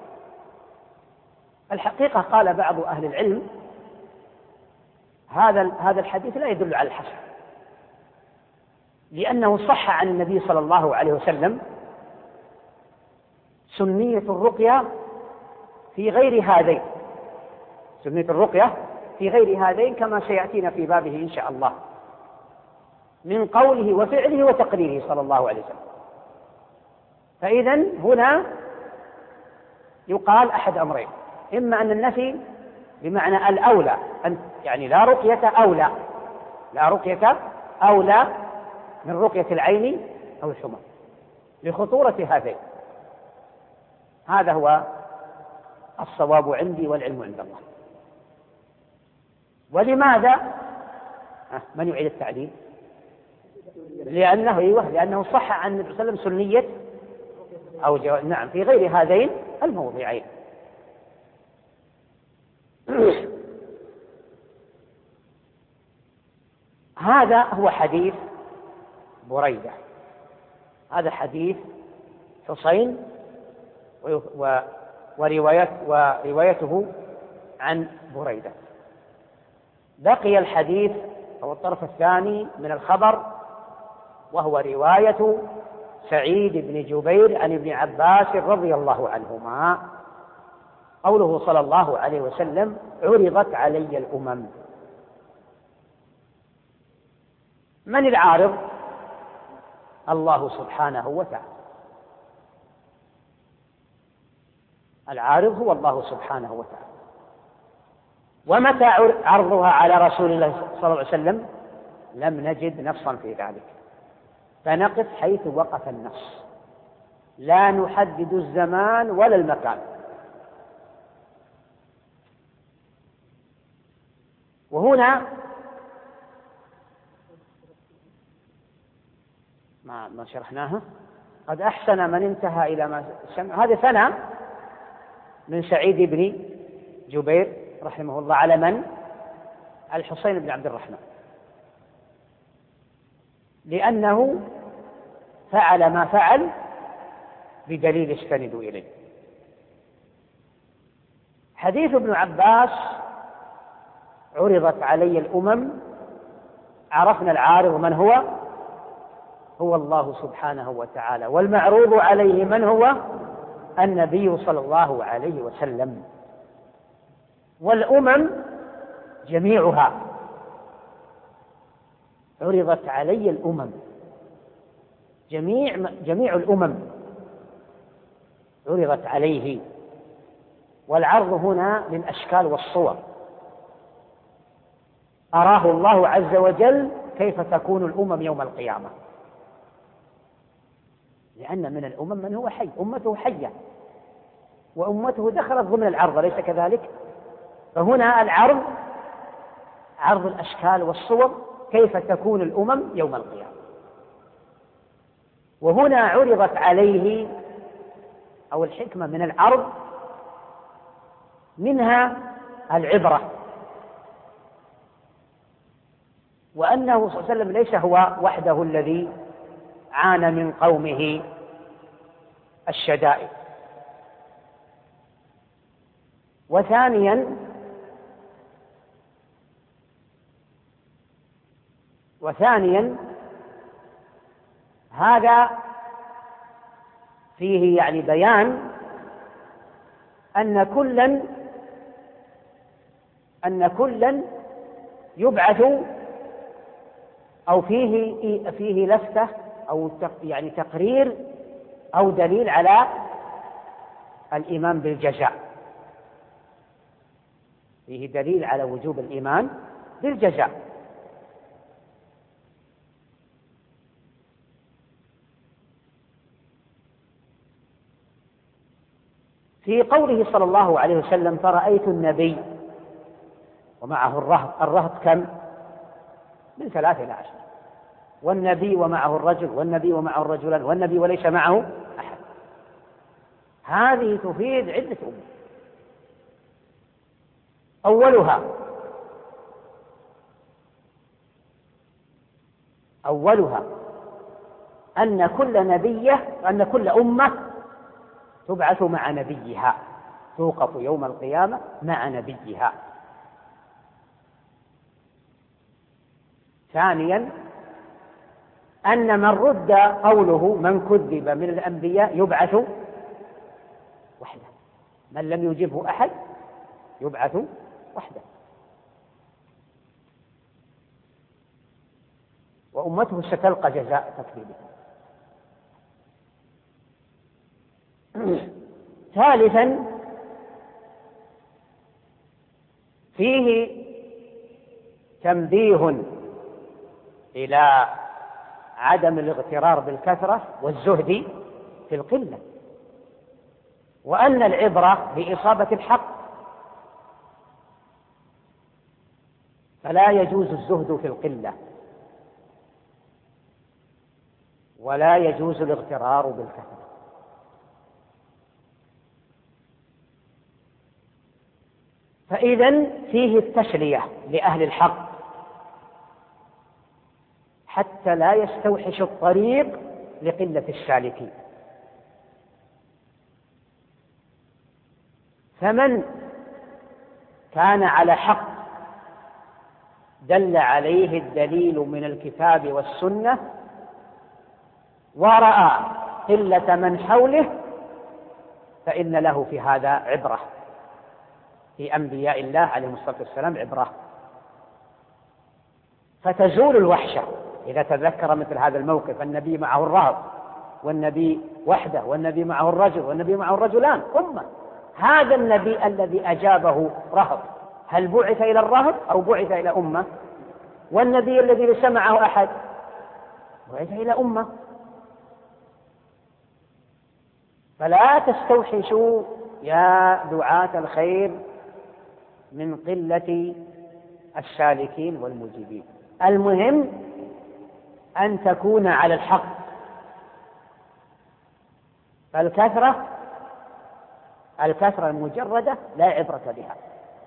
الحقيقة قال بعض أهل العلم هذا الحديث لا يدل على الحصر، لأنه صح عن النبي صلى الله عليه وسلم سنية الرقية في غير هذين، سنية الرقية في غير هذين كما سيأتينا في بابه إن شاء الله، من قوله وفعله وتقريره صلى الله عليه وسلم. فإذن هنا يقال أحد أمرين: إما أن النفي بمعنى الأولى، يعني لا رقية أولى، لا رقية أولى من رقية العين أو الحمى لخطورة هذين. هذا هو الصواب عندي والعلم عند الله. ولماذا؟ من يعيد التعليل؟ لأنه صح عن النبي صلى الله عليه وسلم سنية أو نعم في غير هذين الموضعين. هذا هو حديث بريدة، هذا حديث حسين وروايته عن بريدة. بقي الحديث أو الطرف الثاني من الخبر، وهو رواية سعيد بن جبير عن ابن عباس رضي الله عنهما، قوله صلى الله عليه وسلم: عرضت علي الأمم. من العارض؟ الله سبحانه وتعالى. العارض هو الله سبحانه وتعالى. ومتى عرضها على رسول الله صلى الله عليه وسلم؟ لم نجد نصا في ذلك، فنقف حيث وقف النص، لا نحدد الزمان ولا المكان. وهنا ما شرحناها، قد أحسن من انتهى إلى ما هذا ثنى من سعيد بن جبير رحمه الله على من؟ الحسين بن عبد الرحمن، لأنه فعل ما فعل بدليل استندوا إليه. حديث ابن عباس: عرضت علي الأمم، عرفنا العارض من هو؟ هو الله سبحانه وتعالى، والمعروض عليه من هو؟ النبي صلى الله عليه وسلم. والأمم جميعها، عرضت علي الأمم، جميع الأمم عرضت عليه. والعرض هنا للأشكال والصور، أراه الله عز وجل كيف تكون الأمم يوم القيامة، لأن من الأمم من هو حي، أمته حية، وأمته دخلت ضمن العرض، ليس كذلك؟ فهنا العرض عرض الأشكال والصور كيف تكون الأمم يوم القيامة. وهنا عرضت عليه، أو الحكمة من العرض منها العبرة، وأنه صلى الله عليه وسلم ليس هو وحده الذي عانى من قومه الشدائد. وثانيا هذا فيه يعني بيان أن كلا يبعث، أو فيه لفتة أو يعني تقرير أو دليل على الإيمان بالجزاء، فيه دليل على وجوب الإيمان بالجزاء. في قوله صلى الله عليه وسلم: فرأيت النبي ومعه الرهط كم؟ من 3 إلى 10، والنبي ومعه الرجل، والنبي ومعه الرجلان، والنبي وليس معه أحد. هذه تفيد عدة أمور. أولها أن كل أمة تبعث مع نبيها، توقف يوم القيامة مع نبيها. ثانيا أن من رد قوله من كذب من الأنبياء يبعث وحده. من لم يجبه أحد يبعث وحده. وأمته ستلقى جزاء تكذيبه. ثالثا فيه تنبيه إلى عدم الاغترار بالكثرة والزهد في القلة، وأن العبرة بإصابة الحق، فلا يجوز الزهد في القلة ولا يجوز الاغترار بالكثرة. فإذن فيه التسلية لأهل الحق حتى لا يستوحش الطريق لقلة السالكين. فمن كان على حق دل عليه الدليل من الكتاب والسنة ورأى قلة من حوله فإن له في هذا عبرة، في أنبياء الله عليهم الصلاة والسلام عبرة، فتزول الوحشة إذا تذكر مثل هذا الموقف. النبي معه الرهط، والنبي وحده، والنبي معه الرجل، والنبي معه الرجلان، هذا النبي الذي أجابه رهط هل بعث إلى الرهط أو بعث إلى أمة؟ والنبي الذي ليس معه أحد بعث إلى أمة. فلا تستوحشوا يا دعاة الخير من قلة السالكين والمجيبين، المهم أن تكون على الحق. فالكثرة المجردة لا عبرة بها،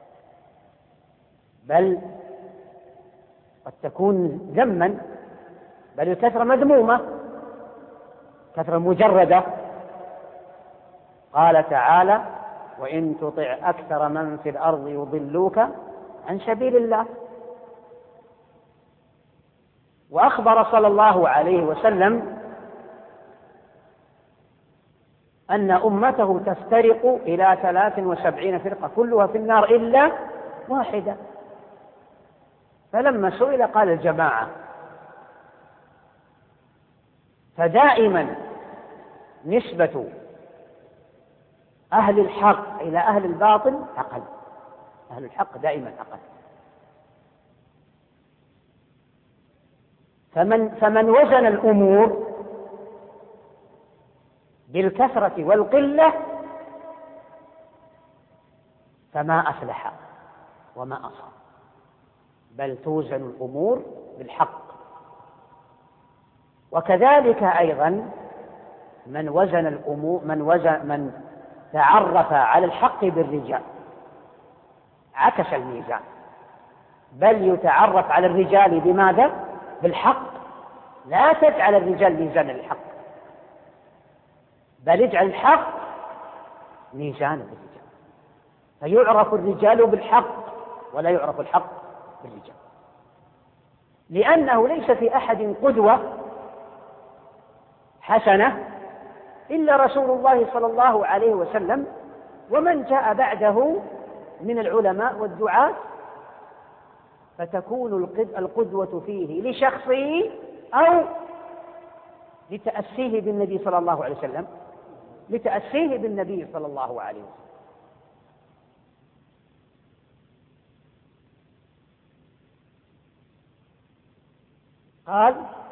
بل قد تكون ذما، بل الكثرة مذمومة، كثرة مجردة. قال تعالى: وإن تطع أكثر من في الأرض يضلوك عن سبيل الله. وأخبر صلى الله عليه وسلم أن أمته تفترق إلى 73 فرقة كلها في النار إلا واحدة. فلما سئل قال الجماعة. فدائما نسبة أهل الحق إلى أهل الباطل أقل، أهل الحق دائما أقل. فمن وزن الأمور بالكثرة والقلة فما أفلح وما أصاب، بل توزن الأمور بالحق. وكذلك أيضا من تعرف على الحق بالرجال عكس الميزان، بل يتعرف على الرجال بماذا؟ بالحق. لا تجعل الرجال ميزانا للحق، بل اجعل الحق ميزانا للرجال، فيعرف الرجال بالحق ولا يعرف الحق بالرجال، لأنه ليس في أحد قدوة حسنة إلا رسول الله صلى الله عليه وسلم ومن جاء بعده من العلماء والدعاة، فتكون القدوة فيه لشخصه أو لتأسيه بالنبي صلى الله عليه وسلم، لتأسيه بالنبي صلى الله عليه وسلم. قال: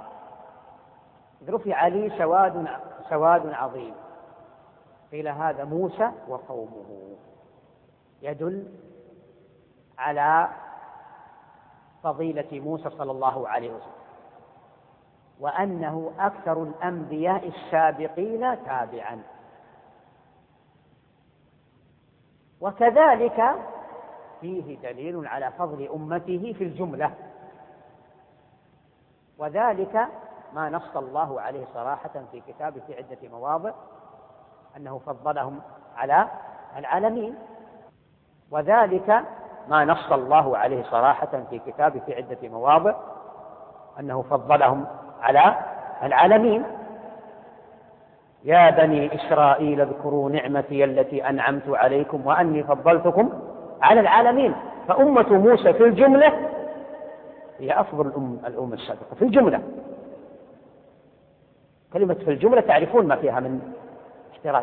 رفع لي سواد عظيم، قيل هذا موسى وقومه، يدل على فضيلة موسى صلى الله عليه وسلم، وأنه أكثر الأنبياء السابقين تابعا. وكذلك فيه دليل على فضل أمته في الجملة، وذلك ما نص الله عليه صراحة في كتابه في عدة مواضع أنه فضلهم على العالمين، وذلك ما نص الله عليه صراحة في كتابه في عدة مواضع أنه فضلهم على العالمين، يا بني إسرائيل اذكروا نعمتي التي أنعمت عليكم وأني فضلتكم على العالمين. فأمة موسى في الجملة هي أفضل الأمة السابقة في الجملة. كلمة في الجملة تعرفون ما فيها من احتراز.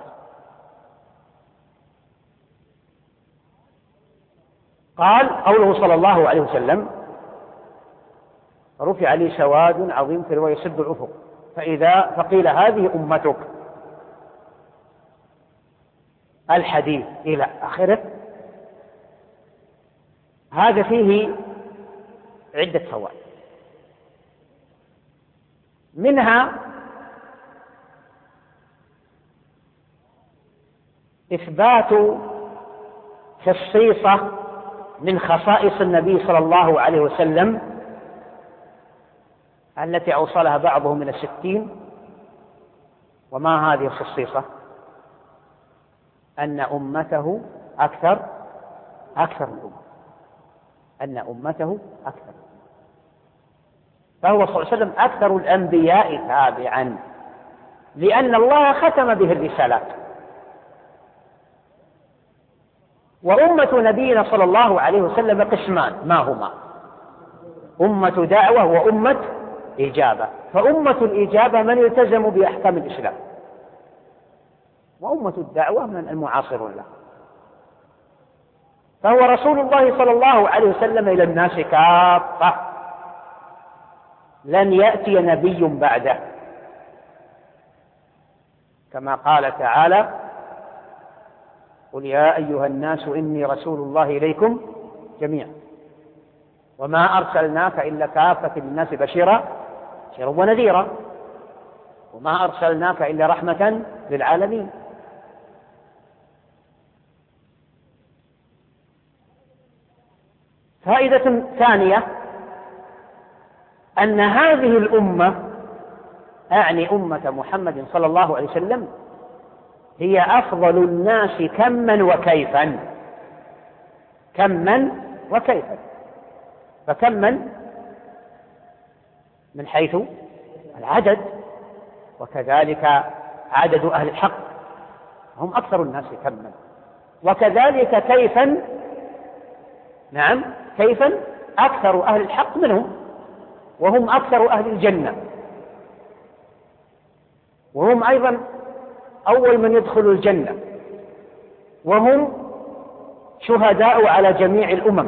قال قوله صلى الله عليه وسلم: رفع لي سواد عظيم في الرواية يسد الأفق فقيل هذه أمتك، الحديث إلى آخره. هذا فيه عدة فوائد، منها إثبات خصيصة من خصائص النبي صلى الله عليه وسلم التي أوصلها بعضهم إلى 60. وما هذه الخصيصة؟ أن أمته أكثر الأمة، أن أمته أكثر. فهو صلى الله عليه وسلم أكثر الأنبياء تابعا، لأن الله ختم به الرسالات. وأمة نبينا صلى الله عليه وسلم قسمان، ما هما؟ أمة دعوة وأمة إجابة. فأمة الإجابة من يلتزم بأحكام الإسلام، وأمة الدعوة من المعاصرون له. فهو رسول الله صلى الله عليه وسلم إلى الناس كافة، لن يأتي نبي بعده، كما قال تعالى: قل يا أيها الناس إني رسول الله إليكم جميعا وما أرسلناك إلا كافة للناس بشيرا ونذيرا وما أرسلناك إلا رحمة للعالمين. فائدة ثانية أن هذه الأمة، أعني أمة محمد صلى الله عليه وسلم، هي أفضل الناس كما وكيفا. كما وكيفا، فكما من حيث العدد، وكذلك عدد أهل الحق هم أكثر الناس كما، وكذلك كيفا، نعم كيفا أكثر أهل الحق منهم، وهم أكثر أهل الجنة، وهم أيضا أول من يدخل الجنة، وهم شهداء على جميع الأمم،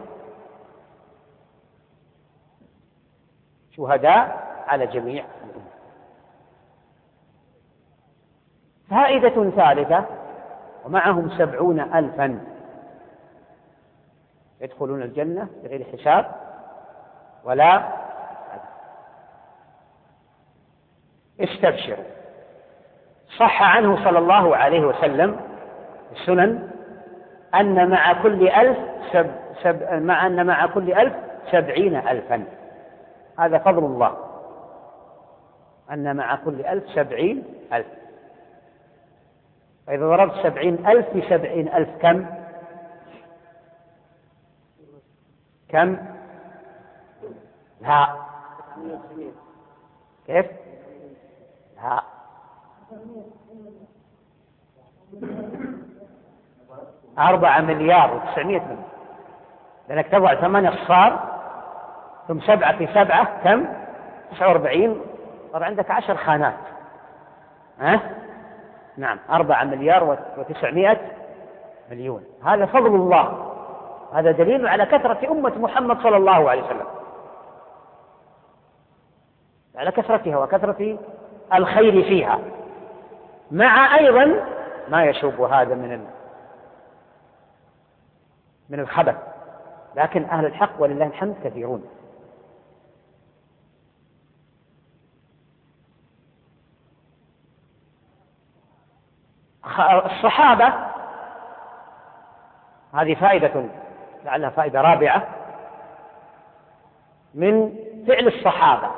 شهداء على جميع الأمم. فائدة ثالثة: ومعهم 70,000 يدخلون الجنة بغير حساب ولا عذاب. استبشروا. صح عنه صلى الله عليه وسلم السنن أن مع كل 1000 70,000. هذا فضل الله، أن مع كل 1000 70,000. فإذا ضربت 70,000 في 70,000 كم؟ لا، كيف؟ لا، 4,900,000,000، لأنك تضع 8 أصفار ثم 7 في 7 كم؟ 49. طبعا عندك 10 خانات، نعم 4,900,000,000. هذا فضل الله، هذا دليل على كثرة أمة محمد صلى الله عليه وسلم، على كثرتها وكثرة الخير فيها، مع أيضا ما يشوب هذا من الخبث. لكن أهل الحق ولله الحمد كثيرون. الصحابة، هذه فائدة لعلها فائدة رابعة من فعل الصحابة،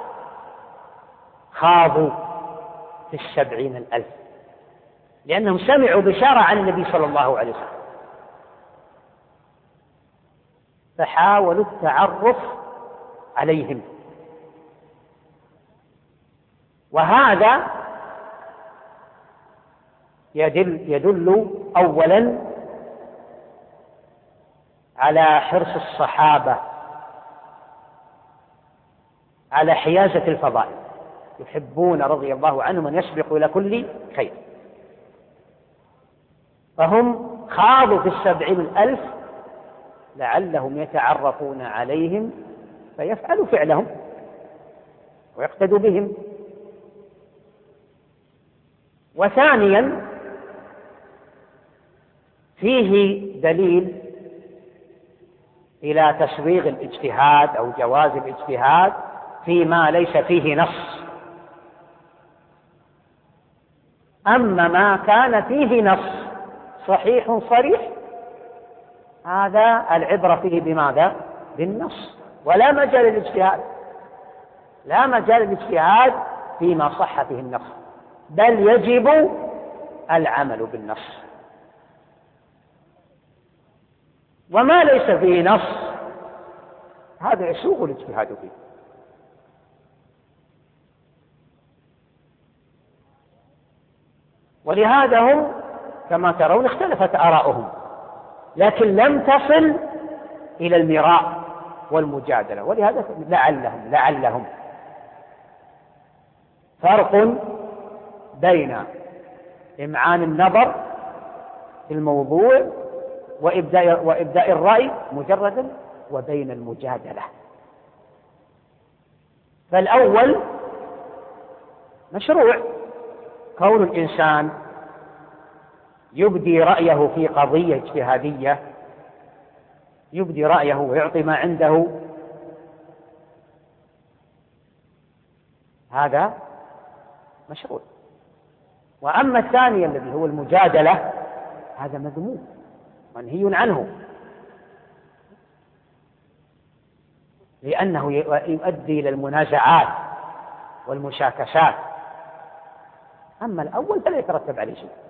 خاضوا في 70,000 لأنهم سمعوا بشارة عن النبي صلى الله عليه وسلم، فحاولوا التعرف عليهم. وهذا يدل أولا على حرص الصحابة على حيازة الفضائل، يحبون رضي الله عنهم أن يسبقوا إلى كل خير، فهم خاضوا في 70,000 لعلهم يتعرفون عليهم فيفعلوا فعلهم ويقتدوا بهم. وثانيا فيه دليل إلى تسويغ الاجتهاد أو جواز الاجتهاد فيما ليس فيه نص. أما ما كان فيه نص صحيح صريح هذا العبرة فيه بماذا؟ بالنص، ولا مجال للاجتهاد، لا مجال للاجتهاد فيما صح فيه النص، بل يجب العمل بالنص. وما ليس فيه نص هذا يسوغ الاجتهاد فيه. ولهذا هم كما ترون اختلفت آراؤهم، لكن لم تصل إلى المراء والمجادلة. ولهذا لعلهم فرق بين إمعان النظر في الموضوع وإبداء الرأي مجردا وبين المجادلة. فالأول مشروع، كون الإنسان يبدي رأيه في قضية اجتهادية، يبدي رأيه ويعطي ما عنده، هذا مشروع. وأما الثاني الذي هو المجادلة هذا مذموم منهي عنه، لأنه يؤدي إلى المنازعات والمشاكسات. أما الأول فلا يترتب عليه شيء.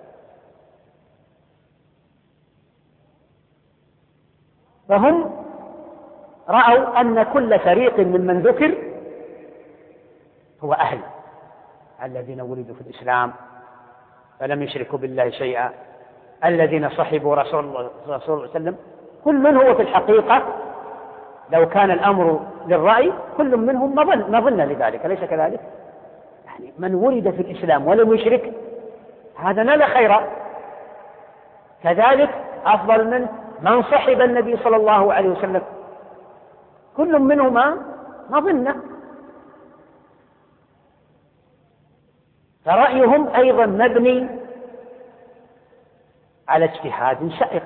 فهم رأوا أن كل فريق ممن ذكر هو أهل الذين ولدوا في الإسلام فلم يشركوا بالله شيئا، الذين صحبوا رسول الله صلى الله عليه وسلم، كل من هو في الحقيقة لو كان الأمر للرأي كل منهم مظنة لذلك، أليس كذلك؟ يعني من ولد في الإسلام ولم يشرك هذا نال خيرا، كذلك أفضل منه من صحب النبي صلى الله عليه وسلم، كل منهما مظنة. فرأيهم أيضا مبني على اجتهاد سائغ،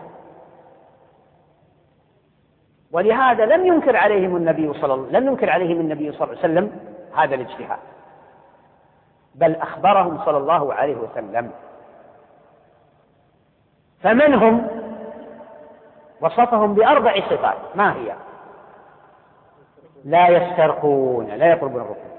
ولهذا لم ينكر عليهم النبي صلى الله عليه وسلم هذا الاجتهاد، بل أخبرهم صلى الله عليه وسلم. فمنهم وصفهم بأربع صفات، ما هي؟ لا يسترقون، لا يطلبون الرقية.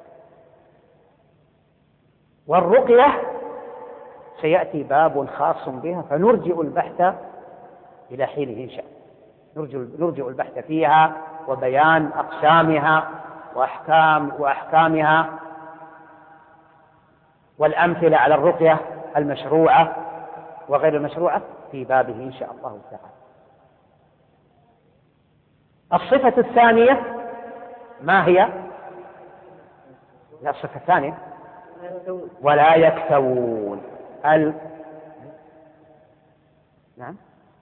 والرقية سيأتي باب خاص بها فنرجئ البحث إلى حينه إن شاء الله، نرجئ البحث فيها وبيان أقسامها وأحكامها والأمثلة على الرقية المشروعة وغير المشروعة في بابه إن شاء الله تعالى. الصفة الثانية ما هي؟ لا، الصفة الثانية ولا يكتوون. نعم،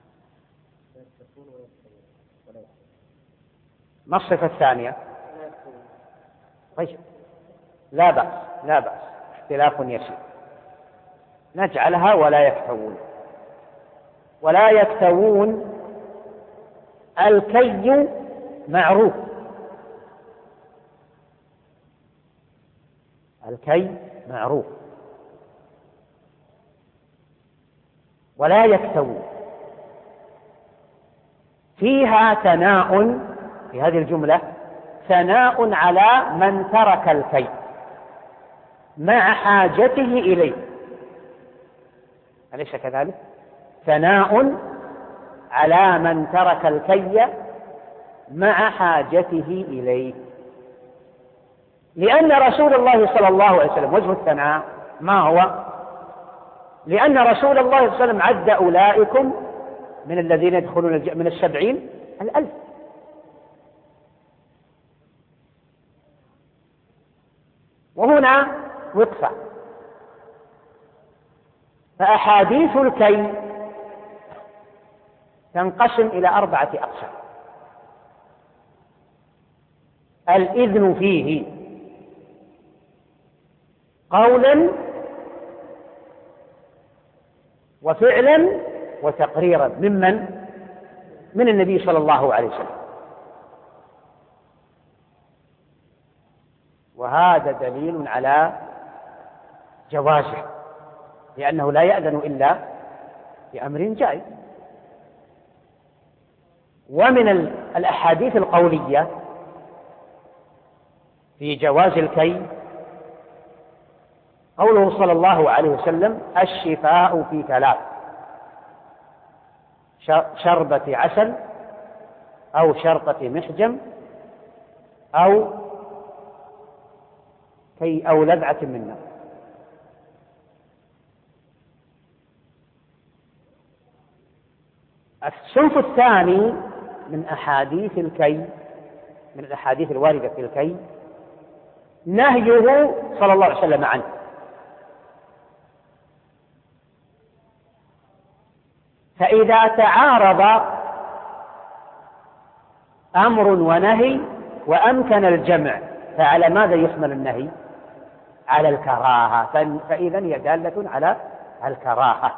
ما الصفة الثانية؟ طيب، لا بأس، اختلاف يسير، نجعلها ولا يكتوون. ولا يكتوون الكي معروف، الكي معروف، ولا يكتوون فيها ثناء، في هذه الجملة ثناء على من ترك الكي مع حاجته إليه، أليس كذلك؟ ثناء على من ترك الكي مع حاجته إليه، لأن رسول الله صلى الله عليه وسلم وجه الثناء ما هو؟ لأن رسول الله صلى الله عليه وسلم عد أولئكم من الذين يدخلون من 70,000. وهنا وقفة. فأحاديث الكي تنقسم إلى 4 أقسام: الإذن فيه قولا وفعلا وتقريرا من النبي صلى الله عليه وسلم. وهذا دليل على جوازه، لأنه لا يأذن إلا بأمر جائز. ومن الأحاديث القولية في جواز الكي قوله صلى الله عليه وسلم: الشفاء في 3: شربة عسل أو شرطة محجم أو لذعة من نار. الصنف الثاني من أحاديث الكي، من الأحاديث الواردة في الكي، نهيه صلى الله عليه وسلم عنه. فإذا تعارض أمر ونهي وأمكن الجمع، فعلى ماذا يحمل النهي؟ على الكراهة، فإذا هي دالة على الكراهة.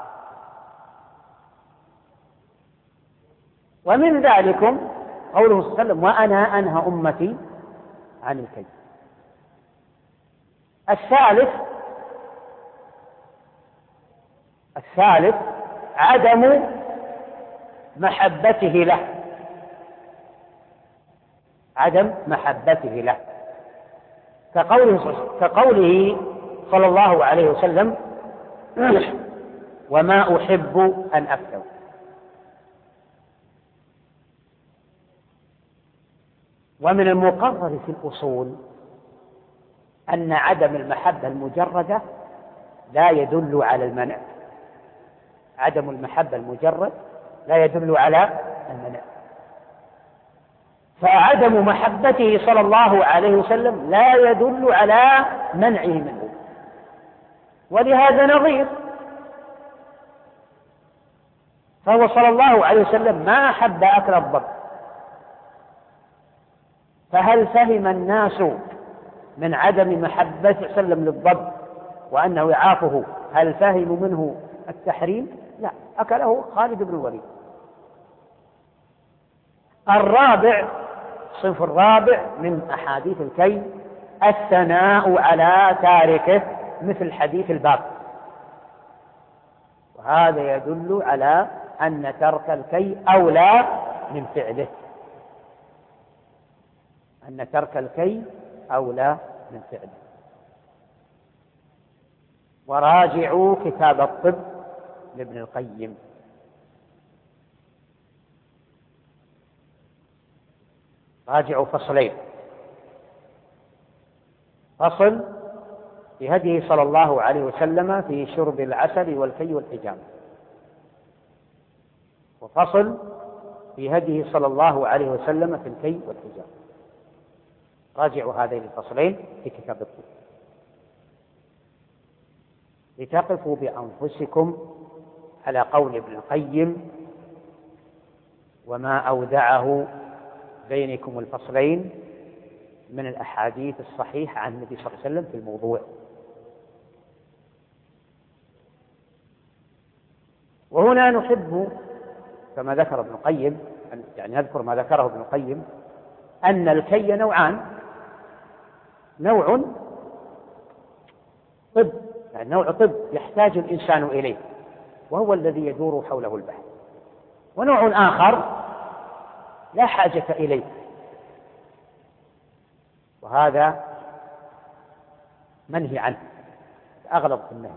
ومن ذلكم قوله صلى الله عليه وسلم: وأنا أنهى أمتي عن الكي. الثالث عدم محبته له، عدم محبته له، كقوله صلى الله عليه وسلم: وما أحب أن أكتب. ومن المقرر في الأصول أن عدم المحبة المجردة لا يدل على المنع. عدم المحبة المجرد لا يدل على المنع. فعدم محبته صلى الله عليه وسلم لا يدل على منعه منه. ولهذا نظير، فهو صلى الله عليه وسلم ما أحب أكل الضب، فهل فهم الناس من عدم محبة صلى الله عليه وسلم للضب وأنه يعافه، هل فهموا منه التحريم؟ لا، أكله خالد بن الوليد. الصنف الرابع من أحاديث الكي الثناء على تاركه، مثل حديث الباب، وهذا يدل على أن ترك الكي أولى من فعله، أن ترك الكي أولى من فعله. وراجعوا كتاب الطب لابن القيم. راجعوا فصلين: فصل في هديه صلى الله عليه وسلم في شرب العسل والكي والحجامة، وفصل في هديه صلى الله عليه وسلم في الكي والحجامة. راجعوا هذين الفصلين في كتاب الطب لتقفوا بأنفسكم على قول ابن القيم: وما أودعه بينكم الفصلين من الأحاديث الصحيحة عن النبي صلى الله عليه وسلم في الموضوع. وهنا نحب كما ذكر ابن القيم، يعني نذكر ما ذكره ابن القيم، أن الكي نوعان: نوع طب، يعني نوع طب يحتاج الإنسان إليه وهو الذي يدور حوله البحث، ونوع آخر لا حاجة إليه، وهذا منهي عنه، أغلب في النهي.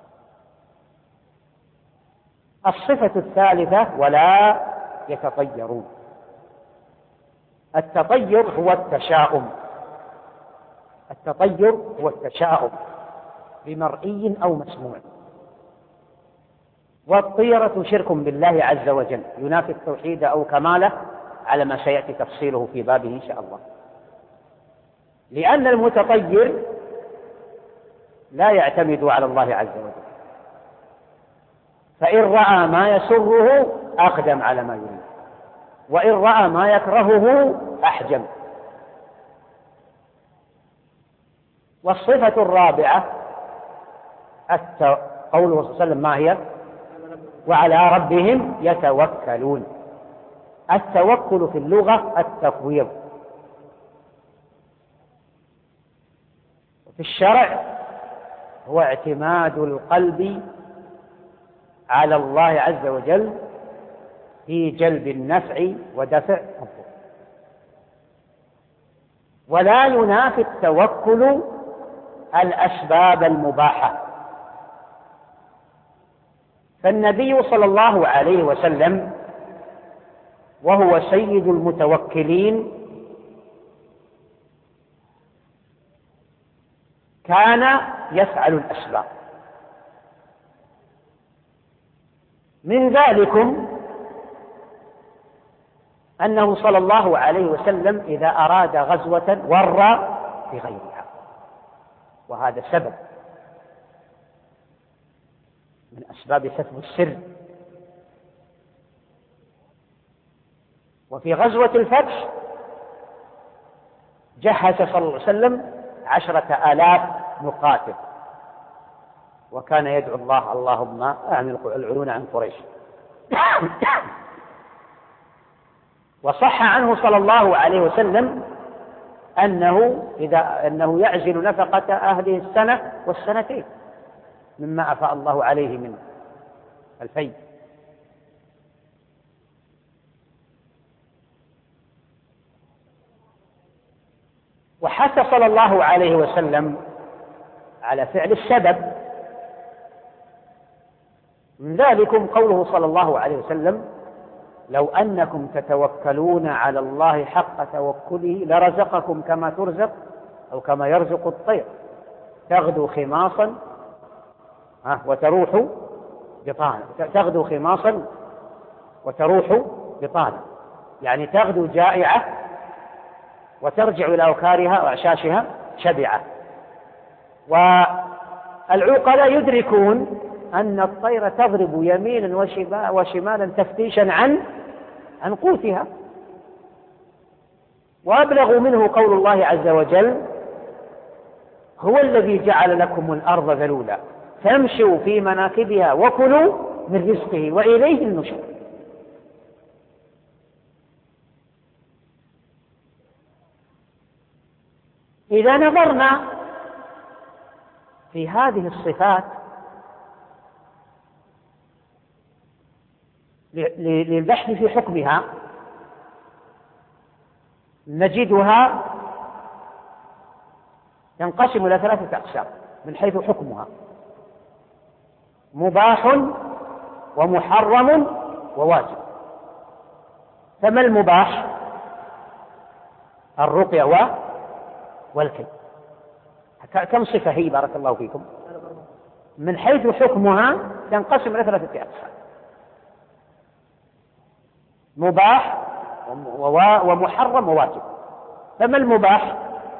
الصفة الثالثة: ولا يتطيرون. التطير هو التشاؤم، التطير هو التشاؤم بمرئي أو مسموع. والطيرة شرك بالله عز وجل ينافي التوحيد أو كماله، على ما سيأتي تفصيله في بابه إن شاء الله. لأن المتطير لا يعتمد على الله عز وجل، فإن رأى ما يسره أقدم على ما يريد، وإن رأى ما يكرهه أحجم. والصفة الرابعة قوله صلى الله عليه وسلم ما هي؟ وعلى ربهم يتوكلون. التوكل في اللغة التفويض، وفي الشرع هو اعتماد القلب على الله عز وجل في جلب النفع ودفع الضر. ولا ينافي التوكل الأسباب المباحة. فالنبي صلى الله عليه وسلم وهو سيد المتوكلين كان يفعل الأسباب. من ذلكم أنه صلى الله عليه وسلم إذا أراد غزوة ورى بغيرها، وهذا سبب من أسباب كتم السر. وفي غزوة الفتح جهز صلى الله عليه وسلم 10,000 مقاتل، وكان يدعو الله اللهم أعن العيون عن قريش. وصح عنه صلى الله عليه وسلم أنه يعزل نفقة أهله السنة والسنتين مما أفاء الله عليه من الفيء. وحث صلى الله عليه وسلم على فعل السبب. من ذلكم قوله صلى الله عليه وسلم لو أنكم تتوكلون على الله حق توكله لرزقكم كما ترزق أو كما يرزق الطير تغدو خماصا وتروح بطانا. تغدو خماصا وتروح بطانا، يعني تغدو جائعة وترجع إلى أوكارها وأعشاشها شبعة. والعقلاء يدركون أن الطير تضرب يمينا وشمالا تفتيشا عن قوتها. وأبلغ منه قول الله عز وجل هو الذي جعل لكم الأرض ذلولا فامشوا في مناكبها وكلوا من رزقه وإليه النشور. إذا نظرنا في هذه الصفات للبحث في حكمها نجدها تنقسم إلى 3 أقسام من حيث حكمها: مباح ومحرم وواجب. فما المباح؟ الرقية والكي. كم صفة هي بارك الله فيكم؟ من حيث حكمها تنقسم إلى 3 أقسام: مباح ومحرم وواجب. فما المباح؟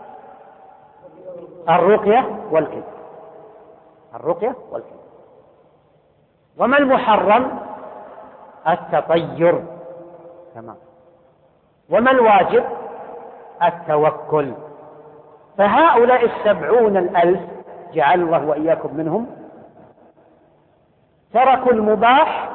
الرقية والكي. الرقية والكي. وما المحرم؟ التطير. تمام. وما الواجب؟ التوكل. فهؤلاء 70,000 جعل الله وإياكم منهم تركوا المباح،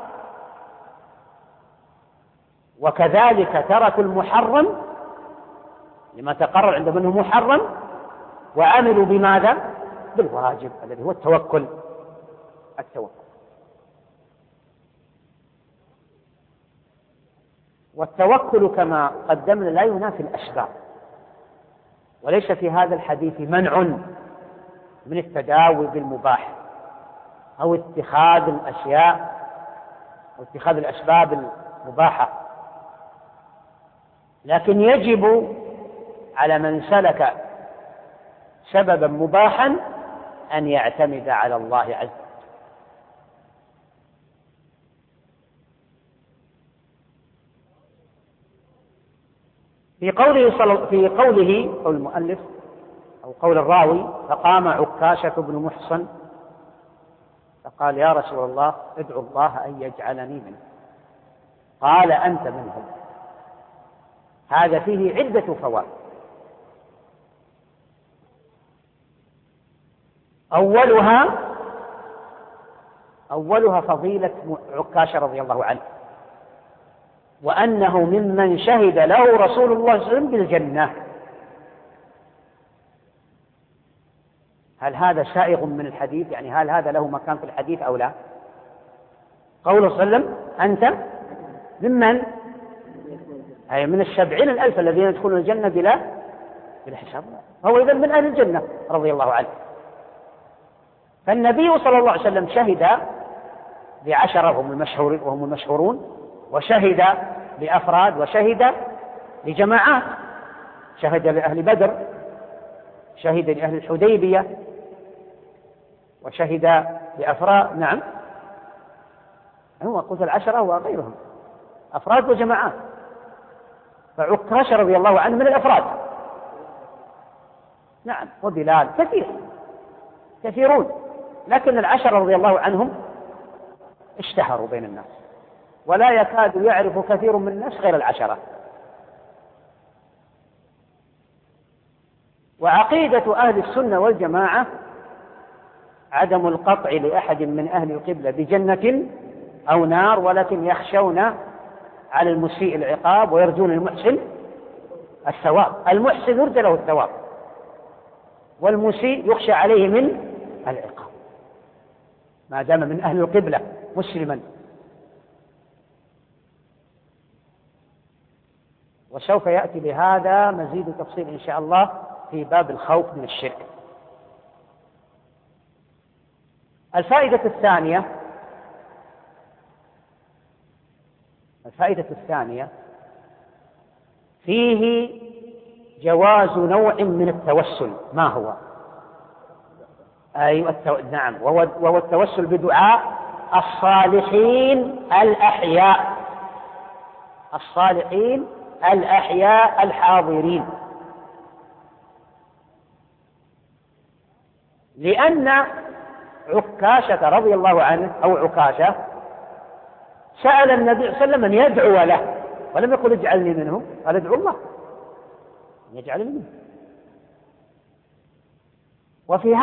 وكذلك تركوا المحرم لما تقرر عندهم أنه محرم، وعملوا بماذا؟ بالواجب الذي هو التوكل. والتوكل كما قدمنا لا ينافي الأسباب، وليس في هذا الحديث منع من التداوي بالمباح أو اتخاذ الأشياء أو اتخاذ الأسباب المباحة، لكن يجب على من سلك سببا مباحا أن يعتمد على الله عز وجل. في قوله قول المؤلف أو قول الراوي: فقام عكاشة بن محصن فقال: يا رسول الله ادعو الله أن يجعلني منه. قال: أنت منهم. هذا فيه عدة فوائد. أولها فضيلة عكاشة رضي الله عنه، وأنه ممن شهد له رسول الله صلى الله عليه وسلم بالجنة. هل هذا سائغ من الحديث؟ يعني هل هذا له مكان في الحديث أو لا؟ قوله صلى الله عليه وسلم: أنت ممن؟ أي من 70,000 الذين يدخلون الجنة بلا حساب. هو إذن من أهل الجنة رضي الله عنه. فالنبي صلى الله عليه وسلم شهد ل10 وهم المشهورون، وشهد لأفراد، وشهد لجماعات. شهد لأهل بدر، شهد لأهل الحديبية، وشهد لأفراد. نعم، هو قلت 10 وغيرهم، أفراد وجماعات. فعكاشة رضي الله عنه من الأفراد. نعم، وبلال كثيرون، لكن 10 رضي الله عنهم اشتهروا بين الناس، ولا يكاد يعرف كثير من الناس غير 10. وعقيدة أهل السنة والجماعة عدم القطع لأحد من أهل القبلة بجنة أو نار، ولكن يخشون على المسيء العقاب ويرجون المحسن الثواب. المحسن يرجى له الثواب، والمسيء يخشى عليه من العقاب ما دام من أهل القبلة مسلما. وسوف يأتي بهذا مزيد تفصيل إن شاء الله في باب الخوف من الشرك. الفائدة الثانية فيه جواز نوع من التوسل. ما هو؟ أيوة، نعم، وهو التوسل بدعاء الصالحين الأحياء الحاضرين. لأن عكاشة رضي الله عنه أو عكاشة سأل النبي صلى الله عليه وسلم أن يدعو له، ولم يقل اجعلني منهم، قال ادعو الله أن يجعلني منهم. وفي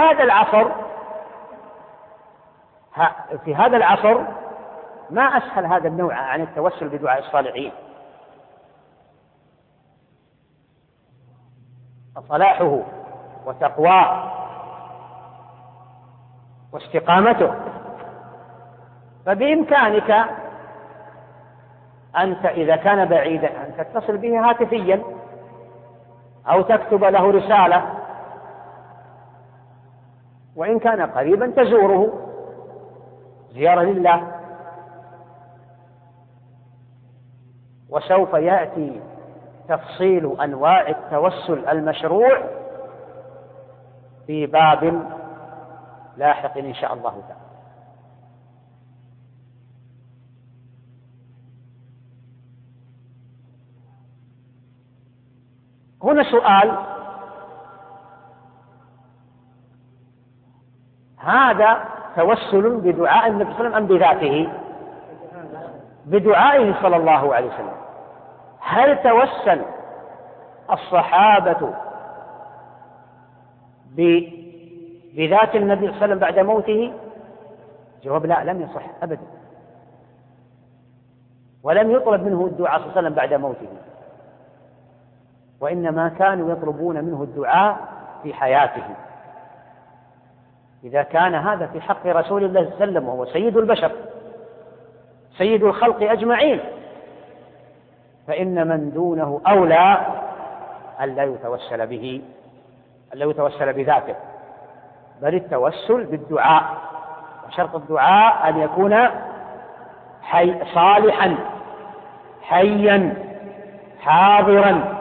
هذا العصر ما أسهل هذا النوع عن التوسل بدعاء الصالحين. صلاحه وتقواه واستقامته. فبإمكانك أنت إذا كان بعيدا أن تتصل به هاتفيا أو تكتب له رسالة، وإن كان قريبا تزوره زيارة لله. وسوف يأتي تفصيل أنواع التوسل المشروع في باب لاحق إن شاء الله تعالى. هنا سؤال: هذا توسل بدعاء النبي صلى الله عليه وسلم أم بذاته؟ بدعائه صلى الله عليه وسلم. هل توسل الصحابة بذات النبي صلى الله عليه وسلم بعد موته؟ جواب: لا، لم يصح أبدا، ولم يطلب منه الدعاء صلى الله عليه وسلم بعد موته، وإنما كانوا يطلبون منه الدعاء في حياته. إذا كان هذا في حق رسول الله صلى الله عليه وسلم وهو سيد البشر سيد الخلق أجمعين، فإن من دونه أولى أن لا يتوسل به، أن لا يتوسل بذاته، بل التوسل بالدعاء. وشرط الدعاء أن يكون صالحا حيا حاضرا،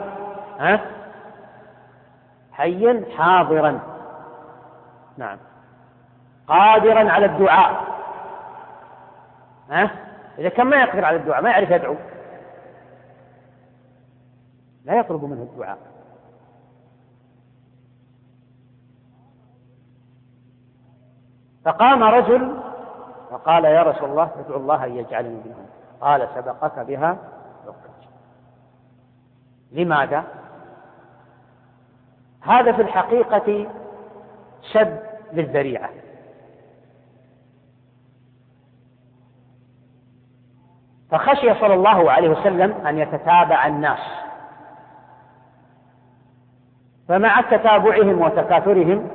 حيا حاضرا، نعم، قادرا على الدعاء. إذا كان ما يقدر على الدعاء، ما يعرف يدعو، لا يطلب منه الدعاء. فقام رجل وقال يا رسول الله ادعو الله أن يجعلني منهم. قال سبقك بها عكاش. لماذا؟ هذا في الحقيقة سد للذريعة. فخشي صلى الله عليه وسلم أن يتتابع الناس، فمع تتابعهم وتكاثرهم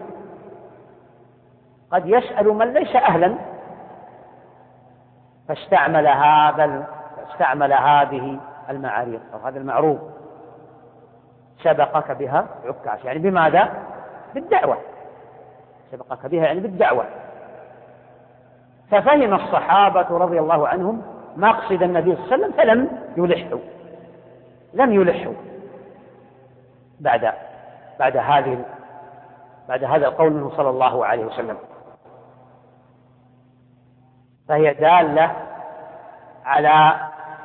قد يسأل من ليس أهلا، فاستعمل هذه المعاريض أو هذا المعروض سبقك بها عكاش، يعني بماذا؟ بالدعوة. سبقك بها يعني بالدعوة. ففهم الصحابة رضي الله عنهم مقصد النبي صلى الله عليه وسلم فلم يلحوا بعد هذا القول منه صلى الله عليه وسلم. فهي دالة على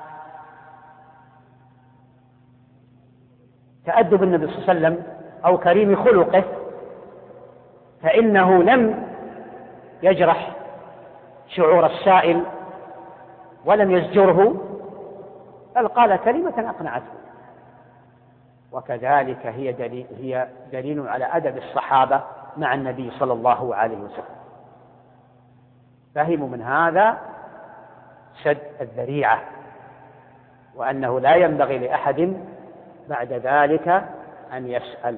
تأدب النبي صلى الله عليه وسلم أو كريم خلقه، فإنه لم يجرح شعور السائل ولم يزجره، بل قال كلمة أقنعته. وكذلك هي دليل على أدب الصحابة مع النبي صلى الله عليه وسلم. فهموا من هذا سد الذريعة، وأنه لا ينبغي لأحد بعد ذلك أن يسأل.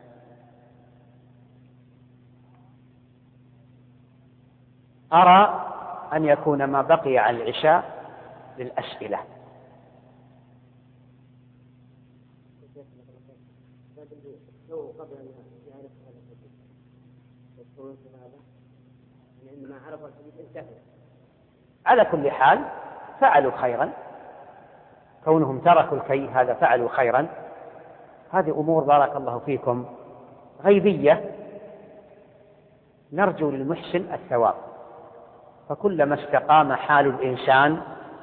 أرى أن يكون ما بقي عن العشاء للأسئلة. على كل حال فعلوا خيرا، كونهم تركوا الكي هذا فعلوا خيرا. هذه أمور بارك الله فيكم غيبية، نرجو للمحسن الثواب، فكلما استقام حال الإنسان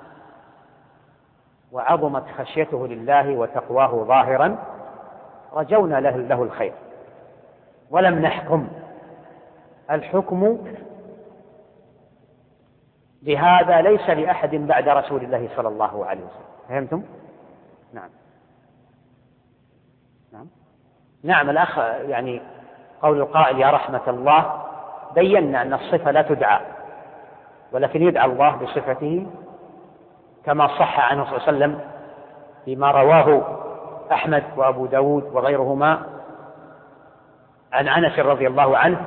وعظمت خشيته لله وتقواه ظاهرا رجونا له الخير ولم نحكم. الحكم لهذا ليس لأحد بعد رسول الله صلى الله عليه وسلم. فهمتم؟ نعم الأخ، يعني قول القائل يا رحمة الله، بينا أن الصفة لا تدعى، ولكن يدعى الله بصفته كما صح عنه صلى الله عليه وسلم فيما رواه أحمد وأبو داود وغيرهما عن أنس رضي الله عنه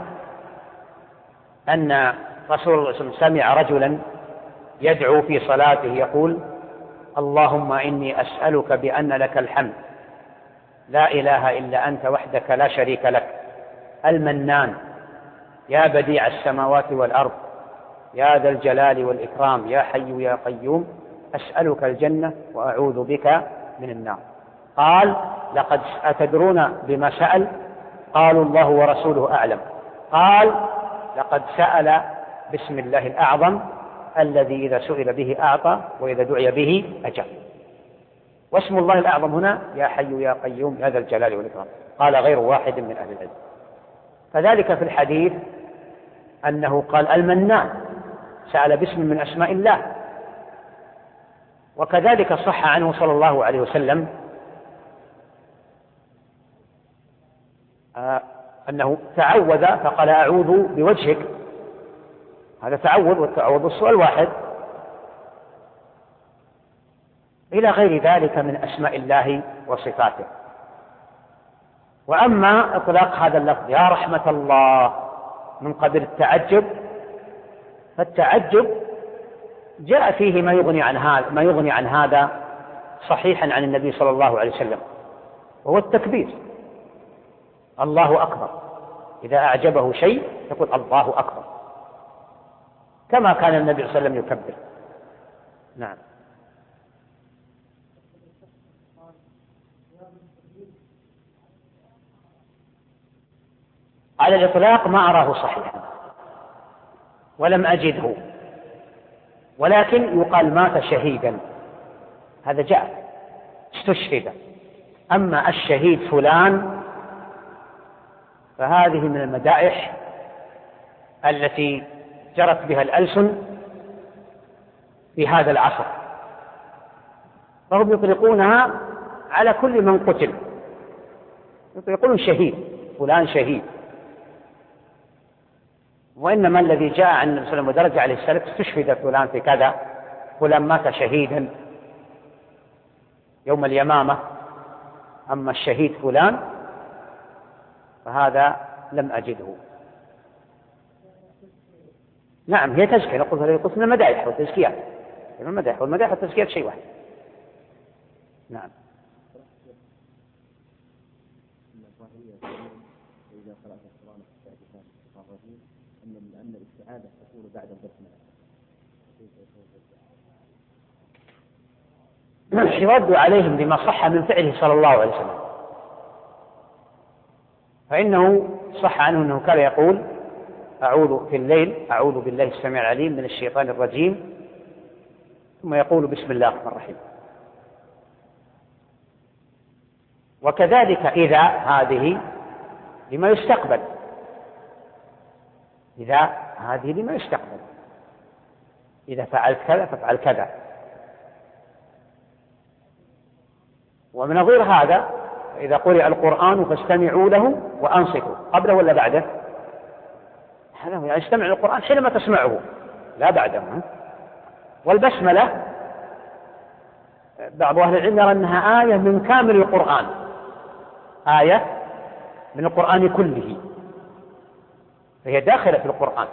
أن رسول الله صلى الله عليه وسلم سمع رجلا يدعو في صلاته يقول اللهم إني أسألك بأن لك الحمد لا إله إلا أنت وحدك لا شريك لك المنان يا بديع السماوات والأرض يا ذا الجلال والإكرام يا حي يا قيوم أسألك الجنة وأعوذ بك من النار. قال لقد أتدرون بما سأل؟ قالوا الله ورسوله أعلم. قال لقد سأل بسم الله الأعظم الذي إذا سئل به أعطى وإذا دعي به أجاب. واسم الله الأعظم هنا يا حي يا قيوم يا ذا الجلال والإكرام، قال غير واحد من أهل العلم. فذلك في الحديث أنه قال المنان، سأل باسم من أسماء الله. وكذلك صح عنه صلى الله عليه وسلم أنه تعوذ فقال أعوذ بوجهك، هذا تعوذ، والتعوذ السؤال واحد، إلى غير ذلك من أسماء الله وصفاته. وأما إطلاق هذا اللفظ يا رحمة الله من قبل التعجب، فالتعجب جاء فيه ما يغني عن هذا صحيحا عن النبي صلى الله عليه وسلم، وهو التكبير، الله أكبر، إذا أعجبه شيء يقول الله أكبر، كما كان النبي صلى الله عليه وسلم يكبر. نعم. على الإطلاق ما أراه صحيحا ولم أجده، ولكن يقال مات شهيدا، هذا جاء استشهد، أما الشهيد فلان فهذه من المدائح التي جرت بها الألسن في هذا العصر، فهم يطلقونها على كل من قتل، يقولون شهيد فلان شهيد. وإنما الذي جاء عن النبي صلى الله عليه وسلم ودرج عليه السلف استشهد فلان في كذا، فلان مات شهيدا يوم اليمامة. أما الشهيد فلان فهذا لم أجده. نعم هي تزكية، نقول من المدائح والتزكيات، من المدائح والمدائح والتزكيات شيء واحد. نعم. إذا قرأت القرآن أن الاستعاذة تكون بعد البسملة. يرد عليهم بما صح من فعله صلى الله عليه وسلم، فإنه صح عنه أنه كان يقول أعوذ في الليل أعوذ بالله السميع العليم من الشيطان الرجيم، ثم يقول بسم الله الرحمن الرحيم. وكذلك إذا هذه لما يستقبل، إذا هذه لما يستقبل، إذا فعلت كذا فافعل كذا. ومن نظير هذا إذا قرئ القرآن فاستمعوا له وأنصتوا، قبله ولا بعده؟ يعني استمع للقرآن حينما تسمعه لا بعده. والبسملة بعض أهل العلم يرى أنها آية من كامل القرآن، آية من القرآن كله، فهي داخلة في القرآن.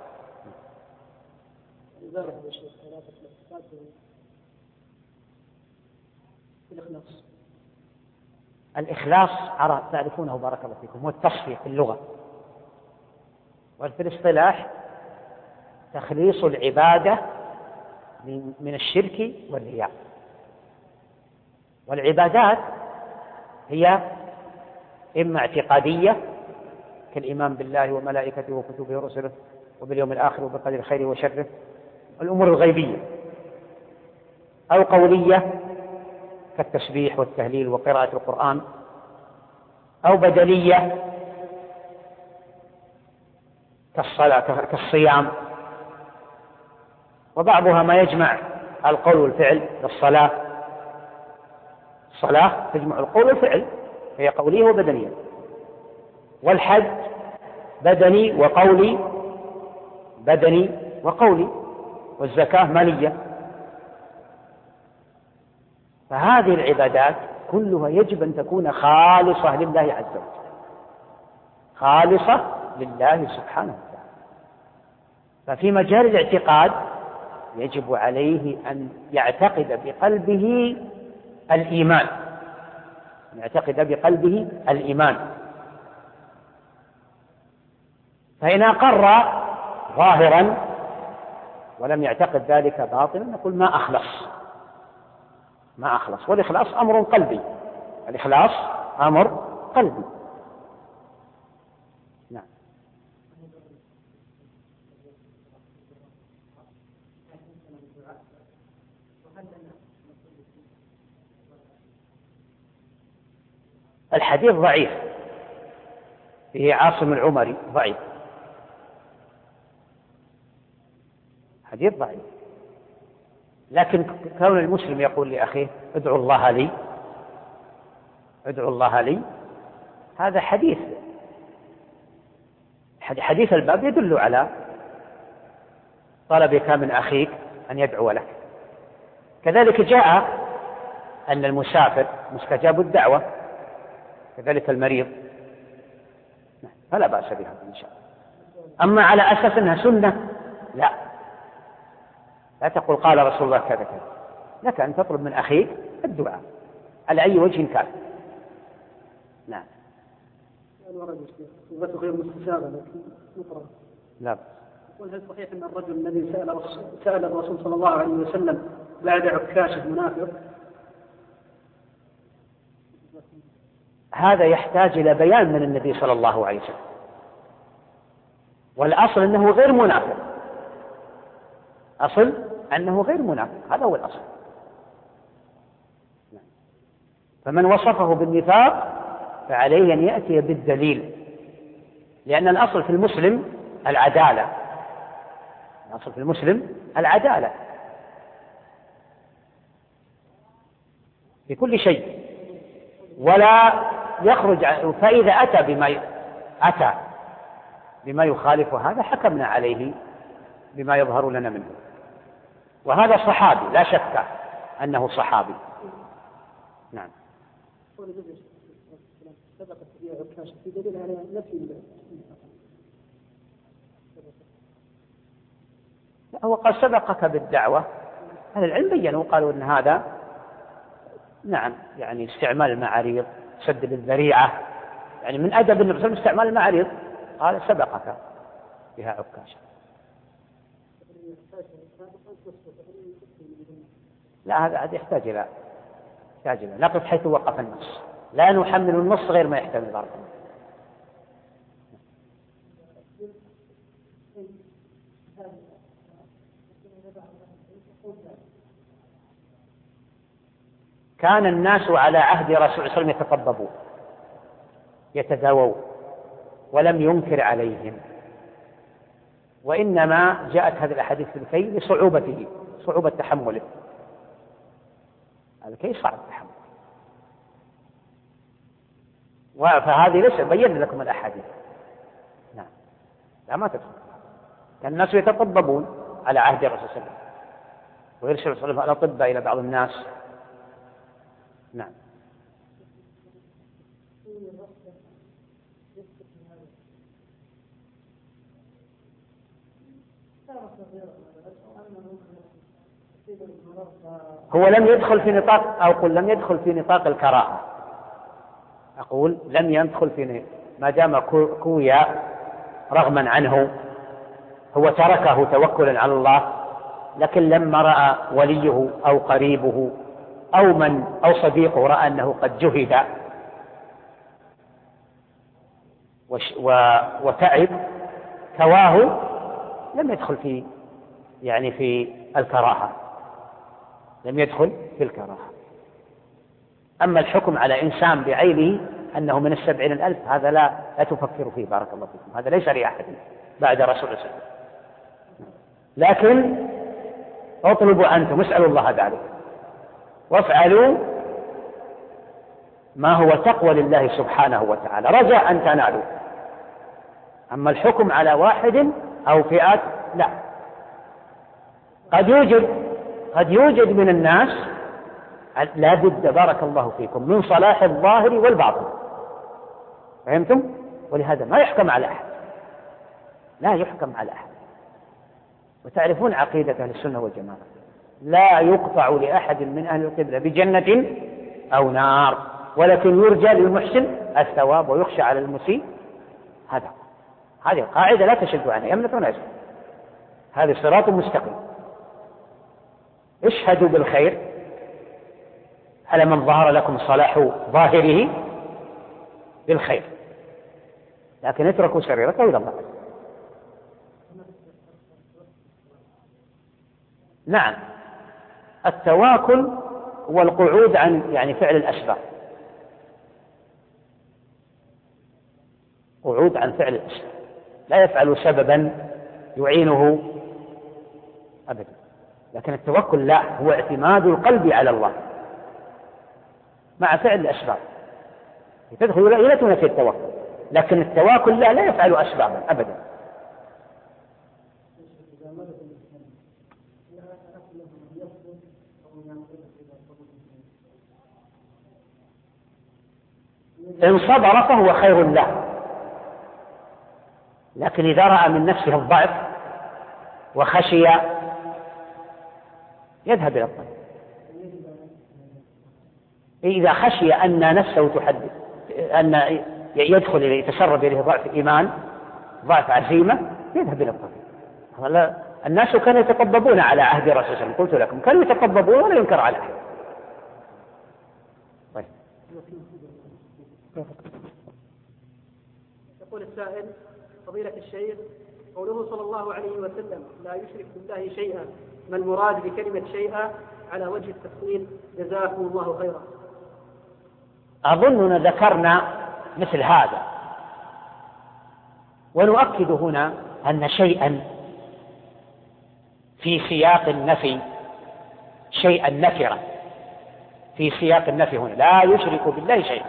الإخلاص تعرفونه بارك الله فيكم هو التصفية في اللغة، وفي الاصطلاح تخليص العبادة من الشرك والرياء. والعبادات هي إما اعتقادية كالإيمان بالله وملائكته وكتبه ورسله وباليوم الآخر وبقدر خيره وشره، الأمور الغيبية، أو قولية كالتسبيح والتهليل وقراءة القرآن، أو بدنية كالصلاة كالصيام، وبعضها ما يجمع القول والفعل كالصلاة. الصلاة تجمع القول والفعل، هي قولية وبدنية. والحج بدني وقولي، بدني وقولي. والزكاة مالية. فهذه العبادات كلها يجب أن تكون خالصة لله عز وجل، خالصة لله سبحانه وتعالى. ففي مجال الاعتقاد يجب عليه أن يعتقد بقلبه الإيمان، يعتقد بقلبه الإيمان. فإن أقر ظاهرا ولم يعتقد ذلك باطنا نقول ما أخلص، ما أخلص. والإخلاص أمر قلبي، الإخلاص أمر قلبي. نعم. الحديث ضعيف، فيه عاصم العمري ضعيف، حديث ضعيف. لكن كون المسلم يقول لأخيه ادعو الله لي، ادعو الله لي، هذا حديث الباب يدل على طلبك من أخيك أن يدعو لك. كذلك جاء أن المسافر مستجاب الدعوة، كذلك المريض، فلا بأس بها إن شاء الله. أما على أساس أنها سنة لا تقول قال رسول الله كذا كذا، لك أن تطلب من أخيك الدعاء على أي وجه كان. نعم. غير مستجابة لكن مقرأ. لا. يقول هل صحيح أن الرجل الذي سأل الرسول صلى الله عليه وسلم بعد عكاشة منافق؟ هذا يحتاج إلى بيان من النبي صلى الله عليه وسلم، والأصل أنه غير منافق، أصل أنه غير منافق، هذا هو الأصل. فمن وصفه بالنفاق فعليه أن يأتي بالدليل، لأن الأصل في المسلم العدالة، الأصل في المسلم العدالة في كل شيء، ولا يخرج. فإذا أتى بما يخالف هذا حكمنا عليه بما يظهر لنا منه. وهذا صحابي لا شك أنه صحابي. نعم. لا، هو قال سبقك بالدعوة، أهل العلم بيّنوا وقالوا أن هذا نعم يعني استعمال المعاريض، سد للذريعة، يعني من أدب النبي صلى الله عليه وسلم استعمال المعاريض، قال سبقك بها عكاشة. لا، هذا يحتاج إلى نقف حيث وقف النص، لا نحمل النص غير ما يحتمل. بارك الله. كان الناس على عهد رسول الله صلى الله عليه وسلم يتطببون يتداوون ولم ينكر عليهم، وإنما جاءت هذه الأحاديث في الكي لصعوبته، صعوبة تحمله. الكي صعب تحمله، فهذه ليس بين لكم الأحاديث. نعم، لا ما تدخل. كان الناس يتطببون على عهد الرسول صلى الله عليه وسلم، ويرسل صلى الله عليه وسلم الأطباء إلى بعض الناس. نعم. هو لم يدخل في نطاق، أو قل لم يدخل في نطاق الكراهة، أقول لم يدخل في، ما دام كوي رغما عنه، هو تركه توكلا على الله، لكن لما رأى وليه أو قريبه أو صديقه رأى أنه قد جهد وتعب كواه، لم يدخل في الكراهة، لم يدخل في الكراهة. أما الحكم على إنسان بعينه أنه من 70,000 هذا لا تفكروا فيه. بارك الله فيكم، هذا ليس لأحد بعد رسول الله صلى الله عليه وسلم. لكن اطلبوا أنتم، اسألوا الله ذلك، وافعلوا ما هو تقوى لله سبحانه وتعالى رجاء أن تنالوا. أما الحكم على واحد أو فئات لا. قد يوجد من الناس لا بد بارك الله فيكم من صلاح الظاهر والباطن، فهمتم؟ ولهذا ما يحكم على أحد، لا يحكم على أحد. وتعرفون عقيدة أهل السنة والجماعة، لا يقطع لأحد من أهل القبلة بجنة أو نار، ولكن يرجى للمحسن الثواب ويخشى على المسيء. هذه القاعدة لا تشد عنها يمنة ولا يسر، هذا صراط مستقيم. اشهدوا بالخير على من ظهر لكم صلاح ظاهره بالخير، لكن اتركوا سريرته إلى الله. نعم، التواكل هو القعود عن فعل الأسباب، قعود عن فعل الأسباب، لا يفعل سببا يعينه أبدا. لكن التوكل لا، هو اعتماد القلب على الله مع فعل الأسباب، تدخل إلى تنافي التوكل. لكن التواكل لا يفعل أسبابا أبدا. إن صبر فهو خير له، لكن إذا رأى من نفسه الضعف وخشي يذهب إلى الطريق. إذا خشي أن نفسه تحدث، أن يدخل يتسرب إليه ضعف إيمان، ضعف عزيمة، يذهب إلى الطريق. الناس كانوا يتطببون على عهد الرسول صلى الله عليه وسلم، قلت لكم كانوا يتطببون ولا ينكر على أحد. طيب. يقول السائل: فضيلة الشيخ، قوله صلى الله عليه وسلم لا يشرك بالله شيئا، ما المراد بكلمة شيئا على وجه التفصيل؟ جزاكم الله خيرا. أظننا ذكرنا مثل هذا، ونؤكد هنا أن شيئا في سياق النفي، شيئا نكرا في سياق النفي هنا لا يشرك بالله شيئا،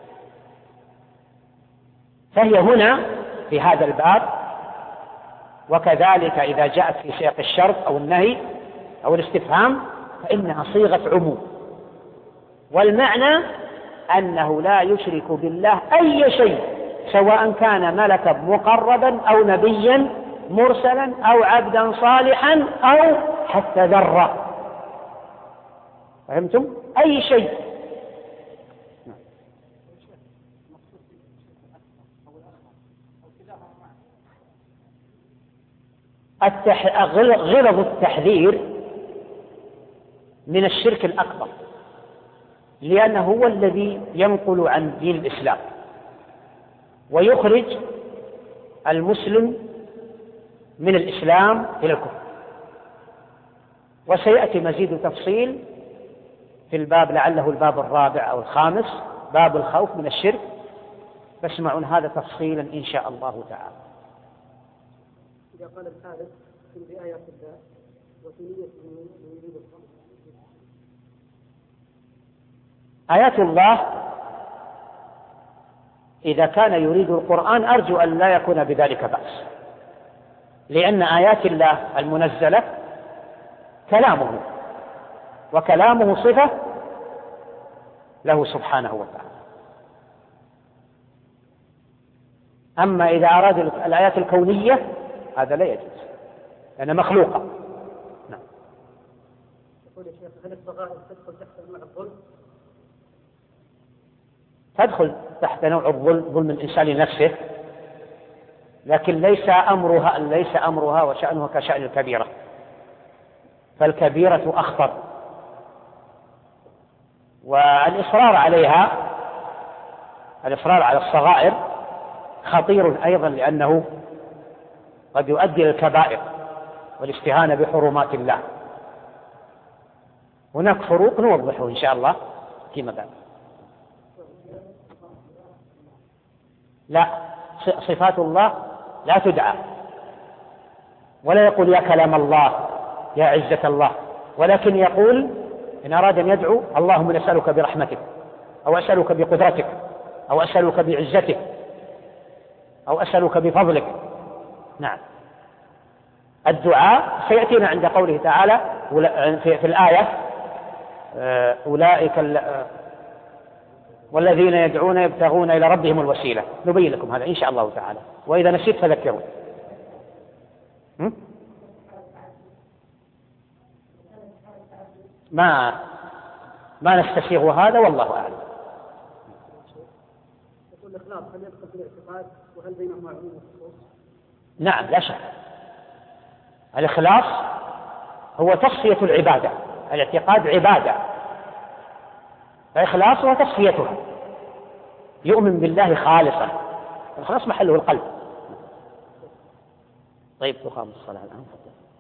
فهي هنا في هذا الباب، وكذلك إذا جاءت في سياق الشرط أو النهي أو الاستفهام فإنها صيغة عموم، والمعنى أنه لا يشرك بالله أي شيء، سواء كان ملكا مقربا أو نبيا مرسلا أو عبدا صالحا أو حتى ذرة. فهمتم؟ أي شيء. غلظ التحذير من الشرك الأكبر، لأنه هو الذي ينقل عن دين الإسلام ويخرج المسلم من الإسلام إلى الكفر. وسيأتي مزيد تفصيل في الباب، لعله الباب الرابع أو الخامس، باب الخوف من الشرك، فاسمعون هذا تفصيلا إن شاء الله تعالى. إذا قال الحارث في آيات الله وثنية يريد الخمس، آيات الله إذا كان يريد القرآن أرجو أن لا يكون بذلك بأس، لأن آيات الله المنزلة كلامه، وكلامه صفة له سبحانه وتعالى. أما إذا أراد الآيات الكونية هذا لا يجوز لأنها مخلوقة. نعم. يقول يا شيخ هل الصغائر تدخل تحت نوع الظلم؟ تدخل تحت نوع ظلم الإنسان لنفسه، لكن ليس أمرها وشأنها كشأن الكبيرة، فالكبيرة أخطر، والإصرار عليها، الإصرار على الصغائر خطير أيضا، لأنه قد يؤدي إلى الكبائر والاستهانة بحرمات الله. هناك فروق نوضحه إن شاء الله فيما بعد. لا، صفات الله لا تدعى، ولا يقول يا كلام الله يا عزة الله، ولكن يقول إن أراد أن يدعو اللهم أسألك برحمتك، أو أسألك بقدرتك، أو أسألك بعزتك، أو أسألك بفضلك. نعم. الدعاء سيأتينا عند قوله تعالى في الآية أولئك والذين يدعون يبتغون إلى ربهم الوسيلة. نبين لكم هذا إن شاء الله تعالى، وإذا نسيت فذكروا. ما نستسيغ هذا والله أعلم. يقول الإخلاص هل يدخل في الاعتقاد وهل بينهما عموم وخصوص؟ نعم لا شك. الإخلاص هو تصفية العبادة، الاعتقاد عبادة، فإخلاص هو تصفيتها، يؤمن بالله خالصا، الإخلاص محله القلب. طيب تقام الصلاة الآن.